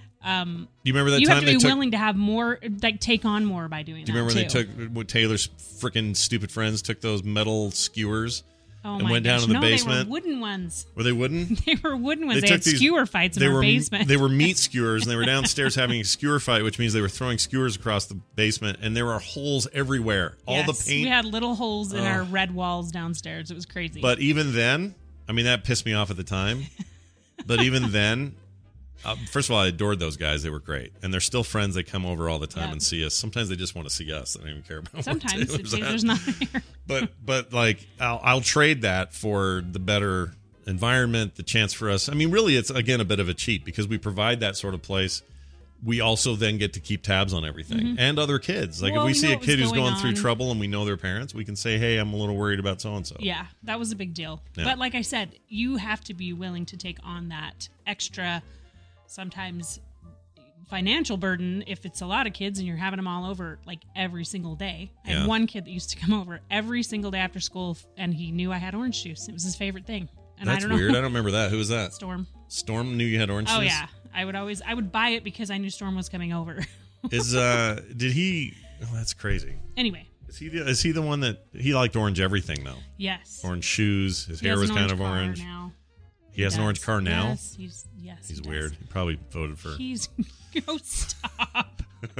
[SPEAKER 10] Um,
[SPEAKER 9] Do you remember that
[SPEAKER 10] you
[SPEAKER 9] time
[SPEAKER 10] have to
[SPEAKER 9] they
[SPEAKER 10] be
[SPEAKER 9] took
[SPEAKER 10] willing to have more, like take on more by doing
[SPEAKER 9] Do you
[SPEAKER 10] that
[SPEAKER 9] remember when
[SPEAKER 10] too.
[SPEAKER 9] they took what Taylor's freaking stupid friends took those metal skewers
[SPEAKER 10] Oh
[SPEAKER 9] and
[SPEAKER 10] my
[SPEAKER 9] went
[SPEAKER 10] gosh.
[SPEAKER 9] down in the
[SPEAKER 10] no,
[SPEAKER 9] basement?
[SPEAKER 10] They were wooden ones.
[SPEAKER 9] Were they wooden?
[SPEAKER 10] They were wooden ones. They,
[SPEAKER 9] took
[SPEAKER 10] had
[SPEAKER 9] these-
[SPEAKER 10] skewer fights in
[SPEAKER 9] they
[SPEAKER 10] our
[SPEAKER 9] were,
[SPEAKER 10] basement.
[SPEAKER 9] They were meat skewers, and they were downstairs having a skewer fight, which means they were throwing skewers across the basement, and there were holes everywhere. All
[SPEAKER 10] Yes,
[SPEAKER 9] the paint.
[SPEAKER 10] We had little holes in
[SPEAKER 9] Ugh.
[SPEAKER 10] our red walls downstairs. It was crazy.
[SPEAKER 9] But even then, I mean, that pissed me off at the time. But even then, uh, first of all, I adored those guys. They were great. And they're still friends. They come over all the time
[SPEAKER 10] Yeah.
[SPEAKER 9] and see us. Sometimes they just want to see us. They don't even care about
[SPEAKER 10] sometimes
[SPEAKER 9] what
[SPEAKER 10] it,
[SPEAKER 9] Taylor's at.
[SPEAKER 10] there's not there.
[SPEAKER 9] but but like I'll, I'll trade that for the better environment, the chance for us. I mean, really, it's again a bit of a cheat because we provide that sort of place. We also then get to keep tabs on everything
[SPEAKER 10] Mhm.
[SPEAKER 9] and other kids. Like
[SPEAKER 10] Well,
[SPEAKER 9] if we
[SPEAKER 10] we
[SPEAKER 9] see
[SPEAKER 10] know
[SPEAKER 9] a
[SPEAKER 10] what was
[SPEAKER 9] kid who's
[SPEAKER 10] going
[SPEAKER 9] going through
[SPEAKER 10] on.
[SPEAKER 9] trouble and we know their parents, we can say, "Hey, I'm a little worried about so and so."
[SPEAKER 10] Yeah, that was a big deal.
[SPEAKER 9] Yeah.
[SPEAKER 10] But like I said, you have to be willing to take on that extra, sometimes financial burden if it's a lot of kids and you're having them all over like every single day. I
[SPEAKER 9] Yeah.
[SPEAKER 10] had one kid that used to come over every single day after school, and he knew I had orange juice. It was his favorite thing. And
[SPEAKER 9] That's
[SPEAKER 10] I don't know.
[SPEAKER 9] weird. I don't remember that. Who was that?
[SPEAKER 10] Storm.
[SPEAKER 9] Storm knew you had orange
[SPEAKER 10] Oh
[SPEAKER 9] juice?
[SPEAKER 10] yeah, I would always I would buy it because I knew Storm was coming over.
[SPEAKER 9] Is uh did he oh that's crazy.
[SPEAKER 10] Anyway,
[SPEAKER 9] Is he the, is he the one that he liked orange everything though?
[SPEAKER 10] yes.
[SPEAKER 9] Orange shoes, his
[SPEAKER 10] He
[SPEAKER 9] hair
[SPEAKER 10] has
[SPEAKER 9] was
[SPEAKER 10] an
[SPEAKER 9] kind of
[SPEAKER 10] car
[SPEAKER 9] orange.
[SPEAKER 10] now.
[SPEAKER 9] He has an
[SPEAKER 10] does.
[SPEAKER 9] orange car now?
[SPEAKER 10] Yes, he's yes.
[SPEAKER 9] He's
[SPEAKER 10] he does.
[SPEAKER 9] weird. He probably voted for
[SPEAKER 10] He's go stop.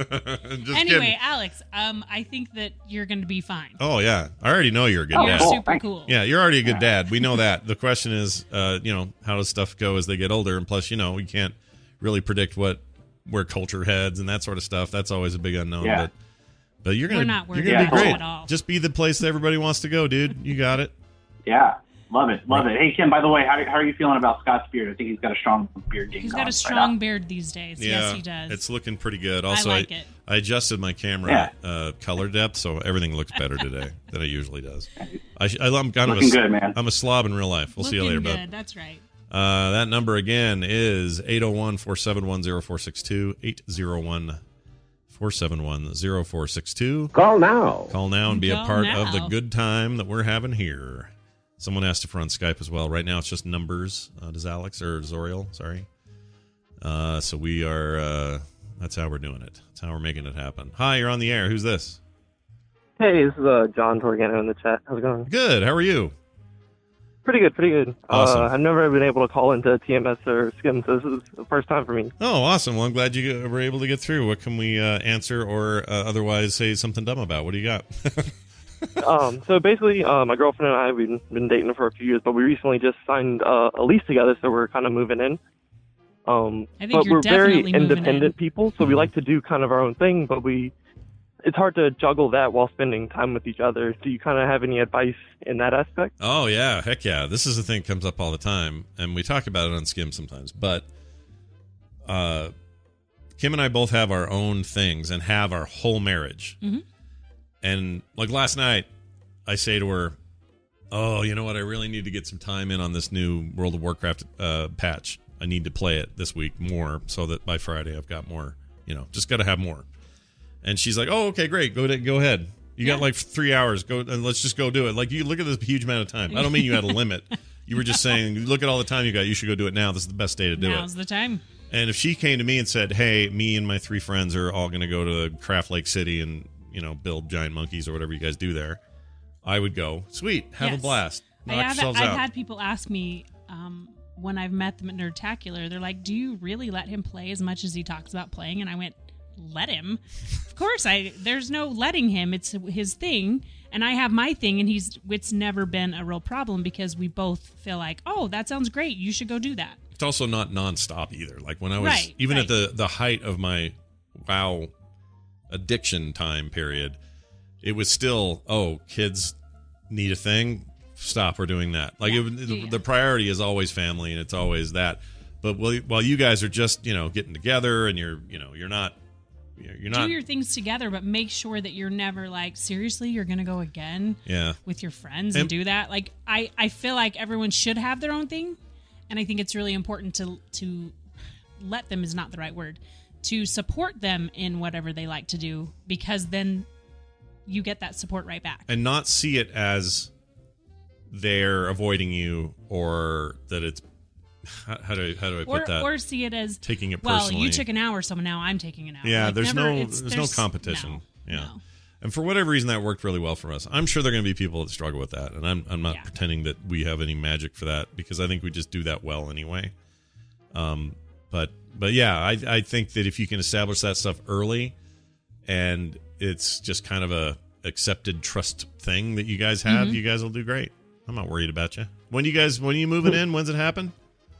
[SPEAKER 9] Just
[SPEAKER 10] anyway,
[SPEAKER 9] kidding.
[SPEAKER 10] Alex, um, I think that you're going to be fine.
[SPEAKER 9] Oh yeah. I already know you're a good
[SPEAKER 10] Oh,
[SPEAKER 9] dad.
[SPEAKER 10] you're super cool.
[SPEAKER 9] Yeah, you're already a good dad. We know that. The question is, uh, you know, how does stuff go as they get older? And plus, you know, we can't really predict what where culture heads and that sort of stuff. That's always a big unknown.
[SPEAKER 16] Yeah.
[SPEAKER 9] But but you're gonna
[SPEAKER 10] We're not
[SPEAKER 9] you're
[SPEAKER 10] worried
[SPEAKER 9] gonna be
[SPEAKER 16] about
[SPEAKER 9] great.
[SPEAKER 10] it at all.
[SPEAKER 9] Just be the place that everybody wants to go, dude. You got it.
[SPEAKER 16] Yeah, love it, love it. Hey, Kim, by the way, how, how are you feeling about Scott's beard? I think he's got a strong beard game
[SPEAKER 10] He's
[SPEAKER 16] going
[SPEAKER 10] got a
[SPEAKER 16] right
[SPEAKER 10] strong
[SPEAKER 16] now.
[SPEAKER 10] beard these days.
[SPEAKER 9] Yeah,
[SPEAKER 10] Yes, he does.
[SPEAKER 9] It's looking pretty good. Also,
[SPEAKER 10] like it.
[SPEAKER 9] I adjusted my camera uh, color depth, so everything looks better today than it usually does. I, sh- I'm kind
[SPEAKER 16] Looking
[SPEAKER 9] of a,
[SPEAKER 16] good, man.
[SPEAKER 9] I'm a slob in real life. We'll see you
[SPEAKER 10] Looking
[SPEAKER 9] later,
[SPEAKER 10] good.
[SPEAKER 9] bud.
[SPEAKER 10] That's right.
[SPEAKER 9] Uh, that number again is eight oh one, four seven one, oh four six two, eight oh one, four seven one, oh four six two.
[SPEAKER 14] Call now.
[SPEAKER 9] Call now and be a
[SPEAKER 10] Call
[SPEAKER 9] part of the
[SPEAKER 10] now.
[SPEAKER 9] good time that we're having here. Someone asked if we're on Skype as well. Right now it's just numbers. Uh, does Alex or Zoriel? Sorry. Uh, so we are, uh, that's how we're doing it. That's how we're making it happen. Hi, you're on the air. Who's this?
[SPEAKER 15] Hey, this is uh, John Torgano in the chat. How's it going?
[SPEAKER 9] Good. How are you?
[SPEAKER 15] Pretty good, pretty good.
[SPEAKER 9] Awesome.
[SPEAKER 15] Uh, I've never been able to call into T M S or Skim, so this is the first time for me.
[SPEAKER 9] Oh, awesome. Well, I'm glad you were able to get through. What can we uh, answer or uh, otherwise say something dumb about? What do you got?
[SPEAKER 15] um, so basically, uh, my girlfriend and I, we've been dating for a few years, but we recently just signed uh, a lease together, so we're kind of moving in. Um,
[SPEAKER 10] I think
[SPEAKER 15] but
[SPEAKER 10] you're
[SPEAKER 15] we're very
[SPEAKER 10] definitely moving
[SPEAKER 15] independent
[SPEAKER 10] in.
[SPEAKER 15] people, so we like to do kind of our own thing, but we it's hard to juggle that while spending time with each other. Do you kind of have any advice in that aspect?
[SPEAKER 9] Oh, yeah. Heck yeah. This is a thing that comes up all the time, and we talk about it on Skim sometimes. But uh, Kim and I both have our own things and have our whole marriage.
[SPEAKER 10] Mm-hmm.
[SPEAKER 9] And like last night, I say to her, oh, you know what? I really need to get some time in on this new World of Warcraft uh, patch. I need to play it this week more so that by Friday I've got more, you know, just got to have more. And she's like, oh, okay, great. Go to, go ahead. You yeah. got like three hours. Go and let's just go do it. Like, you look at this huge amount of time. I don't mean you had a limit. You were just saying, look at all the time you got. You should go do it now. This is the best day to do
[SPEAKER 10] Now's
[SPEAKER 9] it.
[SPEAKER 10] Now's the time.
[SPEAKER 9] And if she came to me and said, hey, me and my three friends are all going to go to Craft Lake City and, you know, build giant monkeys or whatever you guys do there, I would go, sweet, have
[SPEAKER 10] yes.
[SPEAKER 9] a blast. Knock
[SPEAKER 10] I have,
[SPEAKER 9] yourselves
[SPEAKER 10] I've
[SPEAKER 9] out.
[SPEAKER 10] had people ask me um, when I've met them at Nerdtacular, they're like, do you really let him play as much as he talks about playing? And I went, let him? Of course, I. There's no letting him. It's his thing. And I have my thing, and he's. It's never been a real problem because we both feel like, oh, that sounds great. You should go do that.
[SPEAKER 9] It's also not nonstop either. Like when I was,
[SPEAKER 10] right,
[SPEAKER 9] even
[SPEAKER 10] right.
[SPEAKER 9] at the, the height of my WoW addiction time period, it was still, oh, kids need a thing. Stop, we're doing that. Like
[SPEAKER 10] yeah,
[SPEAKER 9] it,
[SPEAKER 10] yeah,
[SPEAKER 9] the,
[SPEAKER 10] yeah.
[SPEAKER 9] the priority is always family, and it's always that. But while, while you guys are just, you know, getting together, and you're, you know, you're not, you're not
[SPEAKER 10] do your things together, but make sure that you're never like, seriously, you're gonna go again,
[SPEAKER 9] yeah,
[SPEAKER 10] with your friends and, and do that. Like I, I feel like everyone should have their own thing, and I think it's really important to to let them is not the right word, to support them in whatever they like to do, because then you get that support right back,
[SPEAKER 9] and not see it as they're avoiding you, or that it's how, how do how do I put
[SPEAKER 10] or,
[SPEAKER 9] that?
[SPEAKER 10] Or see it as
[SPEAKER 9] taking it
[SPEAKER 10] well.
[SPEAKER 9] personally.
[SPEAKER 10] You took an hour, so now I'm taking an hour.
[SPEAKER 9] Yeah,
[SPEAKER 10] like,
[SPEAKER 9] there's
[SPEAKER 10] never,
[SPEAKER 9] no
[SPEAKER 10] there's,
[SPEAKER 9] there's,
[SPEAKER 10] there's
[SPEAKER 9] no competition.
[SPEAKER 10] No,
[SPEAKER 9] yeah,
[SPEAKER 10] no.
[SPEAKER 9] and for whatever reason that worked really well for us. I'm sure there are going to be people that struggle with that, and I'm I'm not
[SPEAKER 10] yeah.
[SPEAKER 9] pretending that we have any magic for that, because I think we just do that well anyway. Um, but but yeah, I I think that if you can establish that stuff early, and it's just kind of a accepted trust thing that you guys have,
[SPEAKER 10] mm-hmm.
[SPEAKER 9] you guys will do great. I'm not worried about you. When you guys, when are you moving in? When's it happen?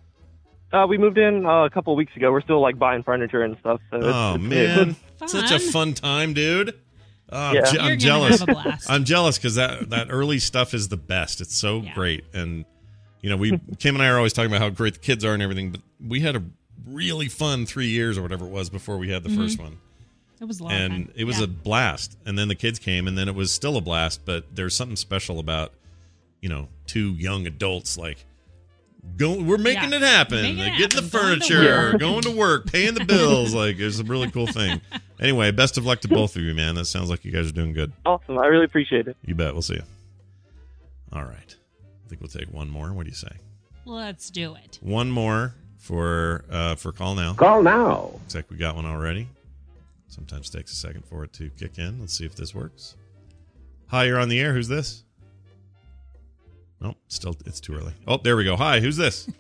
[SPEAKER 15] Uh, we moved in uh, a couple of weeks ago. We're still like buying furniture and stuff. So
[SPEAKER 9] oh
[SPEAKER 15] it's,
[SPEAKER 9] man,
[SPEAKER 15] it's
[SPEAKER 9] such a fun time, dude. Oh,
[SPEAKER 15] yeah.
[SPEAKER 9] I'm, je- I'm jealous.
[SPEAKER 10] Have a blast.
[SPEAKER 9] I'm jealous because that that early stuff is the best. It's so
[SPEAKER 10] Yeah.
[SPEAKER 9] great, and you know, we Kim and I are always talking about how great the kids are and everything. But we had a really fun three years or whatever it was before we had the
[SPEAKER 10] Mhm.
[SPEAKER 9] first one.
[SPEAKER 10] It was a lot
[SPEAKER 9] and
[SPEAKER 10] of fun.
[SPEAKER 9] it was
[SPEAKER 10] yeah.
[SPEAKER 9] a blast. And then the kids came, and then it was still a blast. But there's something special about, you know, two young adults like go. We're making
[SPEAKER 10] Yeah.
[SPEAKER 9] it happen.
[SPEAKER 10] Making it
[SPEAKER 9] Like, getting the
[SPEAKER 10] happen. Going to
[SPEAKER 9] furniture,
[SPEAKER 10] work.
[SPEAKER 9] going to work, paying the bills. Like, it's a really cool thing. Anyway, best of luck to both of you, man. That sounds like you guys are doing good.
[SPEAKER 15] Awesome. I really appreciate it.
[SPEAKER 9] You bet. We'll see you. All right. I think we'll take one more. What do you say?
[SPEAKER 10] Let's do it.
[SPEAKER 9] One more for uh, for call now.
[SPEAKER 17] Call now.
[SPEAKER 9] Looks like we got one already. Sometimes takes a second for it to kick in. Let's see if this works. Hi, you're on the air. Who's this? Nope, still it's too early. Oh, there we go. Hi, who's this?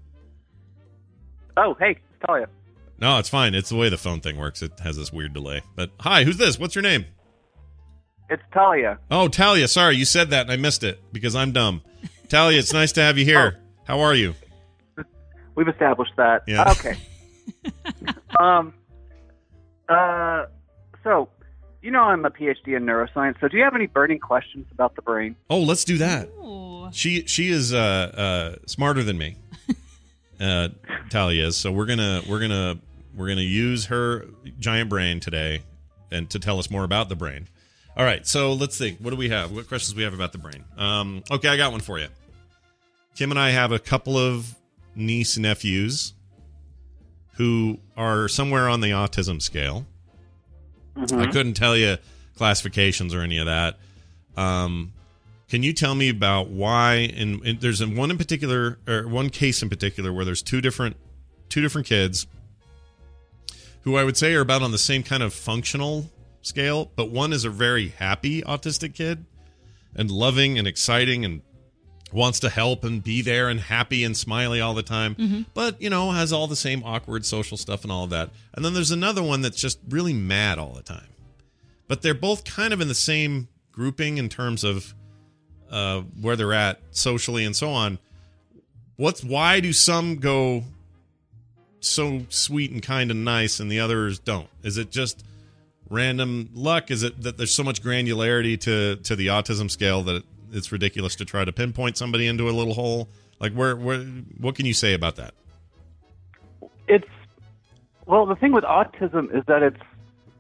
[SPEAKER 18] Oh, hey, it's Talia.
[SPEAKER 9] No, it's fine. It's the way the phone thing works. It has this weird delay. But hi, who's this? What's your name?
[SPEAKER 18] It's Talia.
[SPEAKER 9] Oh, Talia. Sorry, you said that and I missed it because I'm dumb. Talia, it's nice to have you here.
[SPEAKER 18] Oh.
[SPEAKER 9] How are you?
[SPEAKER 18] We've established that.
[SPEAKER 9] Yeah.
[SPEAKER 18] Okay. um. Uh. So, you know, I'm a P H D in neuroscience. So, do you have any burning questions about the brain?
[SPEAKER 9] Oh, let's do that.
[SPEAKER 10] Ooh.
[SPEAKER 9] She she is uh, uh, smarter than me. uh, Talia is. So we're gonna we're gonna we're gonna use her giant brain today, and to tell us more about the brain. All right. So let's think. What do we have? What questions do we have about the brain? Um, okay, I got one for you. Kim and I have a couple of niece nephews who are somewhere on the autism scale.
[SPEAKER 18] Mm-hmm.
[SPEAKER 9] I couldn't tell you classifications or any of that. Um, can you tell me about why? In, in there's in one in particular, or one case in particular, where there's two different two different kids who I would say are about on the same kind of functional scale, but one is a very happy autistic kid and loving and exciting and wants to help and be there and happy and smiley all the time,
[SPEAKER 10] Mm-hmm.
[SPEAKER 9] but, you know, has all the same awkward social stuff and all of that. And then there's another one that's just really mad all the time. But they're both kind of in the same grouping in terms of uh, where they're at socially and so on. What's why do some go so sweet and kind and nice and the others don't? Is it just random luck? Is it that there's so much granularity to, to the autism scale that it, it's ridiculous to try to pinpoint somebody into a little hole? Like, where, where, what can you say about that?
[SPEAKER 18] It's Well, the thing with autism is that it's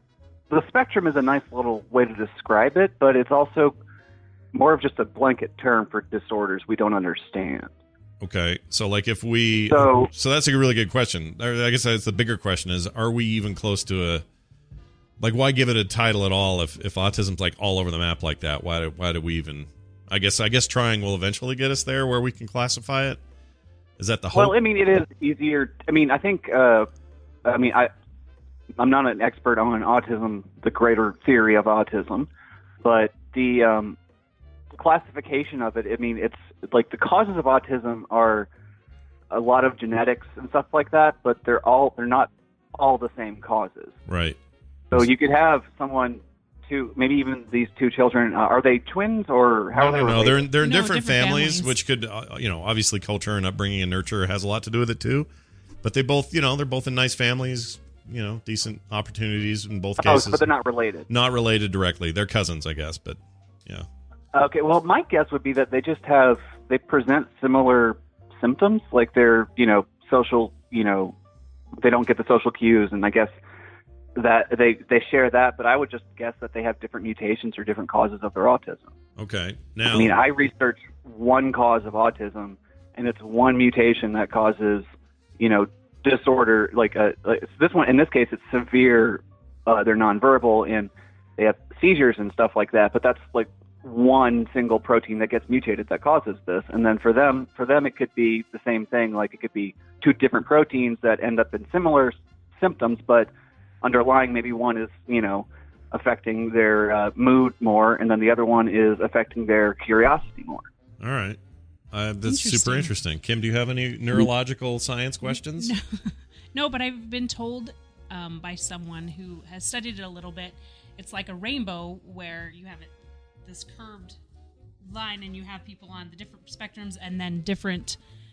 [SPEAKER 18] the spectrum is a nice little way to describe it, but it's also more of just a blanket term for disorders we don't understand.
[SPEAKER 9] Okay, so like if we,
[SPEAKER 18] so,
[SPEAKER 9] so that's a really good question. I guess that's the bigger question: is are we even close to a, like, why give it a title at all if if autism's like all over the map like that? Why do why do we even? I guess I guess trying will eventually get us there where we can classify it. Is that the hope?
[SPEAKER 18] Well, I mean, it is easier. I mean, I think. Uh, I mean, I, I'm not an expert on autism, the greater theory of autism, but the um, classification of it, I mean, it's like the causes of autism are a lot of genetics and stuff like that, but they're all they're not all the same causes.
[SPEAKER 9] Right.
[SPEAKER 18] So you could have someone, two, maybe even these two children. Uh, are they twins or how
[SPEAKER 9] No,
[SPEAKER 18] are they
[SPEAKER 9] no, no.
[SPEAKER 18] related?
[SPEAKER 9] They're in, they're in
[SPEAKER 10] No,
[SPEAKER 9] different,
[SPEAKER 10] different
[SPEAKER 9] families,
[SPEAKER 10] families.
[SPEAKER 9] which could, uh, you know, obviously culture and upbringing and nurture has a lot to do with it too. But they both, you know, they're both in nice families, you know, decent opportunities in both
[SPEAKER 18] Oh,
[SPEAKER 9] cases.
[SPEAKER 18] but they're not related.
[SPEAKER 9] Not related directly. They're cousins, I guess, but yeah.
[SPEAKER 18] Okay, well, my guess would be that they just have, they present similar symptoms, like they're, you know, social, you know, they don't get the social cues, and I guess that they, they share that, but I would just guess that they have different mutations or different causes of their autism.
[SPEAKER 9] Okay. Now,
[SPEAKER 18] I mean, I researched one cause of autism, and it's one mutation that causes, you know, disorder, like, a, like this one, in this case, it's severe, uh, they're nonverbal, and they have seizures and stuff like that, but that's like one single protein that gets mutated that causes this. And then for them, for them, it could be the same thing. Like it could be two different proteins that end up in similar symptoms, but underlying maybe one is, you know, affecting their uh, mood more, and then the other one is affecting their curiosity more.
[SPEAKER 9] all right. Uh, that's super interesting. Kim, do you have any neurological science questions?
[SPEAKER 10] No, no, but I've been told um, by someone who has studied it a little bit. It's like a rainbow where you have it this curved line, and you have people on the different spectrums, and then different,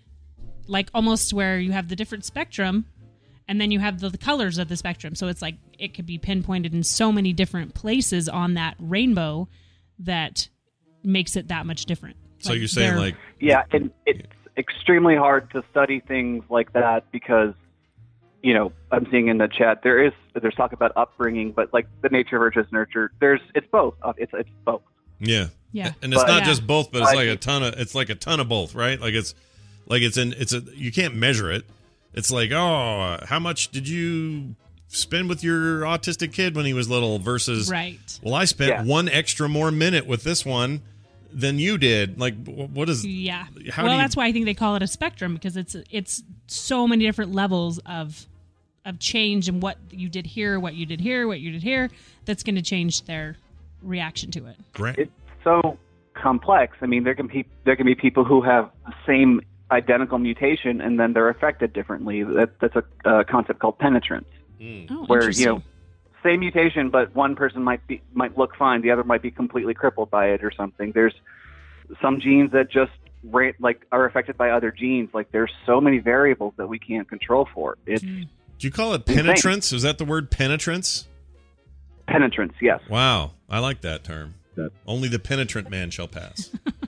[SPEAKER 10] like almost where you have the different spectrum, and then you have the, the colors of the spectrum. So it's like it could be pinpointed in so many different places on that rainbow that makes it that much different.
[SPEAKER 9] So you're saying like...
[SPEAKER 18] Yeah, and it's extremely hard to study things like that because, you know, I'm seeing in the chat, there is, there's talk about upbringing, but like the nature versus nurture, there's, it's both. It's, it's both.
[SPEAKER 9] Yeah.
[SPEAKER 10] Yeah.
[SPEAKER 9] And it's
[SPEAKER 18] But-
[SPEAKER 9] not
[SPEAKER 18] Yeah.
[SPEAKER 9] just both, but it's
[SPEAKER 18] But-
[SPEAKER 9] like a ton of, it's like a ton of both, right? Like it's, like it's in, it's a, you can't measure it. It's like, oh, how much did you spend with your autistic kid when he was little versus,
[SPEAKER 10] Right.
[SPEAKER 9] well, I spent
[SPEAKER 10] Yeah.
[SPEAKER 9] one extra more minute with this one than you did. Like, wh- what is,
[SPEAKER 10] Yeah.
[SPEAKER 9] how
[SPEAKER 10] well,
[SPEAKER 9] do you,
[SPEAKER 10] that's why I think they call it a spectrum, because it's it's so many different levels of of change, and what you did here, what you did here, what you did here, that's going to change their reaction to it.
[SPEAKER 9] Right.
[SPEAKER 18] It's so complex. I mean, there can be there can be people who have the same identical mutation, and then they're affected differently. That, that's a uh, concept called penetrance,
[SPEAKER 10] Oh,
[SPEAKER 18] where
[SPEAKER 10] interesting.
[SPEAKER 18] you know, same mutation, but one person might be might look fine, the other might be completely crippled by it or something. There's some genes that just ra- like are affected by other genes. Like there's so many variables that we can't control for. It's
[SPEAKER 9] do you call it
[SPEAKER 18] insane.
[SPEAKER 9] penetrance? Is that the word penetrance?
[SPEAKER 18] Penetrance, yes.
[SPEAKER 9] Wow. I like that term. Only the penetrant man shall pass.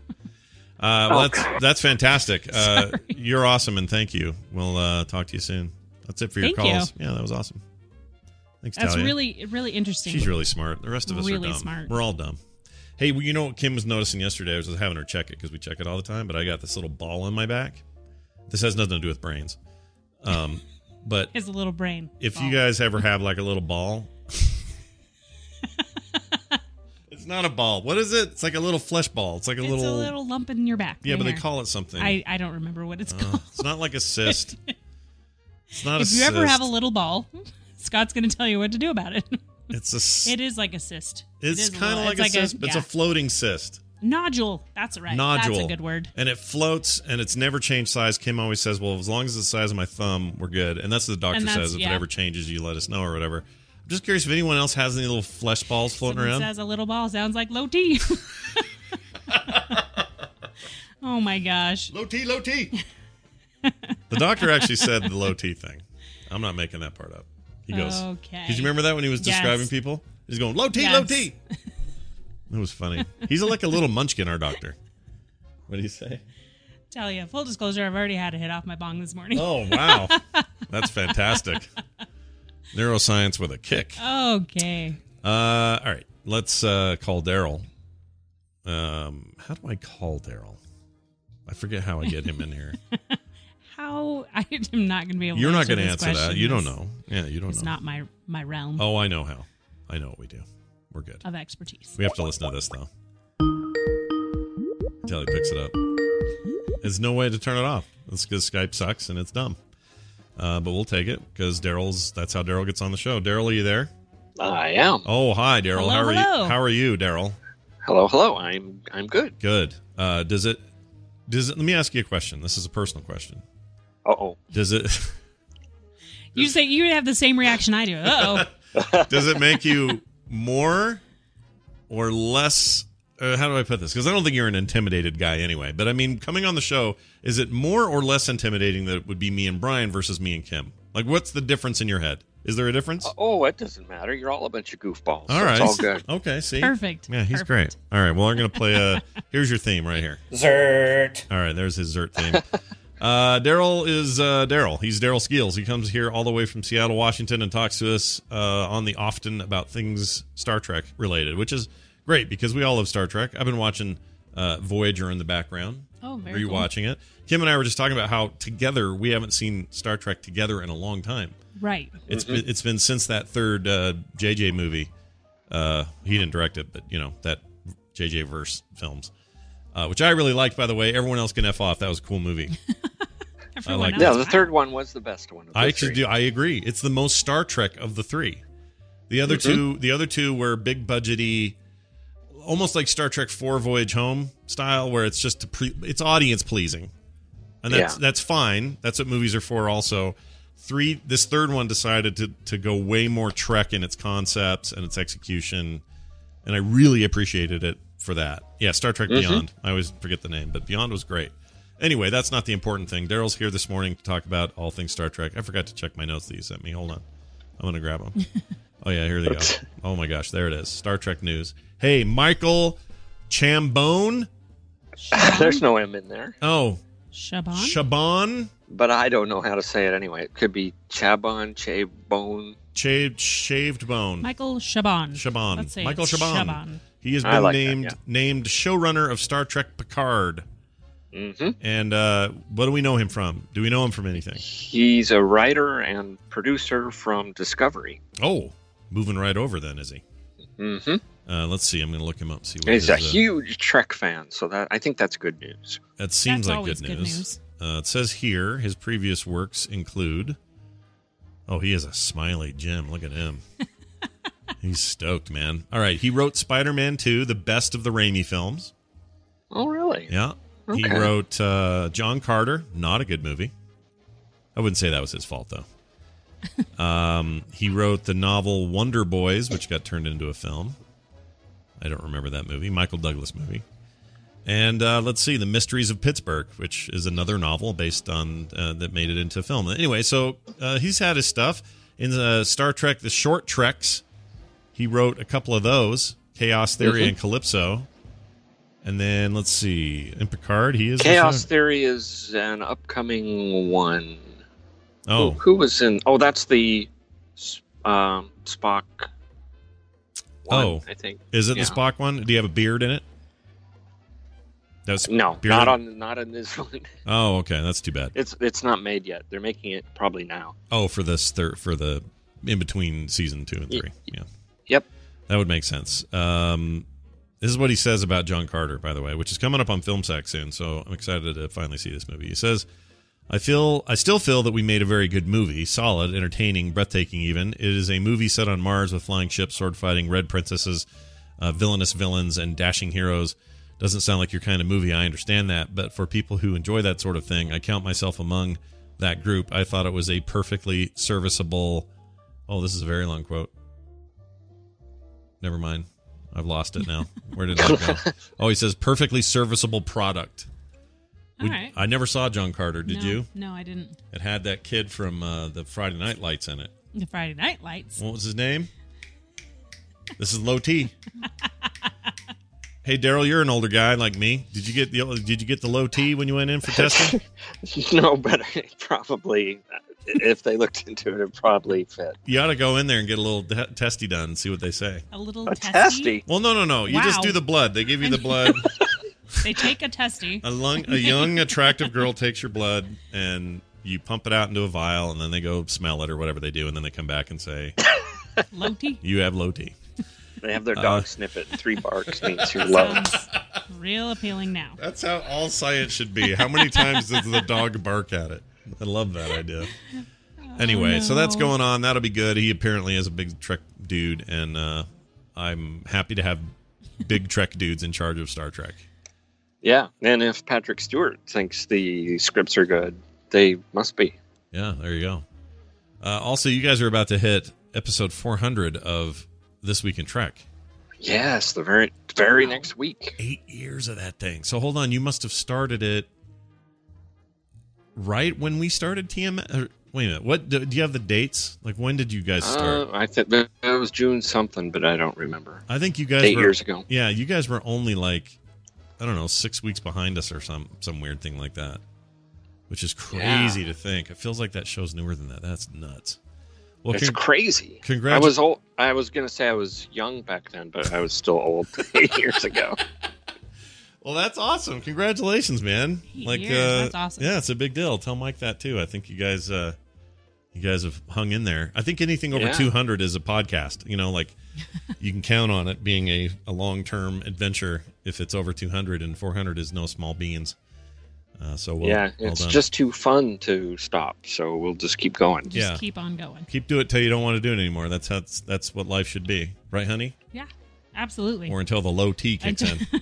[SPEAKER 9] Uh, well,
[SPEAKER 18] Oh,
[SPEAKER 9] that's
[SPEAKER 18] God.
[SPEAKER 9] that's fantastic. Uh, you're awesome, and thank you. We'll uh, talk to you soon. That's it for your
[SPEAKER 10] Thank you.
[SPEAKER 9] calls. Yeah, that was awesome. Thanks,
[SPEAKER 10] That's
[SPEAKER 9] Talia.
[SPEAKER 10] really really interesting.
[SPEAKER 9] She's really smart. The rest of us
[SPEAKER 10] Really
[SPEAKER 9] are dumb.
[SPEAKER 10] smart.
[SPEAKER 9] We're all dumb. Hey, well, you know what Kim was noticing yesterday? I was just having her check it because we check it all the time. But I got this little ball in my back. This has nothing to do with brains. Um, but
[SPEAKER 10] His little brain.
[SPEAKER 9] if you guys ever have like a little ball, it's not a ball. What is it? It's like a little flesh ball. It's like a
[SPEAKER 10] It's
[SPEAKER 9] little.
[SPEAKER 10] a little lump in your back.
[SPEAKER 9] Yeah,
[SPEAKER 10] right
[SPEAKER 9] but they
[SPEAKER 10] here.
[SPEAKER 9] call it something.
[SPEAKER 10] I, I don't remember what it's
[SPEAKER 9] Uh,
[SPEAKER 10] called.
[SPEAKER 9] it's not like a cyst. It's not a
[SPEAKER 10] If you
[SPEAKER 9] cyst.
[SPEAKER 10] ever have a little ball, Scott's going to tell you what to do about it.
[SPEAKER 9] It's a. s-
[SPEAKER 10] It is like a cyst. It
[SPEAKER 9] It's
[SPEAKER 10] is a
[SPEAKER 9] kind of
[SPEAKER 10] little-
[SPEAKER 9] like,
[SPEAKER 10] it's
[SPEAKER 9] a cyst, but it's
[SPEAKER 10] yeah.
[SPEAKER 9] a floating cyst.
[SPEAKER 10] Nodule. That's right.
[SPEAKER 9] Nodule.
[SPEAKER 10] That's a good word.
[SPEAKER 9] And it floats, and it's never changed size. Kim always says, well, as long as it's the size of my thumb, we're good. And that's what the doctor
[SPEAKER 10] And that's-
[SPEAKER 9] says. If
[SPEAKER 10] yeah.
[SPEAKER 9] it ever changes, you let us know or whatever. I'm just curious if anyone else has any little flesh balls floating
[SPEAKER 10] Someone
[SPEAKER 9] around.
[SPEAKER 10] says a little ball sounds like low T. Oh my gosh.
[SPEAKER 9] Low T, low T. The doctor actually said the low T thing. I'm not making that part up. He goes,
[SPEAKER 10] Okay.
[SPEAKER 9] Did you remember that when he was
[SPEAKER 10] Yes.
[SPEAKER 9] describing people? He's going, low T, low
[SPEAKER 10] Yes.
[SPEAKER 9] T. It was funny. He's like a little munchkin, our doctor. What did he say?
[SPEAKER 10] Tell you, full disclosure, I've already had a hit off my bong this morning.
[SPEAKER 9] Oh, wow. That's fantastic. Neuroscience with a kick.
[SPEAKER 10] Okay.
[SPEAKER 9] Uh, all right. Let's uh, call Daryl. Um, how do I call Daryl? I forget how I get him in here.
[SPEAKER 10] How? I am not going to be able
[SPEAKER 9] You're
[SPEAKER 10] to
[SPEAKER 9] not
[SPEAKER 10] going
[SPEAKER 9] to
[SPEAKER 10] to
[SPEAKER 9] answer that. You don't know. Yeah, you don't
[SPEAKER 10] it's
[SPEAKER 9] know.
[SPEAKER 10] It's not my, my realm.
[SPEAKER 9] Oh, I know how. I know what we do. We're good.
[SPEAKER 10] Of expertise.
[SPEAKER 9] We have to listen to this, though. Until he picks it up. There's no way to turn it off. It's because Skype sucks and it's dumb. Uh, but we'll take it because Daryl's, that's how Daryl gets on the show. Daryl, are you there?
[SPEAKER 17] I am.
[SPEAKER 9] Oh, hi, Daryl. How are
[SPEAKER 10] hello.
[SPEAKER 9] you? How are you, Daryl?
[SPEAKER 17] Hello, hello. I'm I'm good.
[SPEAKER 9] Good. Uh, does it? Does it? Let me ask you a question. This is a personal question.
[SPEAKER 17] Uh oh.
[SPEAKER 9] Does it?
[SPEAKER 10] You say you have the same reaction I do. Uh oh.
[SPEAKER 9] Does it make you more or less? Uh, how do I put this? Because I don't think you're an intimidated guy anyway. But I mean, coming on the show, is it more or less intimidating that it would be me and Brian versus me and Kim? Like, what's the difference in your head? Is there a difference?
[SPEAKER 17] Uh, oh, it doesn't matter. You're all a bunch of goofballs.
[SPEAKER 9] All
[SPEAKER 17] so
[SPEAKER 9] right.
[SPEAKER 17] It's all good.
[SPEAKER 9] Okay, see?
[SPEAKER 10] Perfect.
[SPEAKER 9] Yeah, he's
[SPEAKER 10] Perfect.
[SPEAKER 9] great. All right, well, we're going to play a... Here's your theme right here.
[SPEAKER 19] Zert.
[SPEAKER 9] All right, there's his Zert theme. uh, Daryl is uh, Daryl. He's Daryl Skeels. He comes here all the way from Seattle, Washington, and talks to us uh, on the often about things Star Trek related, which is great because we all love Star Trek. I've been watching uh, Voyager in the background.
[SPEAKER 10] Oh, very cool.
[SPEAKER 9] Rewatching it. Kim and I were just talking about how together we haven't seen Star Trek together in a long time.
[SPEAKER 10] Right.
[SPEAKER 9] It's mm-hmm. been it's been since that third uh, J J movie. Uh, he didn't direct it, but you know that J J verse films, uh, which I really liked. By the way, everyone else can f off. That was a cool movie. I like.
[SPEAKER 17] Yeah, the third one was the best one. Of the
[SPEAKER 9] I actually
[SPEAKER 17] three.
[SPEAKER 9] do. I agree. It's the most Star Trek of the three. The other
[SPEAKER 17] Mm-hmm.
[SPEAKER 9] two, the other two were big budgety, almost like Star Trek four Voyage Home style, where it's just to pre- it's audience pleasing, and that's
[SPEAKER 17] Yeah.
[SPEAKER 9] that's fine. That's what movies are for. Also. Three. This third one decided to to go way more Trek in its concepts and its execution, and I really appreciated it for that. Yeah, Star Trek
[SPEAKER 17] Mm-hmm.
[SPEAKER 9] Beyond. I always forget the name, but Beyond was great. Anyway, that's not the important thing. Daryl's here this morning to talk about all things Star Trek. I forgot to check my notes that you sent me. Hold on, I'm gonna grab them. Oh yeah, here they go. Oh my gosh, there it is. Star Trek news. Hey, Michael Chambone.
[SPEAKER 17] There's no M in there.
[SPEAKER 9] Oh,
[SPEAKER 10] Shaban.
[SPEAKER 9] Shaban.
[SPEAKER 17] But I don't know how to say it anyway. It could be Chabon, Chabone.
[SPEAKER 9] Shaved, shaved bone.
[SPEAKER 10] Michael Shaban.
[SPEAKER 9] Shaban.
[SPEAKER 10] Let's say
[SPEAKER 9] Michael
[SPEAKER 10] it's
[SPEAKER 9] Shaban.
[SPEAKER 10] Shaban.
[SPEAKER 9] He has
[SPEAKER 17] I
[SPEAKER 9] been
[SPEAKER 17] like that,
[SPEAKER 9] named
[SPEAKER 17] yeah.
[SPEAKER 9] named showrunner of Star Trek Picard.
[SPEAKER 17] Mm-hmm.
[SPEAKER 9] And uh, what do we know him from? Do we know him from anything?
[SPEAKER 17] He's a writer and producer from Discovery.
[SPEAKER 9] Oh, moving right over then, is he?
[SPEAKER 17] Mm-hmm.
[SPEAKER 9] Uh, let's see. I'm going to look him up. See what
[SPEAKER 17] He's
[SPEAKER 9] his,
[SPEAKER 17] a
[SPEAKER 9] uh,
[SPEAKER 17] huge Trek fan, so that I think that's good news.
[SPEAKER 9] That seems
[SPEAKER 10] That's
[SPEAKER 9] like
[SPEAKER 10] always
[SPEAKER 9] good
[SPEAKER 10] good
[SPEAKER 9] news.
[SPEAKER 10] news.
[SPEAKER 9] Uh, it says here his previous works include. Oh, he is a smiley Jim. Look at him. He's stoked, man. All right, he wrote Spider-Man two, the best of the Raimi films.
[SPEAKER 17] Oh, really?
[SPEAKER 9] Yeah. He
[SPEAKER 17] Okay.
[SPEAKER 9] wrote uh, John Carter, not a good movie. I wouldn't say that was his fault, though. um, he wrote the novel Wonder Boys, which got turned into a film. I don't remember that movie. Michael Douglas movie. And uh, let's see, The Mysteries of Pittsburgh, which is another novel based on uh, that made it into film. Anyway, so uh, he's had his stuff in the Star Trek, the short treks. He wrote a couple of those, Chaos Theory
[SPEAKER 17] Mhm.
[SPEAKER 9] and Calypso. And then let's see, in Picard, he is
[SPEAKER 17] Chaos Theory is an upcoming one.
[SPEAKER 9] Oh,
[SPEAKER 17] Who, who was in? Oh, that's the um, Spock. One,
[SPEAKER 9] oh,
[SPEAKER 17] I think.
[SPEAKER 9] Is it
[SPEAKER 17] Yeah.
[SPEAKER 9] the Spock one? Do you have a beard in it? That's
[SPEAKER 17] No,
[SPEAKER 9] beard
[SPEAKER 17] not
[SPEAKER 9] in-
[SPEAKER 17] on not on this one.
[SPEAKER 9] Oh, okay, that's too bad.
[SPEAKER 17] It's it's not made yet. They're making it probably now.
[SPEAKER 9] Oh, for this third, for the in between season two and three. Yeah.
[SPEAKER 17] Yep.
[SPEAKER 9] That would make sense. Um, this is what he says about John Carter, by the way, which is coming up on FilmSack soon. So I'm excited to finally see this movie. He says, "I feel, I still feel that we made a very good movie, solid, entertaining, breathtaking. Even it is a movie set on Mars with flying ships, sword fighting, red princesses, uh, villainous villains, and dashing heroes. Doesn't sound like your kind of movie. I understand that, but for people who enjoy that sort of thing, I count myself among that group. I thought it was a perfectly serviceable." Oh, this is a very long quote. Never mind. I've lost it now. Where did that go? Oh, he says perfectly serviceable product.
[SPEAKER 10] All
[SPEAKER 9] We-
[SPEAKER 10] right.
[SPEAKER 9] I never saw John Carter. Did
[SPEAKER 10] No,
[SPEAKER 9] you?
[SPEAKER 10] No, I didn't.
[SPEAKER 9] It had that kid from uh, the Friday Night Lights in it.
[SPEAKER 10] The Friday Night Lights.
[SPEAKER 9] What was his name? This is Low T. Hey, Daryl, you're an older guy like me. Did you get the Did you get the Low T when you went in for testing?
[SPEAKER 17] No, but I probably if they looked into it, it'd probably fit.
[SPEAKER 9] You ought to go in there and get a little te- testy done and see what they say.
[SPEAKER 10] A little
[SPEAKER 17] A
[SPEAKER 10] testy?
[SPEAKER 17] testy?
[SPEAKER 9] Well, no, no, no. You
[SPEAKER 10] Wow.
[SPEAKER 9] just do the blood. They give you the blood.
[SPEAKER 10] They take a testy.
[SPEAKER 9] A, lung, a young, attractive girl takes your blood, and you pump it out into a vial, and then they go smell it or whatever they do, and then they come back and say,
[SPEAKER 10] Low T?
[SPEAKER 9] you have low T.
[SPEAKER 17] They have their dog
[SPEAKER 9] Uh,
[SPEAKER 17] sniff it. Three barks means you're low.
[SPEAKER 10] Sounds real appealing now.
[SPEAKER 9] That's how all science should be. How many times does the dog bark at it? I love that idea. Anyway,
[SPEAKER 10] Oh,
[SPEAKER 9] so that's
[SPEAKER 10] no.
[SPEAKER 9] going on. That'll be good. He apparently is a big Trek dude, and uh, I'm happy to have big Trek dudes in charge of Star Trek.
[SPEAKER 17] Yeah, and if Patrick Stewart thinks the scripts are good, they must be.
[SPEAKER 9] Yeah, there you go. Uh, also, you guys are about to hit episode four hundred of This Week in Trek.
[SPEAKER 17] Yes, the very very next week.
[SPEAKER 9] Eight years of that thing. So hold on, you must have started it right when we started T M S. Or, wait a minute, what do, do you have the dates? Like when did you guys start?
[SPEAKER 17] Uh, I think that it was June something, but I don't remember.
[SPEAKER 9] I think you guys
[SPEAKER 17] eight
[SPEAKER 9] were,
[SPEAKER 17] years ago.
[SPEAKER 9] Yeah, you guys were only like I don't know six weeks behind us or some some weird thing like that, which is crazy
[SPEAKER 17] Yeah.
[SPEAKER 9] to think. It feels like that show's newer than that. That's nuts. Well,
[SPEAKER 17] It's
[SPEAKER 9] con-
[SPEAKER 17] crazy.
[SPEAKER 9] Congrats.
[SPEAKER 17] I was old. I was gonna say I was young back then, but I was still old eight years ago.
[SPEAKER 9] Well, that's awesome. Congratulations, man.
[SPEAKER 10] Eight
[SPEAKER 9] like,
[SPEAKER 10] years,
[SPEAKER 9] uh,
[SPEAKER 10] that's awesome.
[SPEAKER 9] Yeah, it's a big deal. Tell Mike that too. I think you guys, uh, you guys have hung in there. I think anything over
[SPEAKER 17] Yeah.
[SPEAKER 9] two hundred is a podcast. You know, like you can count on it being a, a long term adventure if it's over two hundred, and four hundred is no small beans. Uh, so well,
[SPEAKER 17] yeah,
[SPEAKER 9] well
[SPEAKER 17] it's
[SPEAKER 9] done.
[SPEAKER 17] just too fun to stop, so we'll just keep going.
[SPEAKER 10] Just
[SPEAKER 9] Yeah.
[SPEAKER 10] keep on going.
[SPEAKER 9] keep doing it till you don't want to do it anymore. That's how it's, that's what life should be, right, honey?
[SPEAKER 10] Yeah, absolutely.
[SPEAKER 9] Or until the low T kicks
[SPEAKER 10] Until-
[SPEAKER 9] in.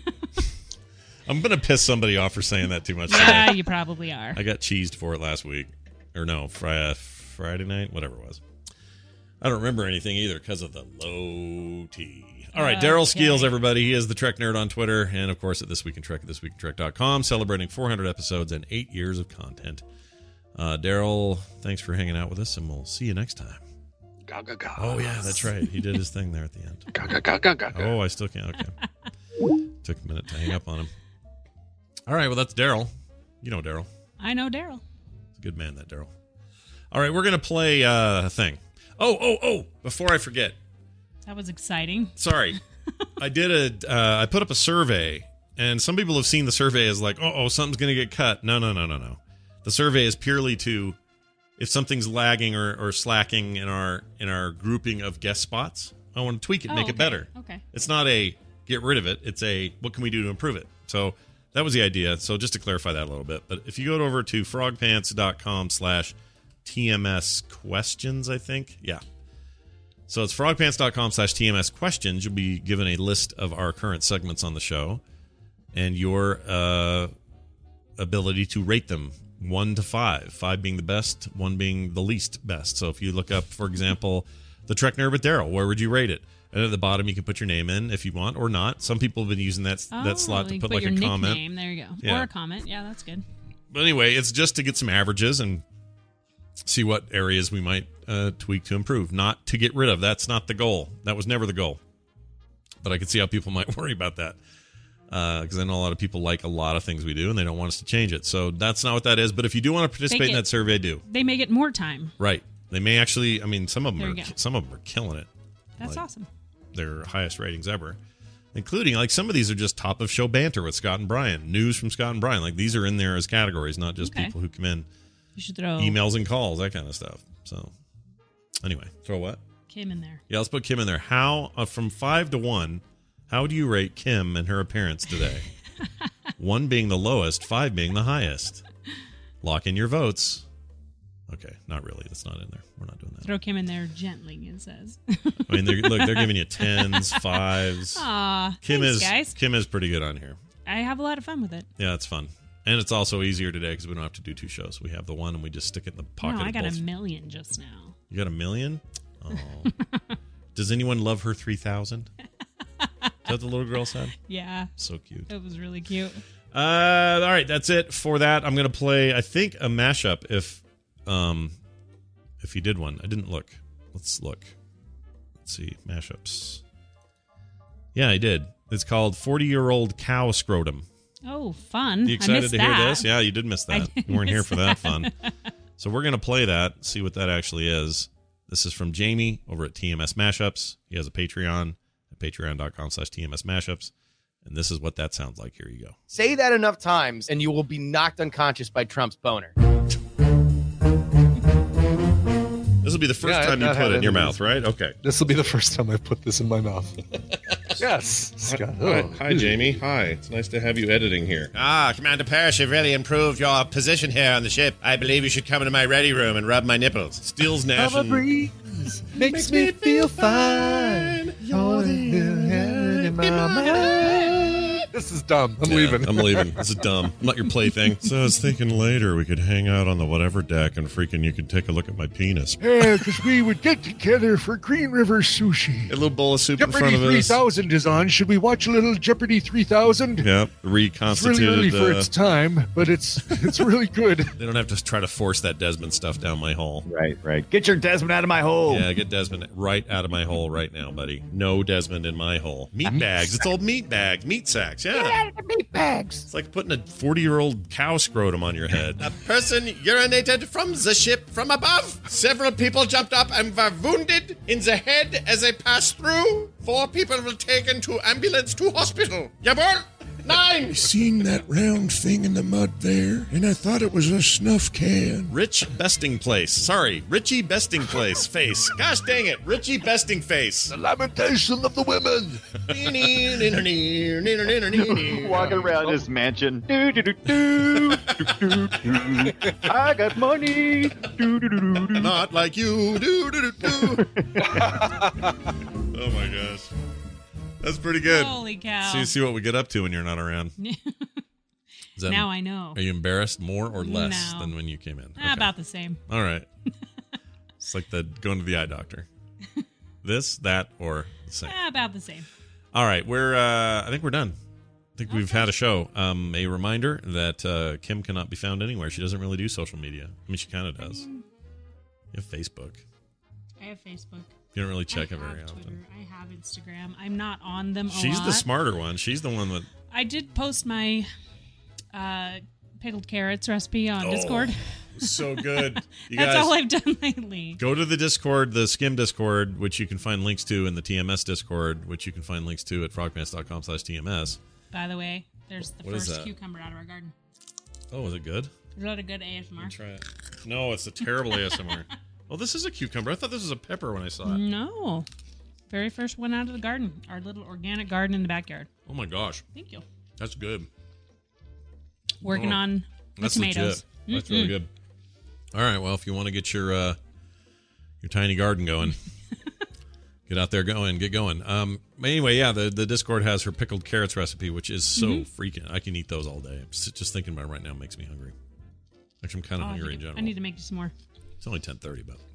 [SPEAKER 9] I'm gonna piss somebody off for saying that too much.
[SPEAKER 10] Yeah,
[SPEAKER 9] today.
[SPEAKER 10] you probably are.
[SPEAKER 9] I got cheesed for it last week, or no, Friday, Friday night, whatever it was. I don't remember anything either because of the low T. All right, Daryl
[SPEAKER 10] Okay.
[SPEAKER 9] Skeels, everybody. He is the Trek Nerd on Twitter, and of course at This Week in Trek at this week in trek dot com, celebrating four hundred episodes and eight years of content. Uh, Daryl, thanks for hanging out with us, and we'll see you next time.
[SPEAKER 17] Ga, ga, ga.
[SPEAKER 9] Oh yeah, that's right. He did his thing there at the end.
[SPEAKER 17] Ga, ga, ga, ga, ga, ga.
[SPEAKER 9] Oh, I still can't. Okay, took a minute to hang up on him. All right, well that's Daryl. You know Daryl.
[SPEAKER 10] I know Daryl.
[SPEAKER 9] He's a good man, that Daryl. All right, we're gonna play uh, a thing. Oh, oh, oh! Before I forget,
[SPEAKER 10] That was exciting.
[SPEAKER 9] sorry, I did a. Uh, I put up a survey, and some people have seen the survey as like, oh, oh, something's gonna get cut. No, no, no, no, no. The survey is purely to if something's lagging or, or slacking in our in our grouping of guest spots. I want to tweak it,
[SPEAKER 10] Oh,
[SPEAKER 9] make
[SPEAKER 10] okay.
[SPEAKER 9] it better.
[SPEAKER 10] Okay.
[SPEAKER 9] It's not a get rid of it. It's a what can we do to improve it. So that was the idea. So just to clarify that a little bit. But if you go over to frogpants.com slash TMS questions, I think. Yeah. So it's frogpants.com slash TMS questions. You'll be given a list of our current segments on the show and your uh, ability to rate them one to five. Five being the best, one being the least best. So if you look up, for example, the Trek Nerd with Daryl, where would you rate it? And at the bottom, you can put your name in if you want or not. Some people have been using that
[SPEAKER 10] Oh,
[SPEAKER 9] that slot to
[SPEAKER 10] you
[SPEAKER 9] put,
[SPEAKER 10] put
[SPEAKER 9] like
[SPEAKER 10] your
[SPEAKER 9] a
[SPEAKER 10] nickname.
[SPEAKER 9] comment.
[SPEAKER 10] There you go.
[SPEAKER 9] Yeah.
[SPEAKER 10] Or a comment. Yeah, that's good.
[SPEAKER 9] But anyway, it's just to get some averages and see what areas we might uh, tweak to improve, not to get rid of. That's not the goal. That was never the goal. But I can see how people might worry about that because I know a lot of people like a lot of things we do and they don't want us to change it. So that's not what that is. But if you do want to participate in
[SPEAKER 10] get-
[SPEAKER 9] that survey, do.
[SPEAKER 10] They may get more time.
[SPEAKER 9] Right. They may actually, I mean, some of them
[SPEAKER 10] There
[SPEAKER 9] are
[SPEAKER 10] you go.
[SPEAKER 9] some of them are killing it.
[SPEAKER 10] That's
[SPEAKER 9] Like,
[SPEAKER 10] awesome.
[SPEAKER 9] Their highest ratings ever. Including, like, some of these are just top of show banter with Scott and Brian. News from Scott and Brian. Like, these are in there as categories, not just
[SPEAKER 10] Okay.
[SPEAKER 9] people who come in.
[SPEAKER 10] You should throw
[SPEAKER 9] Emails and calls, that kind of stuff. So, anyway, throw what?
[SPEAKER 10] Kim in there.
[SPEAKER 9] Yeah, let's put Kim in there. How, uh, from five to one, how do you rate Kim and her appearance today? One being the lowest, five being the highest. Lock in your votes. Okay, not really. That's not in there. We're not doing that.
[SPEAKER 10] Throw Kim in there gently, it says.
[SPEAKER 9] I mean, they're, look, they're giving you tens, fives.
[SPEAKER 10] Aw,
[SPEAKER 9] Kim
[SPEAKER 10] thanks,
[SPEAKER 9] is
[SPEAKER 10] guys.
[SPEAKER 9] Kim is pretty good on here.
[SPEAKER 10] I have a lot of fun with it.
[SPEAKER 9] Yeah, it's fun. And it's also easier today because we don't have to do two shows. We have the one and we just stick it in the pocket.
[SPEAKER 10] No, I
[SPEAKER 9] of
[SPEAKER 10] got
[SPEAKER 9] both.
[SPEAKER 10] a million just now.
[SPEAKER 9] You got a million? Oh. Does anyone love her three thousand? Is that what the little girl said?
[SPEAKER 10] Yeah.
[SPEAKER 9] So cute.
[SPEAKER 10] It was really cute.
[SPEAKER 9] Uh, all right, that's it for that. I'm going to play, I think, a mashup if um, if he did one. I didn't look. Let's look. Let's see. Mashups. Yeah, I did. It's called forty-Year-Old Cow Scrotum.
[SPEAKER 10] Oh, fun.
[SPEAKER 9] You
[SPEAKER 10] I
[SPEAKER 9] excited
[SPEAKER 10] missed
[SPEAKER 9] to
[SPEAKER 10] that.
[SPEAKER 9] hear this? Yeah, you did miss
[SPEAKER 10] I
[SPEAKER 9] that.
[SPEAKER 10] did
[SPEAKER 9] You weren't here
[SPEAKER 10] miss
[SPEAKER 9] for that fun. So we're going to play that, see what that actually is. This is from Jamie over at T M S Mashups. He has a Patreon at patreon.com slash TMS Mashups. And this is what that sounds like. Here you go.
[SPEAKER 19] Say that enough times and you will be knocked unconscious by Trump's boner.
[SPEAKER 9] This will be the first
[SPEAKER 20] Yeah,
[SPEAKER 9] time you
[SPEAKER 20] I've
[SPEAKER 9] put
[SPEAKER 20] had
[SPEAKER 9] it in your
[SPEAKER 20] any of
[SPEAKER 9] mouth, right? Okay.
[SPEAKER 20] This will be the first time I put this in my mouth. Yes, Scott.
[SPEAKER 9] Hi,
[SPEAKER 20] Oh.
[SPEAKER 9] hi, Jamie. Hi. It's nice to have you editing here.
[SPEAKER 21] Ah, Commander Parrish, you've really improved your position here on the ship. I believe you should come into my ready room and rub my nipples.
[SPEAKER 9] Steele's Nash and...
[SPEAKER 20] breeze makes me feel fine. You're the air in my mind. This is dumb. I'm
[SPEAKER 9] Yeah,
[SPEAKER 20] leaving.
[SPEAKER 9] I'm leaving. This is dumb. I'm not your plaything. So I was thinking later we could hang out on the whatever deck and freaking you could take a look at my penis.
[SPEAKER 22] Yeah, because we would get together for Green River Sushi.
[SPEAKER 9] A little bowl of soup in
[SPEAKER 22] Jeopardy
[SPEAKER 9] front of
[SPEAKER 22] three
[SPEAKER 9] us.
[SPEAKER 22] thousand is on. Should we watch a little Jeopardy three thousand?
[SPEAKER 9] Yep,
[SPEAKER 22] It's
[SPEAKER 9] reconstituted.
[SPEAKER 22] really early for
[SPEAKER 9] uh,
[SPEAKER 22] its time, but it's it's really good.
[SPEAKER 9] They don't have to try to force that Desmond stuff down my hole.
[SPEAKER 23] Right, right. Get your Desmond out of my hole.
[SPEAKER 9] Yeah, get Desmond right out of my hole right now, buddy. No Desmond in my hole. Meat bags. It's old meat bags. Meat sacks. Yeah.
[SPEAKER 22] Get out of the meat bags.
[SPEAKER 9] It's like putting a forty-year-old cow scrotum on your head.
[SPEAKER 21] A person urinated from the ship from above. Several people jumped up and were wounded in the head as they passed through. Four people were taken to ambulance to hospital. Jawohl! Nine!
[SPEAKER 22] I seen that round thing in the mud there, and I thought it was a snuff can.
[SPEAKER 9] Rich Besting Place. Sorry, Richie Besting Place. Face. Gosh dang it, Richie Besting Face.
[SPEAKER 22] The lamentation of the women.
[SPEAKER 23] Walking around his mansion. Do, do, do, do, do, do, do. I got money. Do, do, do, do, do.
[SPEAKER 9] Not like you. Do, do, do, do. Oh my gosh. That's pretty good.
[SPEAKER 10] Holy cow.
[SPEAKER 9] See, see what we get up to when you're not around. Is that-
[SPEAKER 10] Now I know.
[SPEAKER 9] Are you embarrassed more or less
[SPEAKER 10] No.
[SPEAKER 9] than when you came in?
[SPEAKER 10] Ah, about the same.
[SPEAKER 9] All right. It's like the going to the eye doctor. This, that, or the same.
[SPEAKER 10] Ah, about the same.
[SPEAKER 9] All right, we're. Uh, I think we're done. I think we've had a show. Um, a reminder that uh, Kim cannot be found anywhere. She doesn't really do social media. I mean, she kind of does. You have Facebook.
[SPEAKER 10] I have Facebook.
[SPEAKER 9] You don't really check
[SPEAKER 10] I
[SPEAKER 9] it very
[SPEAKER 10] have
[SPEAKER 9] often.
[SPEAKER 10] Twitter. I have Instagram. I'm not on them a
[SPEAKER 9] She's
[SPEAKER 10] lot.
[SPEAKER 9] the smarter one. She's the one that.
[SPEAKER 10] I did post my uh, pickled carrots recipe on
[SPEAKER 9] Oh,
[SPEAKER 10] Discord.
[SPEAKER 9] So good. You
[SPEAKER 10] That's
[SPEAKER 9] guys,
[SPEAKER 10] all I've done lately.
[SPEAKER 9] Go to the Discord, the Skim Discord, which you can find links to, and the T M S Discord, which you can find links to at frogpants.com slash TMS.
[SPEAKER 10] By the way, there's the
[SPEAKER 9] What is
[SPEAKER 10] first
[SPEAKER 9] that?
[SPEAKER 10] cucumber out of our garden.
[SPEAKER 9] Oh, is it good?
[SPEAKER 10] Is that a good A S M R?
[SPEAKER 9] Try it. No, it's a terrible A S M R. Oh, this is a cucumber. I thought this was a pepper when I saw it.
[SPEAKER 10] No. Very first one out of the garden. Our little organic garden in the backyard.
[SPEAKER 9] Oh my gosh.
[SPEAKER 10] Thank you.
[SPEAKER 9] That's good.
[SPEAKER 10] Working
[SPEAKER 9] Oh,
[SPEAKER 10] on the
[SPEAKER 9] that's
[SPEAKER 10] tomatoes.
[SPEAKER 9] legit. That's really
[SPEAKER 10] Mm-mm.
[SPEAKER 9] good. All right. Well, if you want to get your uh, your tiny garden going, get out there going, get going. Um, anyway, yeah, the, the Discord has her pickled carrots recipe, which is so
[SPEAKER 10] Mhm.
[SPEAKER 9] freaking. I can eat those all day. Just, just thinking about it right now makes me hungry. Actually, I'm kind of
[SPEAKER 10] Oh, I
[SPEAKER 9] hungry
[SPEAKER 10] need-
[SPEAKER 9] in general.
[SPEAKER 10] I need to make you some more.
[SPEAKER 9] It's only ten thirty, but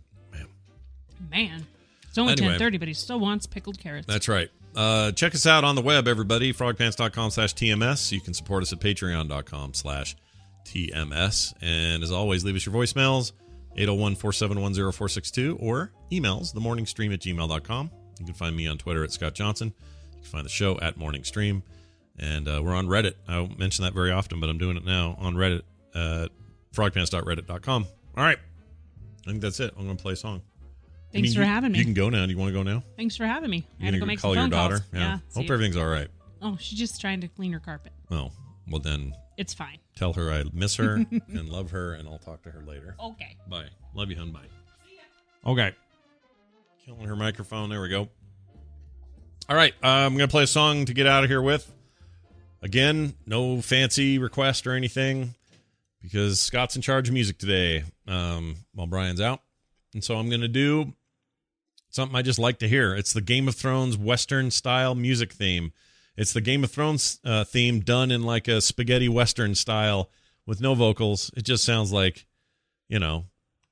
[SPEAKER 10] Man. It's only
[SPEAKER 9] Anyway.
[SPEAKER 10] ten thirty, but he still wants pickled carrots.
[SPEAKER 9] that's right. Uh, check us out on the web, everybody. frogpants.com slash TMS. You can support us at patreon.com slash TMS. And as always, leave us your voicemails, eight oh one, four seven one, oh four six two, or emails, themorningstream at gmail dot com. You can find me on Twitter at Scott Johnson. You can find the show at Morning Stream. And uh, we're on Reddit. I don't mention that very often, but I'm doing it now on Reddit at frogpants dot reddit dot com. All right. I think that's it. I'm going to play a song.
[SPEAKER 10] Thanks
[SPEAKER 9] I mean,
[SPEAKER 10] for
[SPEAKER 9] you-
[SPEAKER 10] having me.
[SPEAKER 9] You can go now. Do you want to go now?
[SPEAKER 10] Thanks for having me. I
[SPEAKER 9] You
[SPEAKER 10] had to
[SPEAKER 9] gonna
[SPEAKER 10] go make
[SPEAKER 9] call
[SPEAKER 10] some
[SPEAKER 9] your
[SPEAKER 10] phone
[SPEAKER 9] daughter?
[SPEAKER 10] calls.
[SPEAKER 9] Yeah.
[SPEAKER 10] Yeah.
[SPEAKER 9] Hope
[SPEAKER 10] see-
[SPEAKER 9] everything's all right.
[SPEAKER 10] Oh, she's just trying to clean her carpet.
[SPEAKER 9] Oh, well then.
[SPEAKER 10] It's fine.
[SPEAKER 9] Tell her I miss her and love her, and I'll talk to her later.
[SPEAKER 10] Okay.
[SPEAKER 9] Bye. Love you, hun. Bye. Okay. Killing her microphone. There we go. All right. Uh, I'm going to play a song to get out of here with. Again, no fancy request or anything, because Scott's in charge of music today um, while Brian's out. And so I'm going to do something I just like to hear. It's the Game of Thrones Western style music theme. It's the Game of Thrones uh, theme done in like a spaghetti Western style with no vocals. It just sounds like, you know,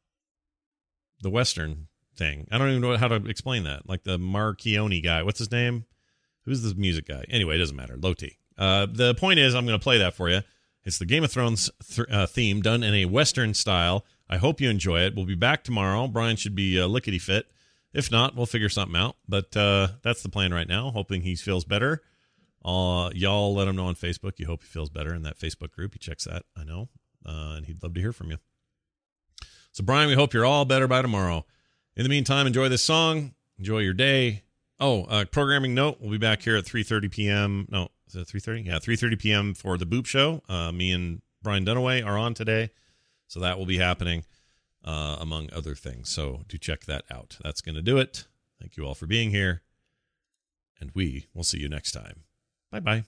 [SPEAKER 9] the Western thing. I don't even know how to explain that. Like the Marchione guy. What's his name? Who's the music guy? Anyway, it doesn't matter. Low T. Uh, the point is, I'm going to play that for you. It's the Game of Thrones th- uh, theme done in a Western style. I hope you enjoy it. We'll be back tomorrow. Brian should be uh, lickety fit. If not, we'll figure something out. But uh, that's the plan right now. Hoping he feels better. Uh, y'all let him know on Facebook. You hope he feels better in that Facebook group. He checks that, I know. Uh, and he'd love to hear from you. So, Brian, we hope you're all better by tomorrow. In the meantime, enjoy this song. Enjoy your day. Oh, uh, programming note, we'll be back here at three thirty p.m. No, is it three thirty? Yeah, three thirty p.m. for the Boop Show. Uh, me and Brian Dunaway are on today, so that will be happening, uh, among other things. So do check that out. That's going to do it. Thank you all for being here, and we will see you next time. Bye-bye.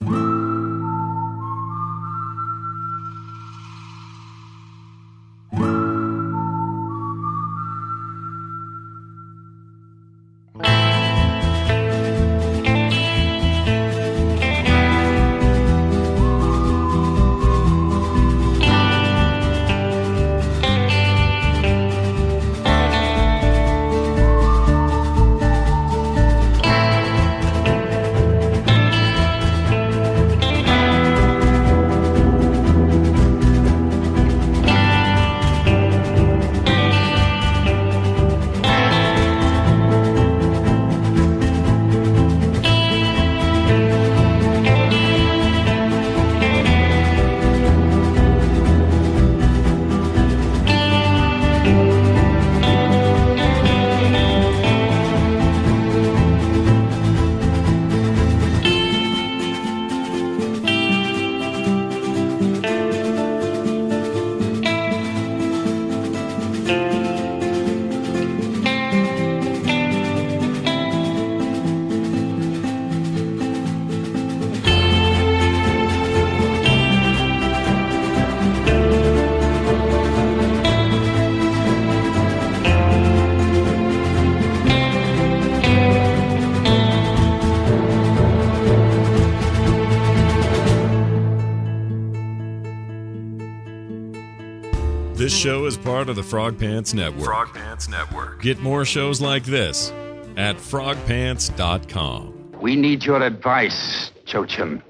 [SPEAKER 9] This show is part of the Frog Pants Network.
[SPEAKER 8] Frog Pants Network.
[SPEAKER 9] Get more shows like this at frog pants dot com.
[SPEAKER 1] We need your advice, Cho-Chim.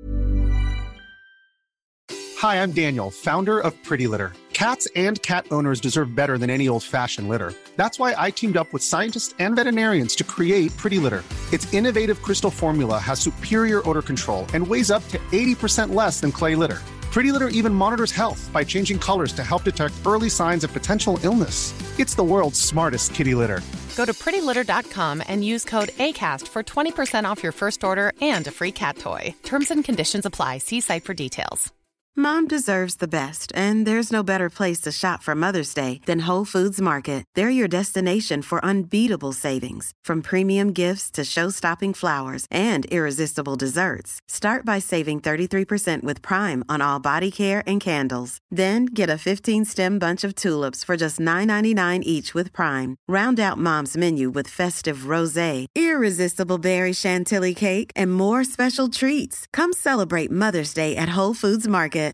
[SPEAKER 2] Hi, I'm Daniel, founder of Pretty Litter. Cats and cat owners deserve better than any old-fashioned litter. That's why I teamed up with scientists and veterinarians to create Pretty Litter. Its innovative crystal formula has superior odor control and weighs up to eighty percent less than clay litter. Pretty Litter even monitors health by changing colors to help detect early signs of potential illness. It's the world's smartest kitty litter.
[SPEAKER 3] Go to pretty litter dot com and use code ACAST for twenty percent off your first order and a free cat toy. Terms and conditions apply. See site for details.
[SPEAKER 24] Mom deserves the best, and there's no better place to shop for Mother's Day than Whole Foods Market. They're your destination for unbeatable savings, from premium gifts to show-stopping flowers and irresistible desserts. Start by saving thirty-three percent with Prime on all body care and candles. Then get a fifteen-stem bunch of tulips for just nine ninety-nine each with Prime. Round out Mom's menu with festive rosé, irresistible berry chantilly cake, and more special treats. Come celebrate Mother's Day at Whole Foods Market.